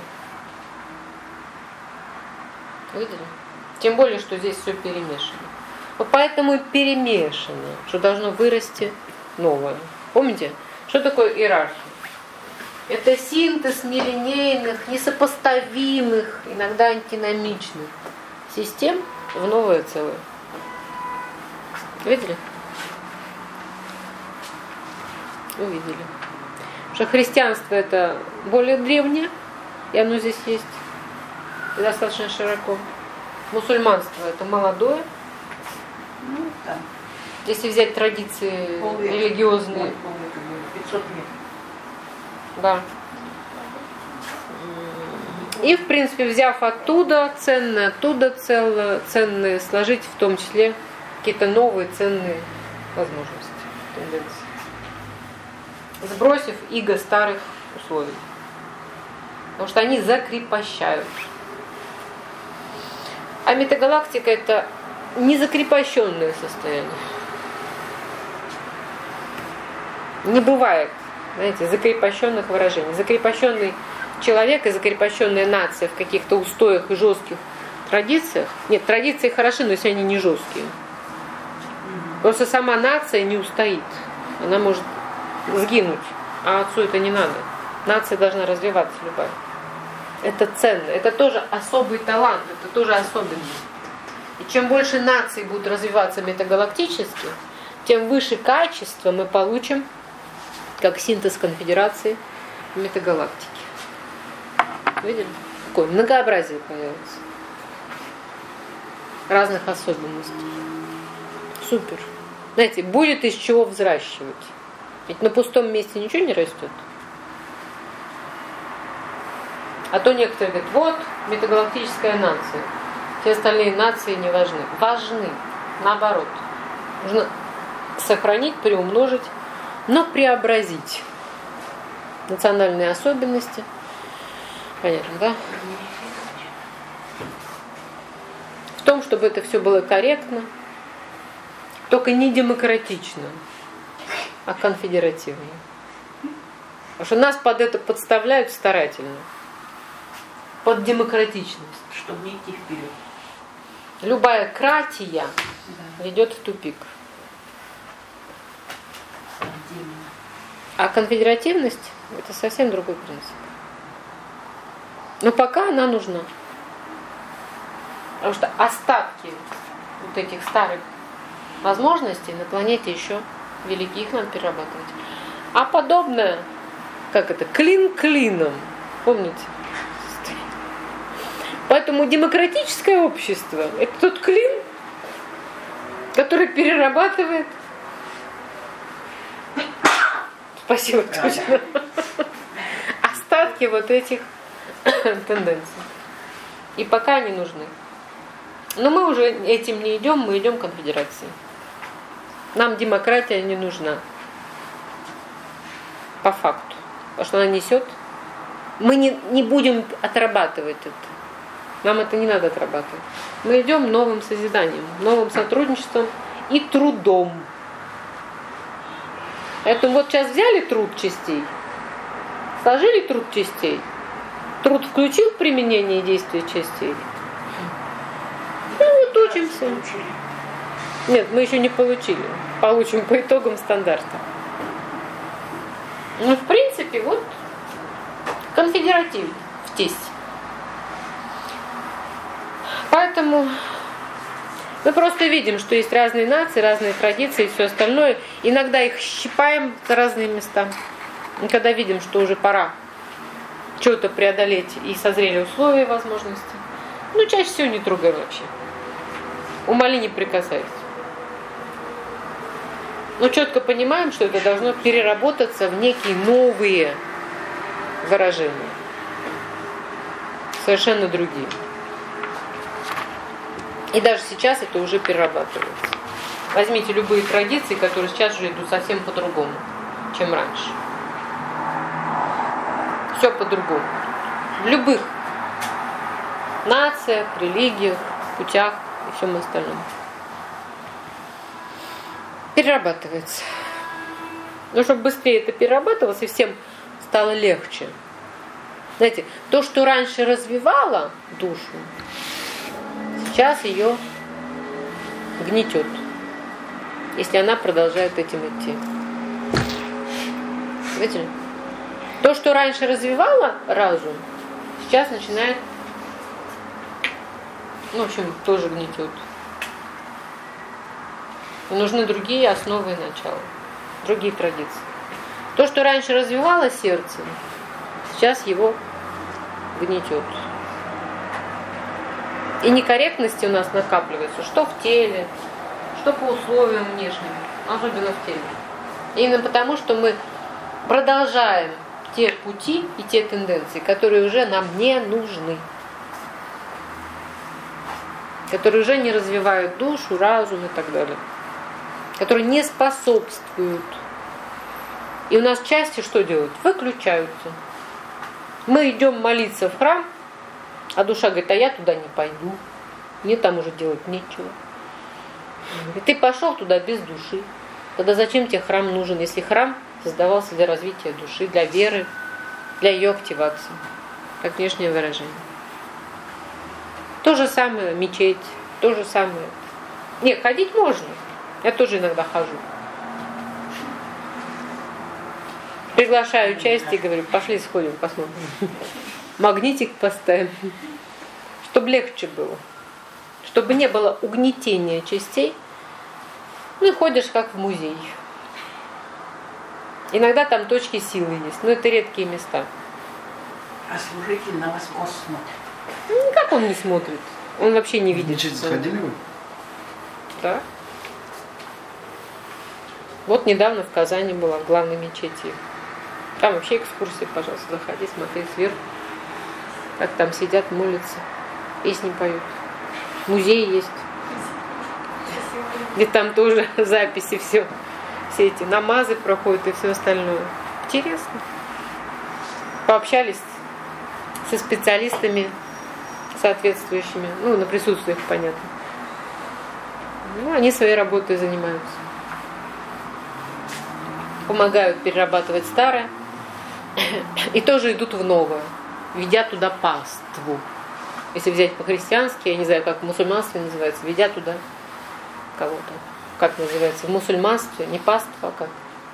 Видели? Тем более, что здесь все перемешано. Поэтому и перемешано, что должно вырасти новое. Помните, что такое иерархия? Это синтез нелинейных, несопоставимых, иногда антиномичных систем в новое целое. Видели? Увидели. Потому что христианство это более древнее, и оно здесь есть, и достаточно широко. Мусульманство это молодое. Ну, да. Если взять традиции Полвека. религиозные. пятьсот лет. Да. И, в принципе, взяв оттуда ценное, оттуда целое, ценное, сложить в том числе какие-то новые ценные возможности, тенденции. Сбросив иго старых условий. Потому что они закрепощают. А метагалактика это незакрепощенное состояние. Не бывает, знаете, закрепощенных выражений. Закрепощенный человек и закрепощенная нация в каких-то устоях и жестких традициях. Нет, традиции хороши, но если они не жесткие. Просто сама нация не устоит. Она может сгинуть, а отцу это не надо. Нация должна развиваться любая. Это ценно. Это тоже особый талант, это тоже особенность. И чем больше наций будут развиваться метагалактически, тем выше качество мы получим, как синтез конфедерации метагалактики. Видели? Какое многообразие появится. Разных особенностей. Супер. Знаете, будет из чего взращивать. Ведь на пустом месте ничего не растет. А то некоторые говорят, вот метагалактическая нация. Все остальные нации не важны. Важны. Наоборот. Нужно сохранить, приумножить, но преобразить. Национальные особенности. Понятно, да? В том, чтобы это все было корректно, только не демократично, а конфедеративно. Потому что нас под это подставляют старательно. Под демократичность. Чтобы не идти вперед. Любая кратия Да. ведет в тупик. Отдельно. А конфедеративность – это совсем другой принцип. Но пока она нужна. Потому что остатки вот этих старых возможностей на планете еще велики, их надо перерабатывать. А подобное, как это, клин клином. Помните? Поэтому демократическое общество – это тот клин, который перерабатывает. Спасибо, точно. Остатки вот этих тенденций. И пока они нужны. Но мы уже этим не идем, мы идем к конфедерации. Нам демократия не нужна. По факту. Потому что она несет. Мы не, не будем отрабатывать это. Нам это не надо отрабатывать. Мы идем новым созиданием, новым сотрудничеством и трудом. Поэтому вот сейчас взяли труд частей, сложили труд частей, труд включил в применение действия частей. Ну вот учимся. Нет, мы еще не получили. Получим по итогам стандарта. Ну, в принципе, вот конфедератив в тесте. Поэтому мы просто видим, что есть разные нации, разные традиции и все остальное. Иногда их щипаем за разные места. И когда видим, что уже пора что-то преодолеть и созрели условия и возможности, ну, чаще всего не трогаем вообще. Умоли, не прикасайся. Но четко понимаем, что это должно переработаться в некие новые выражения. Совершенно другие. И даже сейчас это уже перерабатывается. Возьмите любые традиции, которые сейчас уже идут совсем по-другому, чем раньше. Все по-другому. В любых нациях, религиях, путях и всем остальном. Перерабатывается. Но чтобы быстрее это перерабатывалось и всем стало легче. Знаете, то, что раньше развивало душу, сейчас ее гнетет, если она продолжает этим идти. Видите? То, что раньше развивало разум, сейчас начинает, ну, в общем, тоже гнетет. И нужны другие основы и начала, другие традиции. То, что раньше развивало сердце, сейчас его гнетет. И некорректности у нас накапливаются, что в теле, что по условиям внешним, особенно в теле. И именно потому, что мы продолжаем те пути и те тенденции, которые уже нам не нужны. Которые уже не развивают душу, разум и так далее. Которые не способствуют. И у нас части что делают? Выключаются. Мы идем молиться в храм, а душа говорит, а я туда не пойду. Мне там уже делать нечего. И ты пошел туда без души. Тогда зачем тебе храм нужен, если храм создавался для развития души, для веры, для ее активации, как внешнее выражение. То же самое мечеть, то же самое. Нет, ходить можно. Я тоже иногда хожу. Приглашаю участие и говорю, пошли сходим, посмотрим. Магнитик поставим. Чтобы легче было. Чтобы не было угнетения частей Ну и ходишь как в музей. Иногда там точки силы есть, но это редкие места. А служитель на вас косо смотрит. Ну, как он не смотрит? Он вообще не видит. Мечеть что- заходили вы? Да. Вот недавно в Казани была, в главной мечети. Там вообще экскурсия, пожалуйста, заходи, смотри сверху. Как там сидят, молятся, песни поют. Музей есть. И там тоже записи, все. Все эти намазы проходят и все остальное. Интересно. Пообщались со специалистами соответствующими. Ну, на присутствиях, понятно. Ну, они своей работой занимаются. Помогают перерабатывать старое. И тоже идут в новое. Ведя туда паству. Если взять по-христиански, я не знаю, как в мусульманстве называется, ведя туда кого-то. Как называется? В мусульманстве не паства, а как?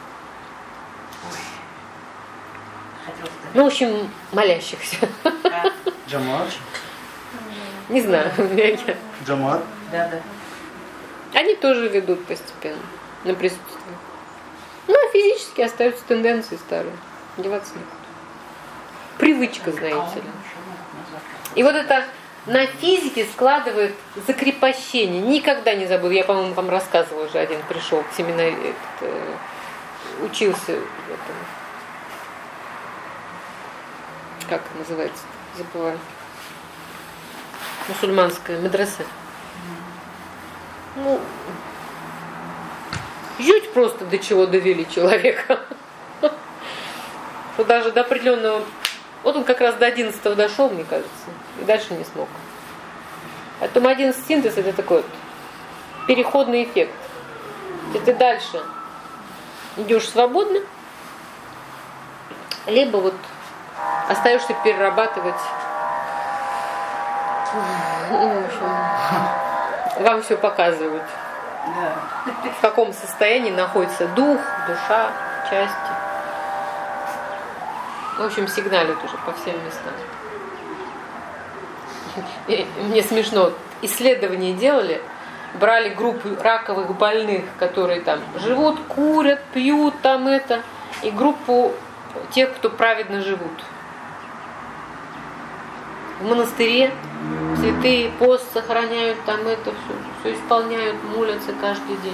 Хотел сказать. Ну, в общем, молящихся. Да, Джамат? Не знаю. Джамат? да, да. Они тоже ведут постепенно на присутствие. Ну, а физически остаются тенденции старые. Деваться некуда. Привычка, знаете ли. И вот это на физике складывает закрепощение. Никогда не забуду. Я, по-моему, вам рассказывала уже, один пришел к семинаре, этот, э, учился в этом. Как называется? Забываю. Мусульманская медресе. Ну, жуть просто до чего довели человека. Что даже до определенного... Вот он как раз до одиннадцатого дошел, мне кажется, и дальше не смог. Поэтому одиннадцатый синтез — это такой вот переходный эффект. Если ты дальше идешь свободно, либо вот остаешься перерабатывать. Ну, в общем, вам все показывают. Да. В каком состоянии находится дух, душа, части. В общем, сигналит уже по всем местам. И мне смешно. Исследования делали, брали группу раковых больных, которые там живут, курят, пьют, там это, и группу тех, кто праведно живут. В монастыре святые пост сохраняют, там это все, все исполняют, молятся каждый день.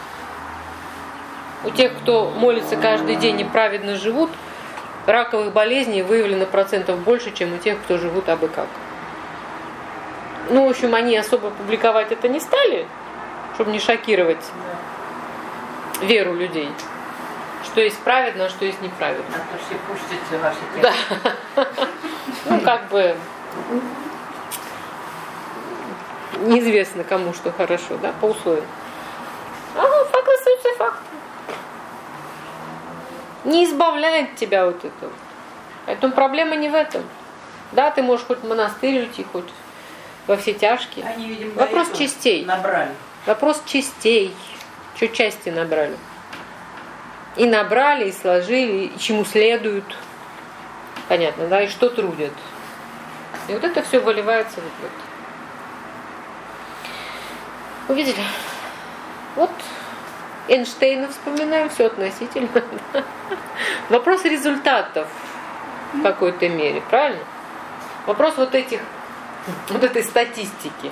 У тех, кто молится каждый день и праведно живут, раковых болезней выявлено процентов больше, чем у тех, кто живут абы как. Ну, в общем, они особо публиковать это не стали, чтобы не шокировать веру людей. Что есть праведно, а что есть неправедно. А то все пустятся ваши тексты. Да. Ну, как бы неизвестно, кому что хорошо, да, по условиям. А факт остается фактом. Не избавляет тебя вот это. Поэтому проблема не в этом. Да, ты можешь хоть в монастырь уйти, хоть во все тяжкие. Они, видимо, Вопрос до этого частей. набрали. Вопрос частей. Что части набрали? И набрали, и сложили, и чему следуют. Понятно, да, и что трудят. И вот это все выливается вот в это. Увидели? Вот Эйнштейна вспоминаем, все относительно. Вопрос результатов в какой-то мере, правильно? Вопрос вот этих, вот этой статистики.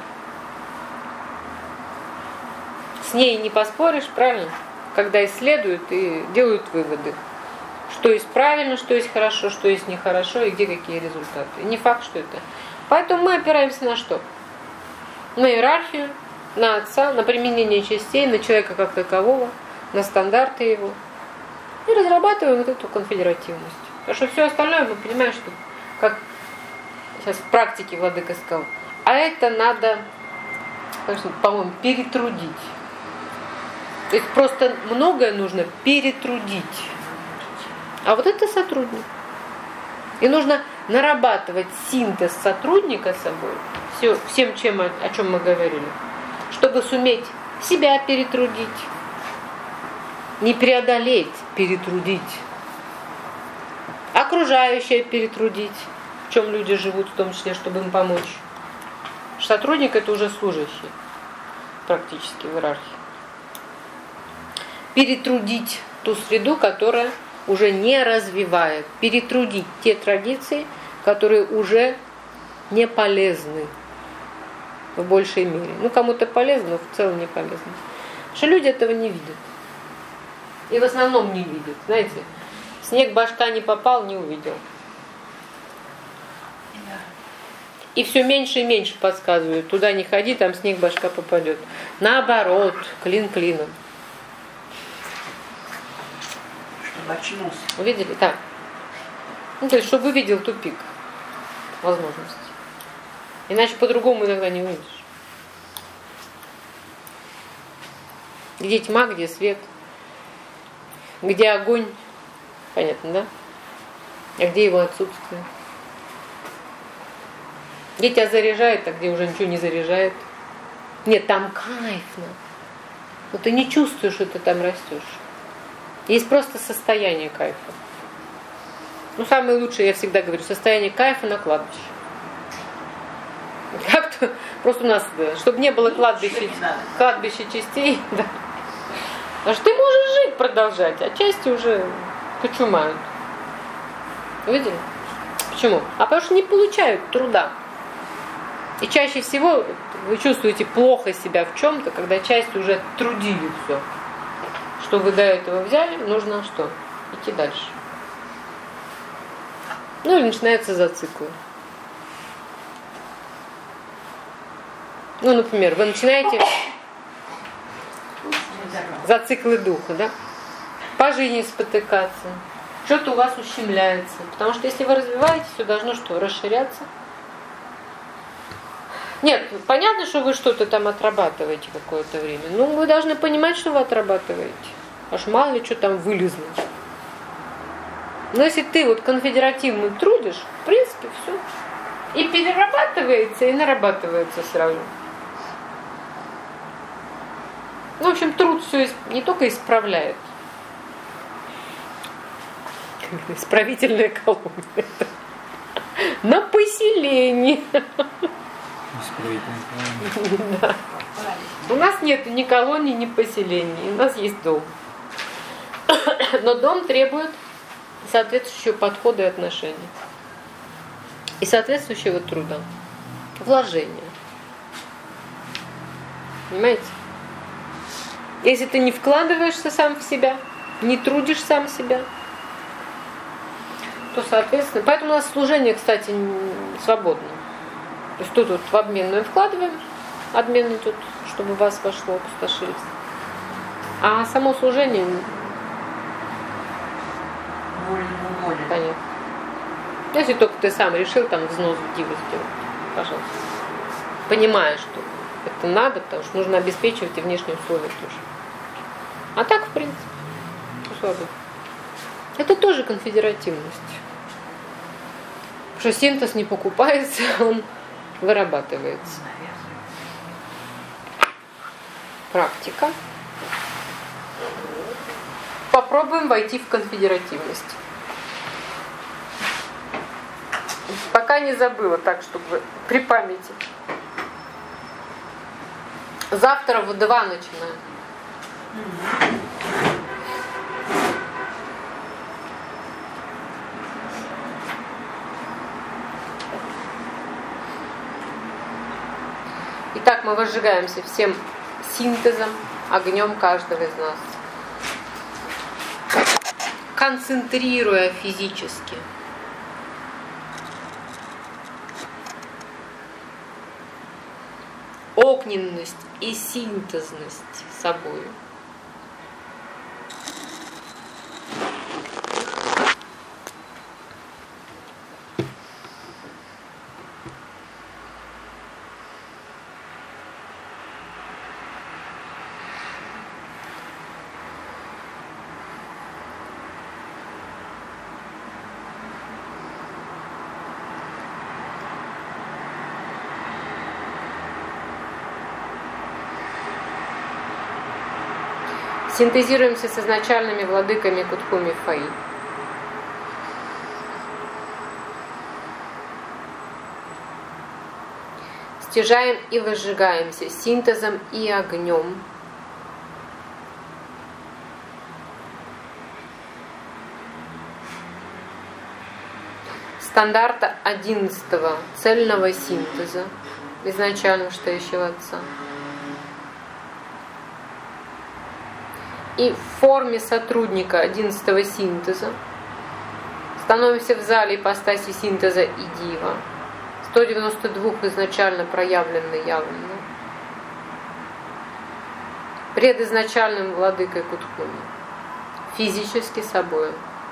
С ней не поспоришь, правильно? Когда исследуют и делают выводы. Что есть правильно, что есть хорошо, что есть нехорошо и где какие результаты. И не факт, что это. Поэтому мы опираемся на что? На иерархию, на отца, на применение частей, на человека как такового, на стандарты его. И разрабатываем вот эту конфедеративность. Потому что все остальное, мы понимаем, что как сейчас в практике владыка сказал, а это надо, по-моему, перетрудить. То есть просто многое нужно перетрудить. А вот это сотрудник. И нужно нарабатывать синтез сотрудника с собой, все, всем, чем, о, о чем мы говорили, чтобы суметь себя перетрудить, не преодолеть, перетрудить, окружающее перетрудить, в чем люди живут, в том числе, чтобы им помочь. Сотрудник — это уже служащий, практически в иерархии. перетрудить ту среду, которая уже не развивает, перетрудить те традиции, которые уже не полезны в большей мере. Ну, кому-то полезно, но в целом не полезно. Потому что люди этого не видят. И в основном не видят. Знаете, снег башка не попал, не увидел. И все меньше и меньше подсказывают. Туда не ходи, там снег башка попадет. Наоборот, клин клином. Чтобы очнулся. Увидели? Так. Ну, то есть, чтобы увидел тупик возможностей. Иначе по-другому иногда не увидишь. Где тьма, где свет, где огонь. Понятно, да? А где его отсутствие? Где тебя заряжает, а где уже ничего не заряжает? Нет, там кайфно. Но ты не чувствуешь, что ты там растешь. Есть просто состояние кайфа. Ну, самое лучшее, я всегда говорю, состояние кайфа на кладбище. Как-то просто у нас, да, чтобы не было кладбища, кладбища частей, да. Потому что ты можешь жить, продолжать, а части уже кочумают. Видели? Почему? А потому что не получают труда. И чаще всего вы чувствуете плохо себя в чем-то, когда части уже трудили все. Что вы до этого взяли, нужно что? Идти дальше. Ну или начинаются зациклы. Ну, например, вы начинаете зациклы духа, да? По жизни спотыкаться. Что-то у вас ущемляется. Потому что если вы развиваетесь, все должно что? Расширяться. Нет, понятно, что вы что-то там отрабатываете какое-то время. Но вы должны понимать, что вы отрабатываете. Аж мало ли что там вылезло. Но если ты вот конфедеративно трудишь, в принципе, все. И перерабатывается, и нарабатывается сразу. Ну, в общем, труд все не только исправляет. Исправительная колония. На поселение. Да. У нас нет ни колонии, ни поселений. У нас есть дом. Но дом требует соответствующего подхода и отношения. И соответствующего труда. Вложения. Понимаете? Если ты не вкладываешься сам в себя, не трудишь сам себя, то, соответственно... Поэтому у нас служение, кстати, свободно. То есть тут вот в обменную вкладываем, обмен идет, чтобы в вас вошло, опустошились. А само служение... Понятно. Если только ты сам решил там взнос в диву сделать, пожалуйста. Понимаешь, что это надо, потому что нужно обеспечивать и внешние условия тоже. А так, в принципе, свобода. Это тоже конфедеративность. Потому что синтез не покупается, он вырабатывается. Практика. Попробуем войти в конфедеративность. Пока не забыла, так, чтобы при памяти. Завтра в два начинаем. Итак, мы возжигаемся всем синтезом, огнем каждого из нас. Концентрируя физически. Огненность и синтезность собой. Синтезируемся с изначальными владыками Кутхуми Фэй. Стяжаем и возжигаемся синтезом и огнем. стандарта одиннадцатого цельного синтеза изначально стоящего Отца. И в форме сотрудника одиннадцатого синтеза становимся в зале ипостаси синтеза и дива, сто девяносто два изначально проявленно явленно, пред изначальным владыкой Кутхуми, физически собою.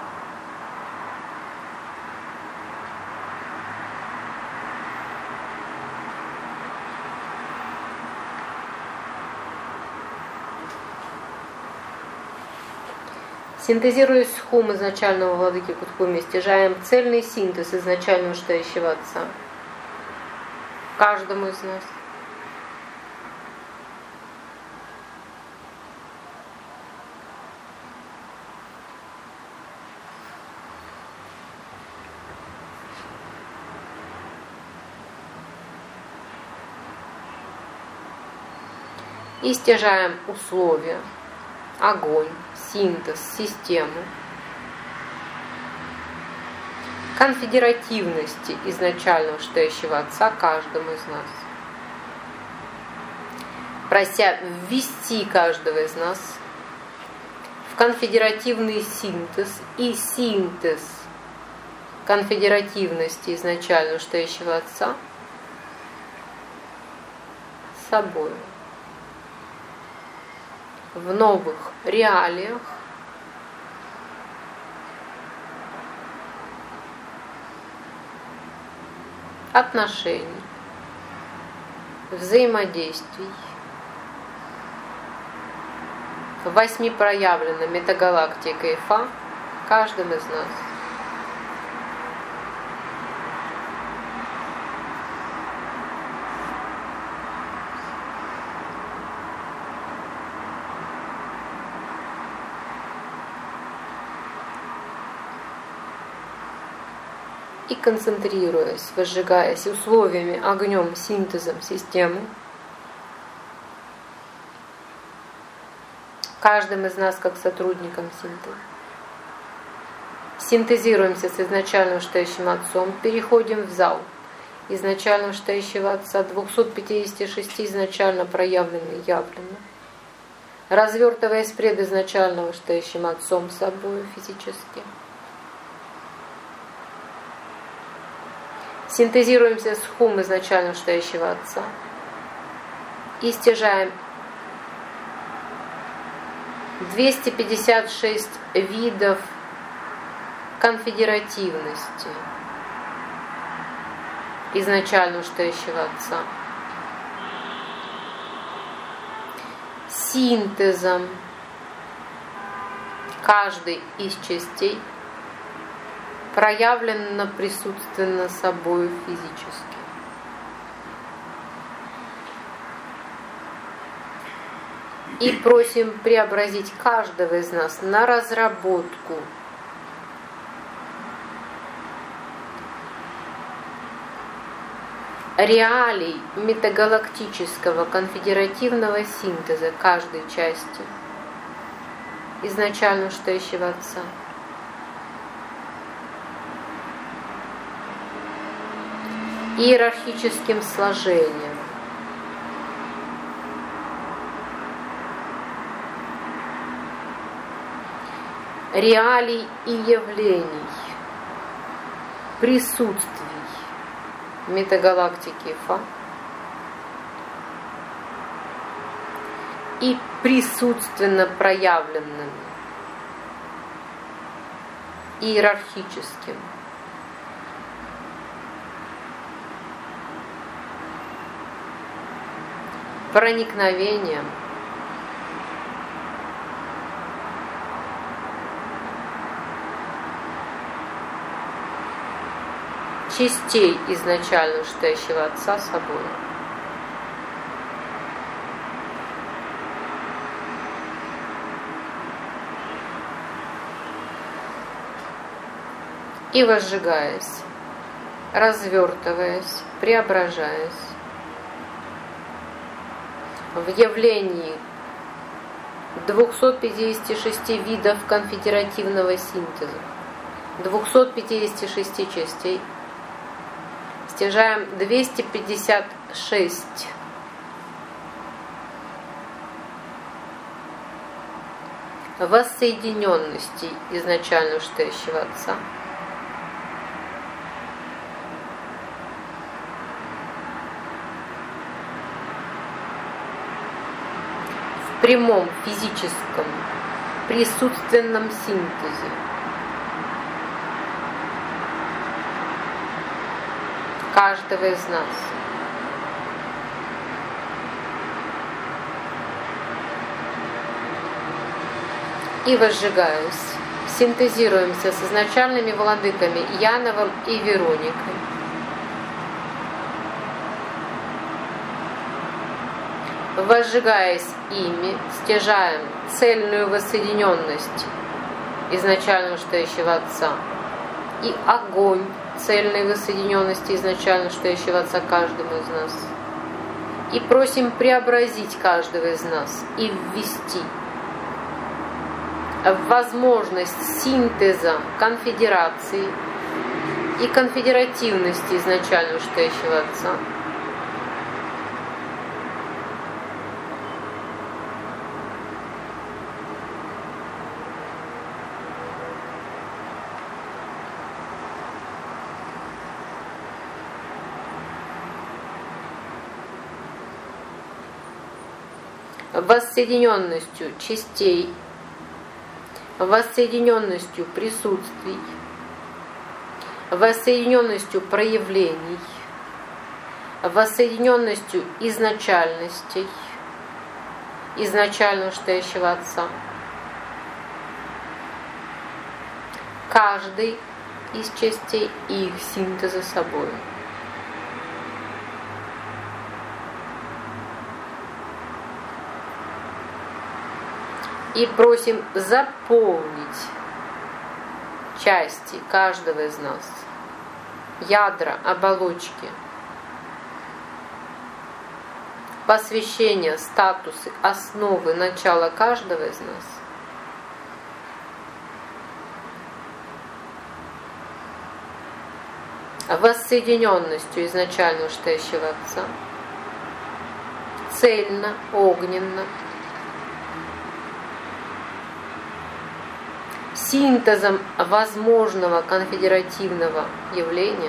Синтезируя схум изначального владыки Кутхуми, стяжаем цельный синтез изначального стоящего Отца каждому из нас. И стяжаем условия, огонь, синтез, систему, конфедеративности изначального стоящего Отца каждому из нас, прося ввести каждого из нас в конфедеративный синтез и синтез конфедеративности изначального стоящего Отца с собой. В новых реалиях отношений, взаимодействий, восьми проявленной метагалактикой Фа каждым из нас. И концентрируясь, возжигаясь условиями, огнем, синтезом системы, каждым из нас как сотрудником синтеза, синтезируемся с изначальным стоящим Отцом, переходим в зал изначального стоящего Отца, двухсот пятидесяти шести изначально проявленный явленно, развертываясь пред изначального стоящим Отцом собой физически. Синтезируемся с хум изначально стоящего Отца и стяжаем двести пятьдесят шесть видов конфедеративности изначально стоящего Отца, синтезом каждой из частей проявленно присутственно собою физически. И просим преобразить каждого из нас на разработку реалий метагалактического конфедеративного синтеза каждой части изначально стоящего Отца. Иерархическим сложением, реалий и явлений, присутствий метагалактики Фа и присутственно проявленным иерархическим проникновением частей изначально стоящего Отца собой. И возжигаясь, развертываясь, преображаясь в явлении двухсот пятидесяти шести видов конфедеративного синтеза двухсот пятидесяти шести частей стяжаем двести пятьдесят шесть воссоединенностей изначально вышестоящего Отца. В прямом физическом присутственном синтезе каждого из нас. И возжигаясь, синтезируемся с изначальными владыками Яновым и Вероникой. Возжигаясь ими, стяжаем цельную воссоединенность изначально вышестоящего Отца и огонь цельной воссоединенности изначально вышестоящего Отца каждому из нас. И просим преобразить каждого из нас и ввести в возможность синтеза, конфедерации и конфедеративности изначально вышестоящего Отца. Воссоединенностью частей, воссоединенностью присутствий, воссоединенностью проявлений, воссоединенностью изначальностей, изначально вышестоящего Отца. Каждый из частей и их синтеза собой. И просим заполнить части каждого из нас, ядра, оболочки, посвящения, статусы, основы, начала каждого из нас воссоединенностью изначально вышестоящего Отца, цельно, огненно, синтезом возможного конфедеративного явления,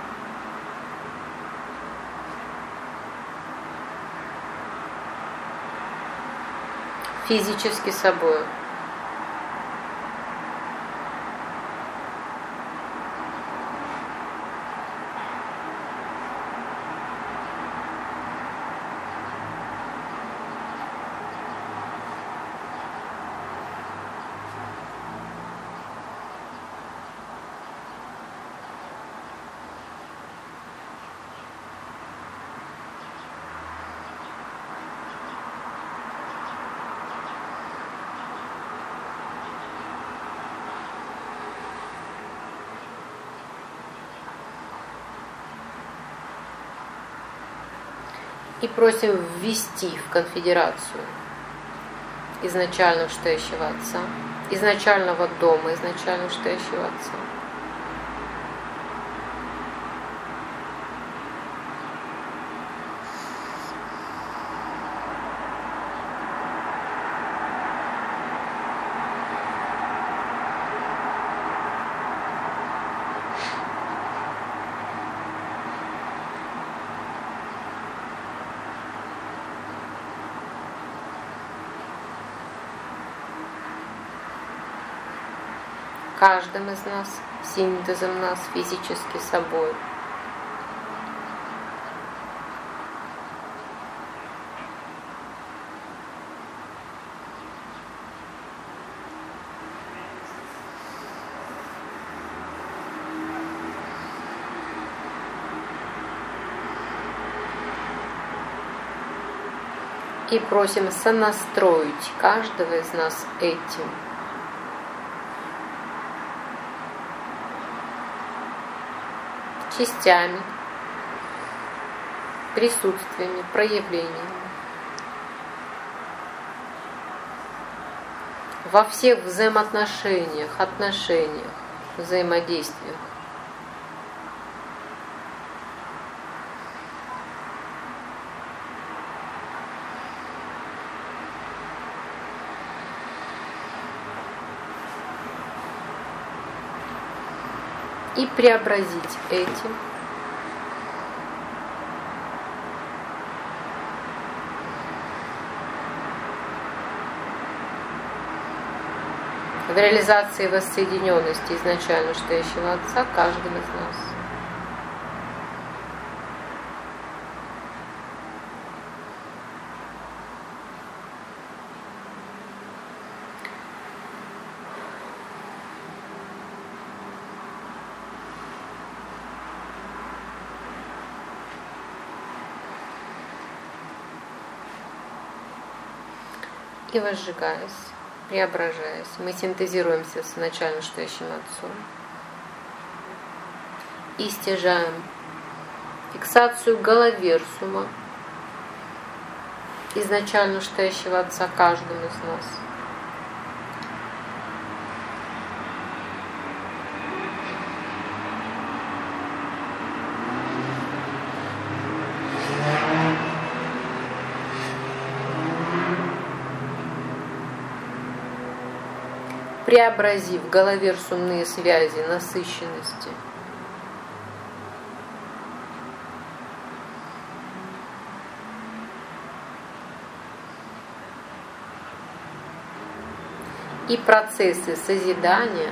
физически собой. И просим ввести в конфедерацию изначально вышестоящего Отца, изначального дома, изначально вышестоящего Отца. Каждым из нас, синтезом нас физически собой. И просим сонастроить каждого из нас этим. Частями, присутствиями, проявлениями. Во всех взаимоотношениях, отношениях взаимодействиях. И преобразить этим в реализации воссоединенности изначально стоящего Отца каждым из нас. И возжигаясь, преображаясь, мы синтезируемся с изначально стоящим Отцом и стяжаем фиксацию головерсума изначально стоящего Отца каждым из нас. Преобразив головерсумные связи насыщенности и процессы созидания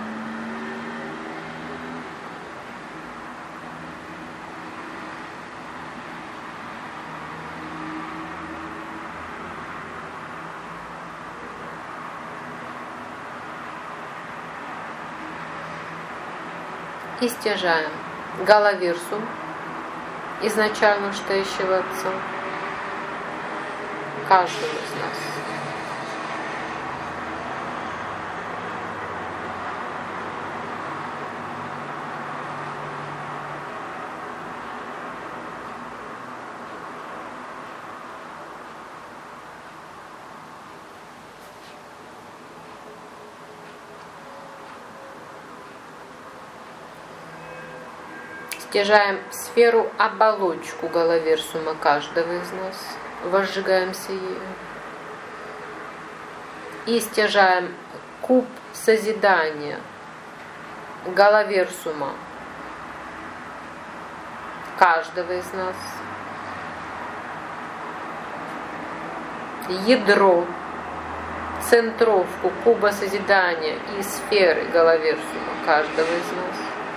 и стяжаем головерсум изначально стоящего Отца каждого из нас. Стяжаем сферу оболочку головерсума каждого из нас, возжигаемся ею. И стяжаем куб созидания головерсума каждого из нас. Ядро, центровку куба созидания и сферы головерсума каждого из нас.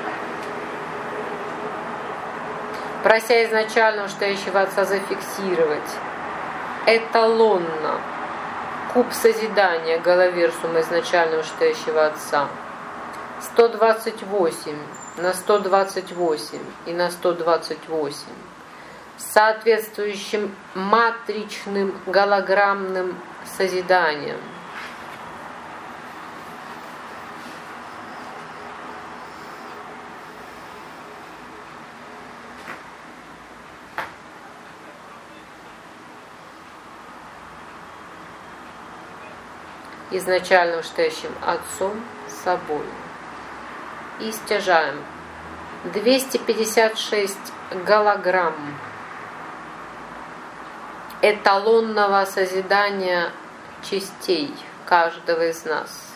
Прося изначально стоящего Отца зафиксировать эталонно куб созидания головерсума изначально стоящего Отца сто двадцать восемь на сто двадцать восемь и на сто двадцать восемь с соответствующим матричным голограммным созиданием. Изначально стоящим Отцом собой. И стяжаем двести пятьдесят шесть голограмм эталонного созидания частей каждого из нас.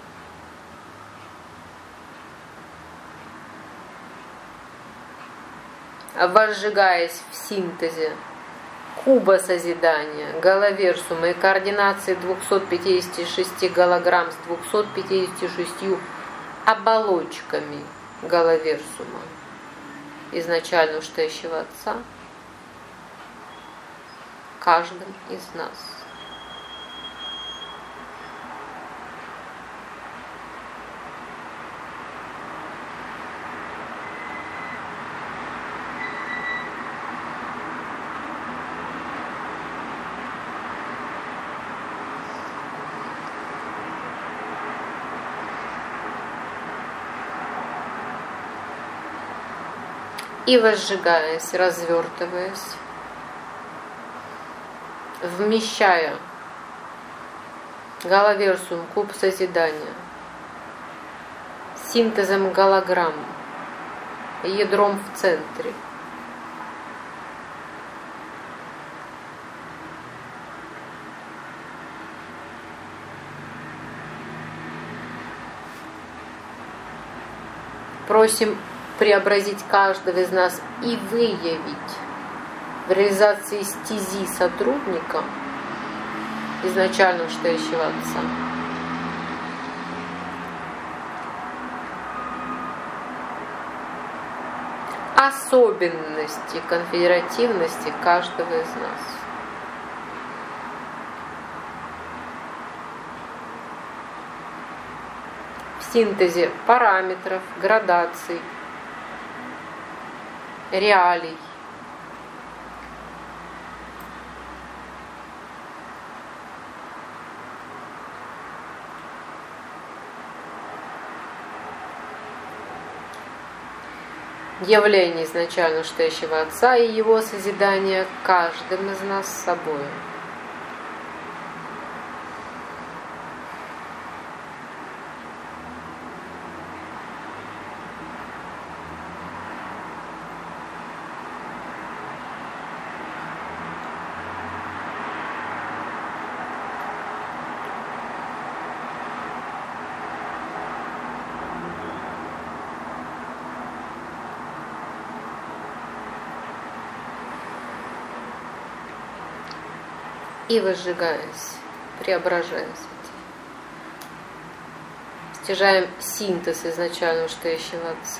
Возжигаясь в синтезе куба созидания, головерсума и координации двухсот пятидесяти шести голограмм с двумястами пятьюдесятью шестью оболочками головерсума изначально стоящего Отца каждым из нас. И возжигаясь, развертываясь, вмещая головерсум куб созидания синтезом голограмм, ядром в центре. Просим преобразить каждого из нас и выявить в реализации стези сотрудника изначально вышестоящего Отца. Особенности конфедеративности каждого из нас. В синтезе параметров, градаций, реалий. Явление изначально вышестоящего Отца и Его созидание каждым из нас собой. И возжигаясь, преображаясь, стяжаем синтез изначально вышестоящего Отца.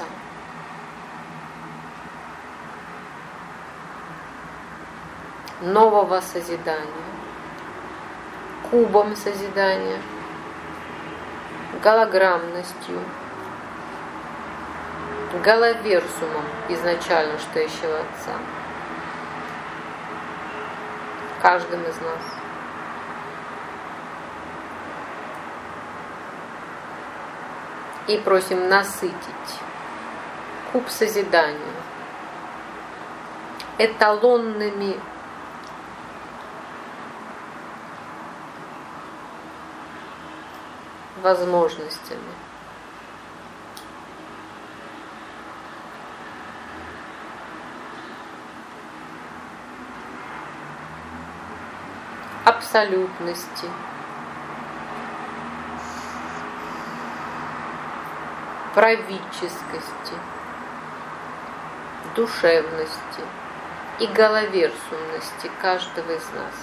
Нового созидания, кубом созидания, голограммностью, головерсумом изначально вышестоящего Отца. Каждым из нас. И просим насытить куб созидания эталонными возможностями. Абсолютности, правительскости, душевности и головерсумности каждого из нас.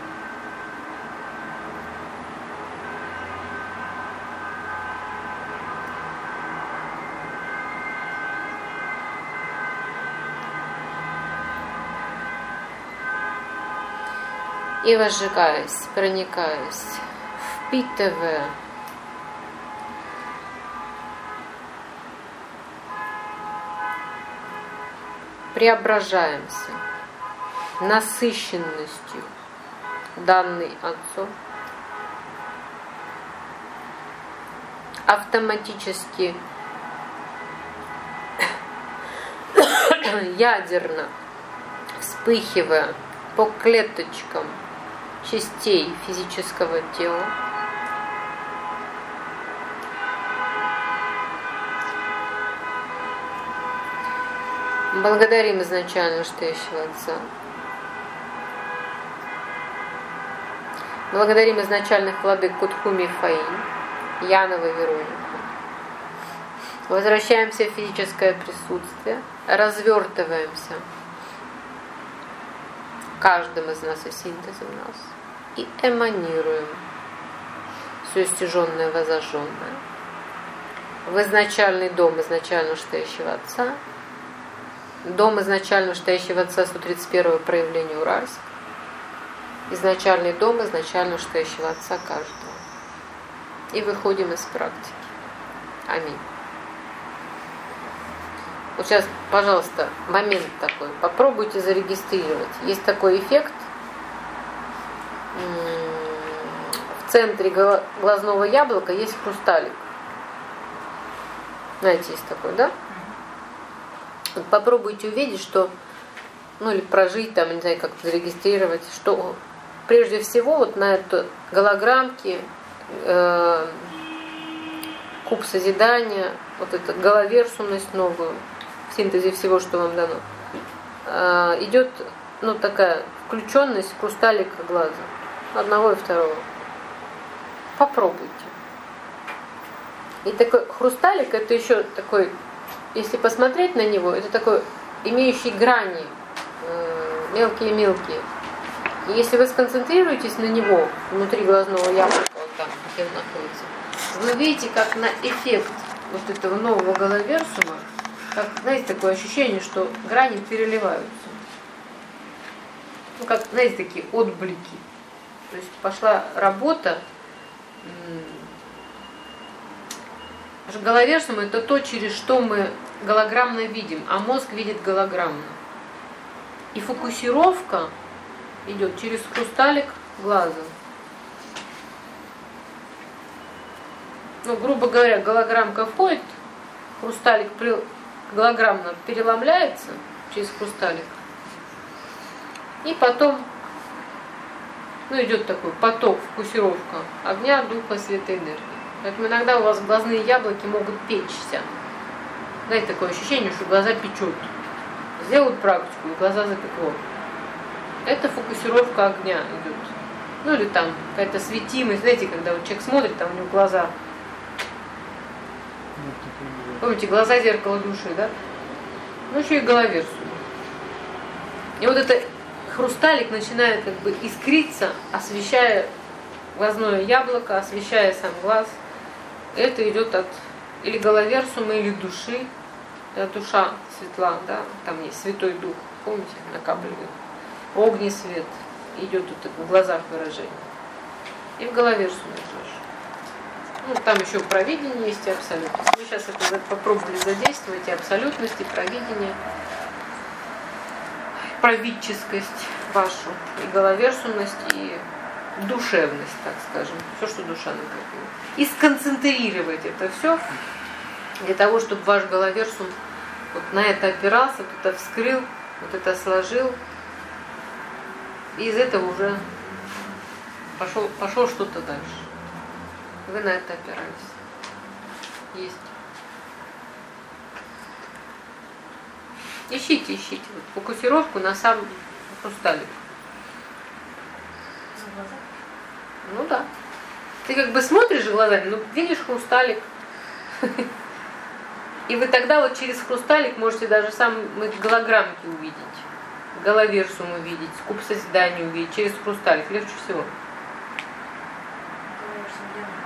И возжигаясь, проникаясь, впитывая преображаемся насыщенностью, данной Отцом, автоматически ядерно вспыхивая по клеточкам частей физического тела, благодарим изначально вышестоящего Отца, благодарим изначальных владык Кутхуми и Фаинь, Янова и Веронику. Возвращаемся в физическое присутствие, развертываемся каждым из нас и синтезом нас и эманируем все стяженное, возожженное в изначальный дом изначально вышестоящего Отца, дом изначально вышестоящего Отца сто тридцать первого проявления Уральск, изначальный дом изначально вышестоящего Отца каждого. И выходим из практики. Аминь. Вот сейчас, пожалуйста, момент такой. Попробуйте зарегистрировать. Есть такой эффект. В центре глазного яблока есть хрусталик. Знаете, есть такой, да? Вот попробуйте увидеть, что, ну или прожить там, не знаю, как-то зарегистрировать, что прежде всего вот на этой голограммке, э, куб созидания, вот эта головерсумность новую, в синтезе всего, что вам дано, идет, ну, такая включенность хрусталика глаза, одного и второго. Попробуйте. И такой хрусталик, это еще такой, если посмотреть на него, это такой, имеющий грани, мелкие-мелкие. И если вы сконцентрируетесь на него, внутри глазного яблока, вот там, где он находится, вы видите, как на эффект вот этого нового головерсума, как, знаете, такое ощущение, что грани переливаются. Ну, как, знаете, такие отблики. То есть пошла работа. Головерсум — это то, через что мы голограммно видим, а мозг видит голограммно. И фокусировка идет через хрусталик глаза. Ну, грубо говоря, голограммка входит, хрусталик голограммно переломляется через хрусталик, и потом, ну, идет такой поток, фокусировка огня, духа, света, энергии. Поэтому иногда у вас глазные яблоки могут печься. Знаете, такое ощущение, что глаза печут. Сделают практику, и глаза запекло. Это фокусировка огня идет. Ну или там какая-то светимость. Знаете, когда вот человек смотрит, там у него глаза. Помните, глаза — зеркало души, да? Ну еще и головерсум. И вот это хрусталик начинает как бы искриться, освещая глазное яблоко, освещая сам глаз. Это идет от или головерсума, или души. Душа светла, да, там есть Святой Дух, помните, накапливает. Огний свет идет тут в глазах выражение. И в головерсуме тоже. Ну, там еще провидение есть и абсолютность. Мы сейчас это попробовали задействовать, и абсолютность, и провидение, провидческость вашу, и головерсумность, и душевность, так скажем, все, что душа накопила. И сконцентрировать это все для того, чтобы ваш головерсум вот на это опирался, вот это вскрыл, вот это сложил, и из этого уже пошел, пошел что-то дальше. Вы на это опирались. Есть. Ищите, ищите. Вот фокусировку на сам хрусталик. Ну да. Ты как бы смотришь глазами, ну видишь хрусталик. И вы тогда вот через хрусталик можете даже сам голограммки увидеть, головерсум увидеть, куб созидания увидеть, через хрусталик легче всего.